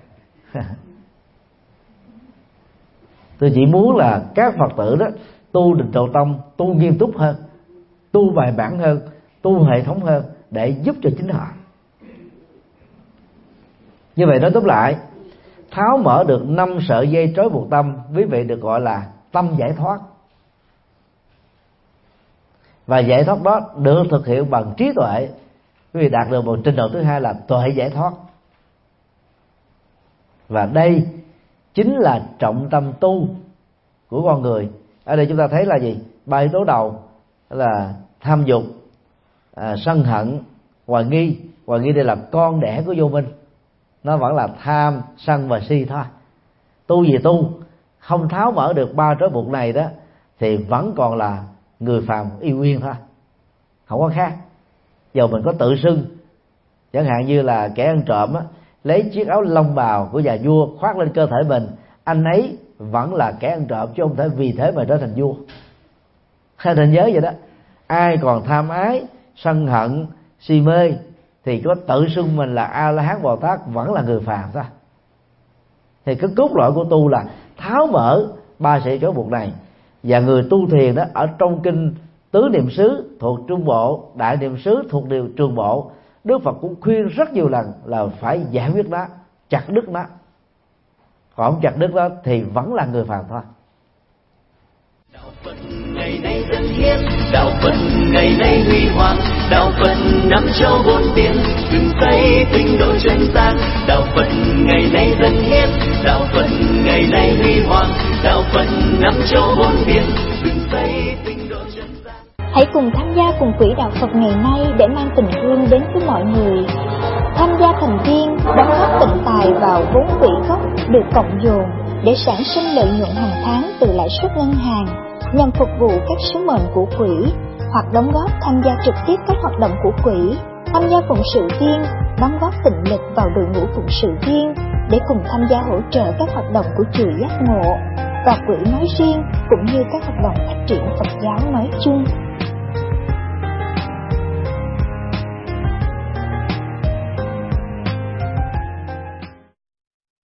Tôi chỉ muốn là các Phật tử đó tu Tịnh Độ Tông, tu nghiêm túc hơn, tu bài bản hơn, tu hệ thống hơn, để giúp cho chính họ. Như vậy nói tóm lại, tháo mở được năm sợi dây trói buộc tâm, quý vị được gọi là tâm giải thoát. Và giải thoát đó được thực hiện bằng trí tuệ, quý vị đạt được một trình độ thứ hai là tuệ giải thoát. Và đây chính là trọng tâm tu của con người. Ở đây chúng ta thấy là gì? Ba yếu tố đầu là tham dục, à, sân hận, hoài nghi. Hoài nghi đây là con đẻ của vô minh, nó vẫn là tham, sân và si thôi. Tu gì tu, không tháo mở được ba trói buộc này đó thì vẫn còn là người phàm y nguyên thôi, không có khác. Giờ mình có tự xưng, chẳng hạn như là kẻ ăn trộm á, lấy chiếc áo lông bào của nhà vua khoác lên cơ thể mình, anh ấy vẫn là kẻ ăn trộm, chứ không thể vì thế mà trở thành vua. Hay nên nhớ vậy đó. Ai còn tham ái, sân hận, si mê thì có tự xưng mình là A La Hán Bồ Tát vẫn là người phàm thôi. Thì cái cốt lõi của tu là tháo mở ba sợi trói buộc này. Và người tu thiền đó, ở trong kinh Tứ Niệm xứ thuộc Trung Bộ, Đại Niệm xứ thuộc điều Trường Bộ, Đức Phật cũng khuyên rất nhiều lần là phải giải quyết nó, chặt đứt nó. Còn không chặt đứt đó thì vẫn là người phàm thôi. Đạo Phật ngày nay dân hiến, đạo Phật ngày nay huy hoàng, đạo Phật năm châu bốn biển, từng xây tinh độ chân gian. Đạo Phật ngày nay dân hiến, đạo Phật ngày nay huy hoàng, đạo Phật năm châu bốn biển, từng xây tinh độ chân gian. Hãy cùng tham gia cùng quỹ đạo Phật ngày nay để mang tình thương đến với mọi người. Tham gia thành viên, đóng góp tịnh tài vào vốn quỹ gốc được cộng dồn để sản sinh lợi nhuận hàng tháng từ lãi suất ngân hàng, nhằm phục vụ các sứ mệnh của quỹ, hoặc đóng góp tham gia trực tiếp các hoạt động của quỹ, tham gia phụng sự viên, đóng góp tịnh lực vào đội ngũ phụng sự viên để cùng tham gia hỗ trợ các hoạt động của chùa Giác Ngộ và quỹ nói riêng, cũng như các hoạt động phát triển Phật giáo nói chung.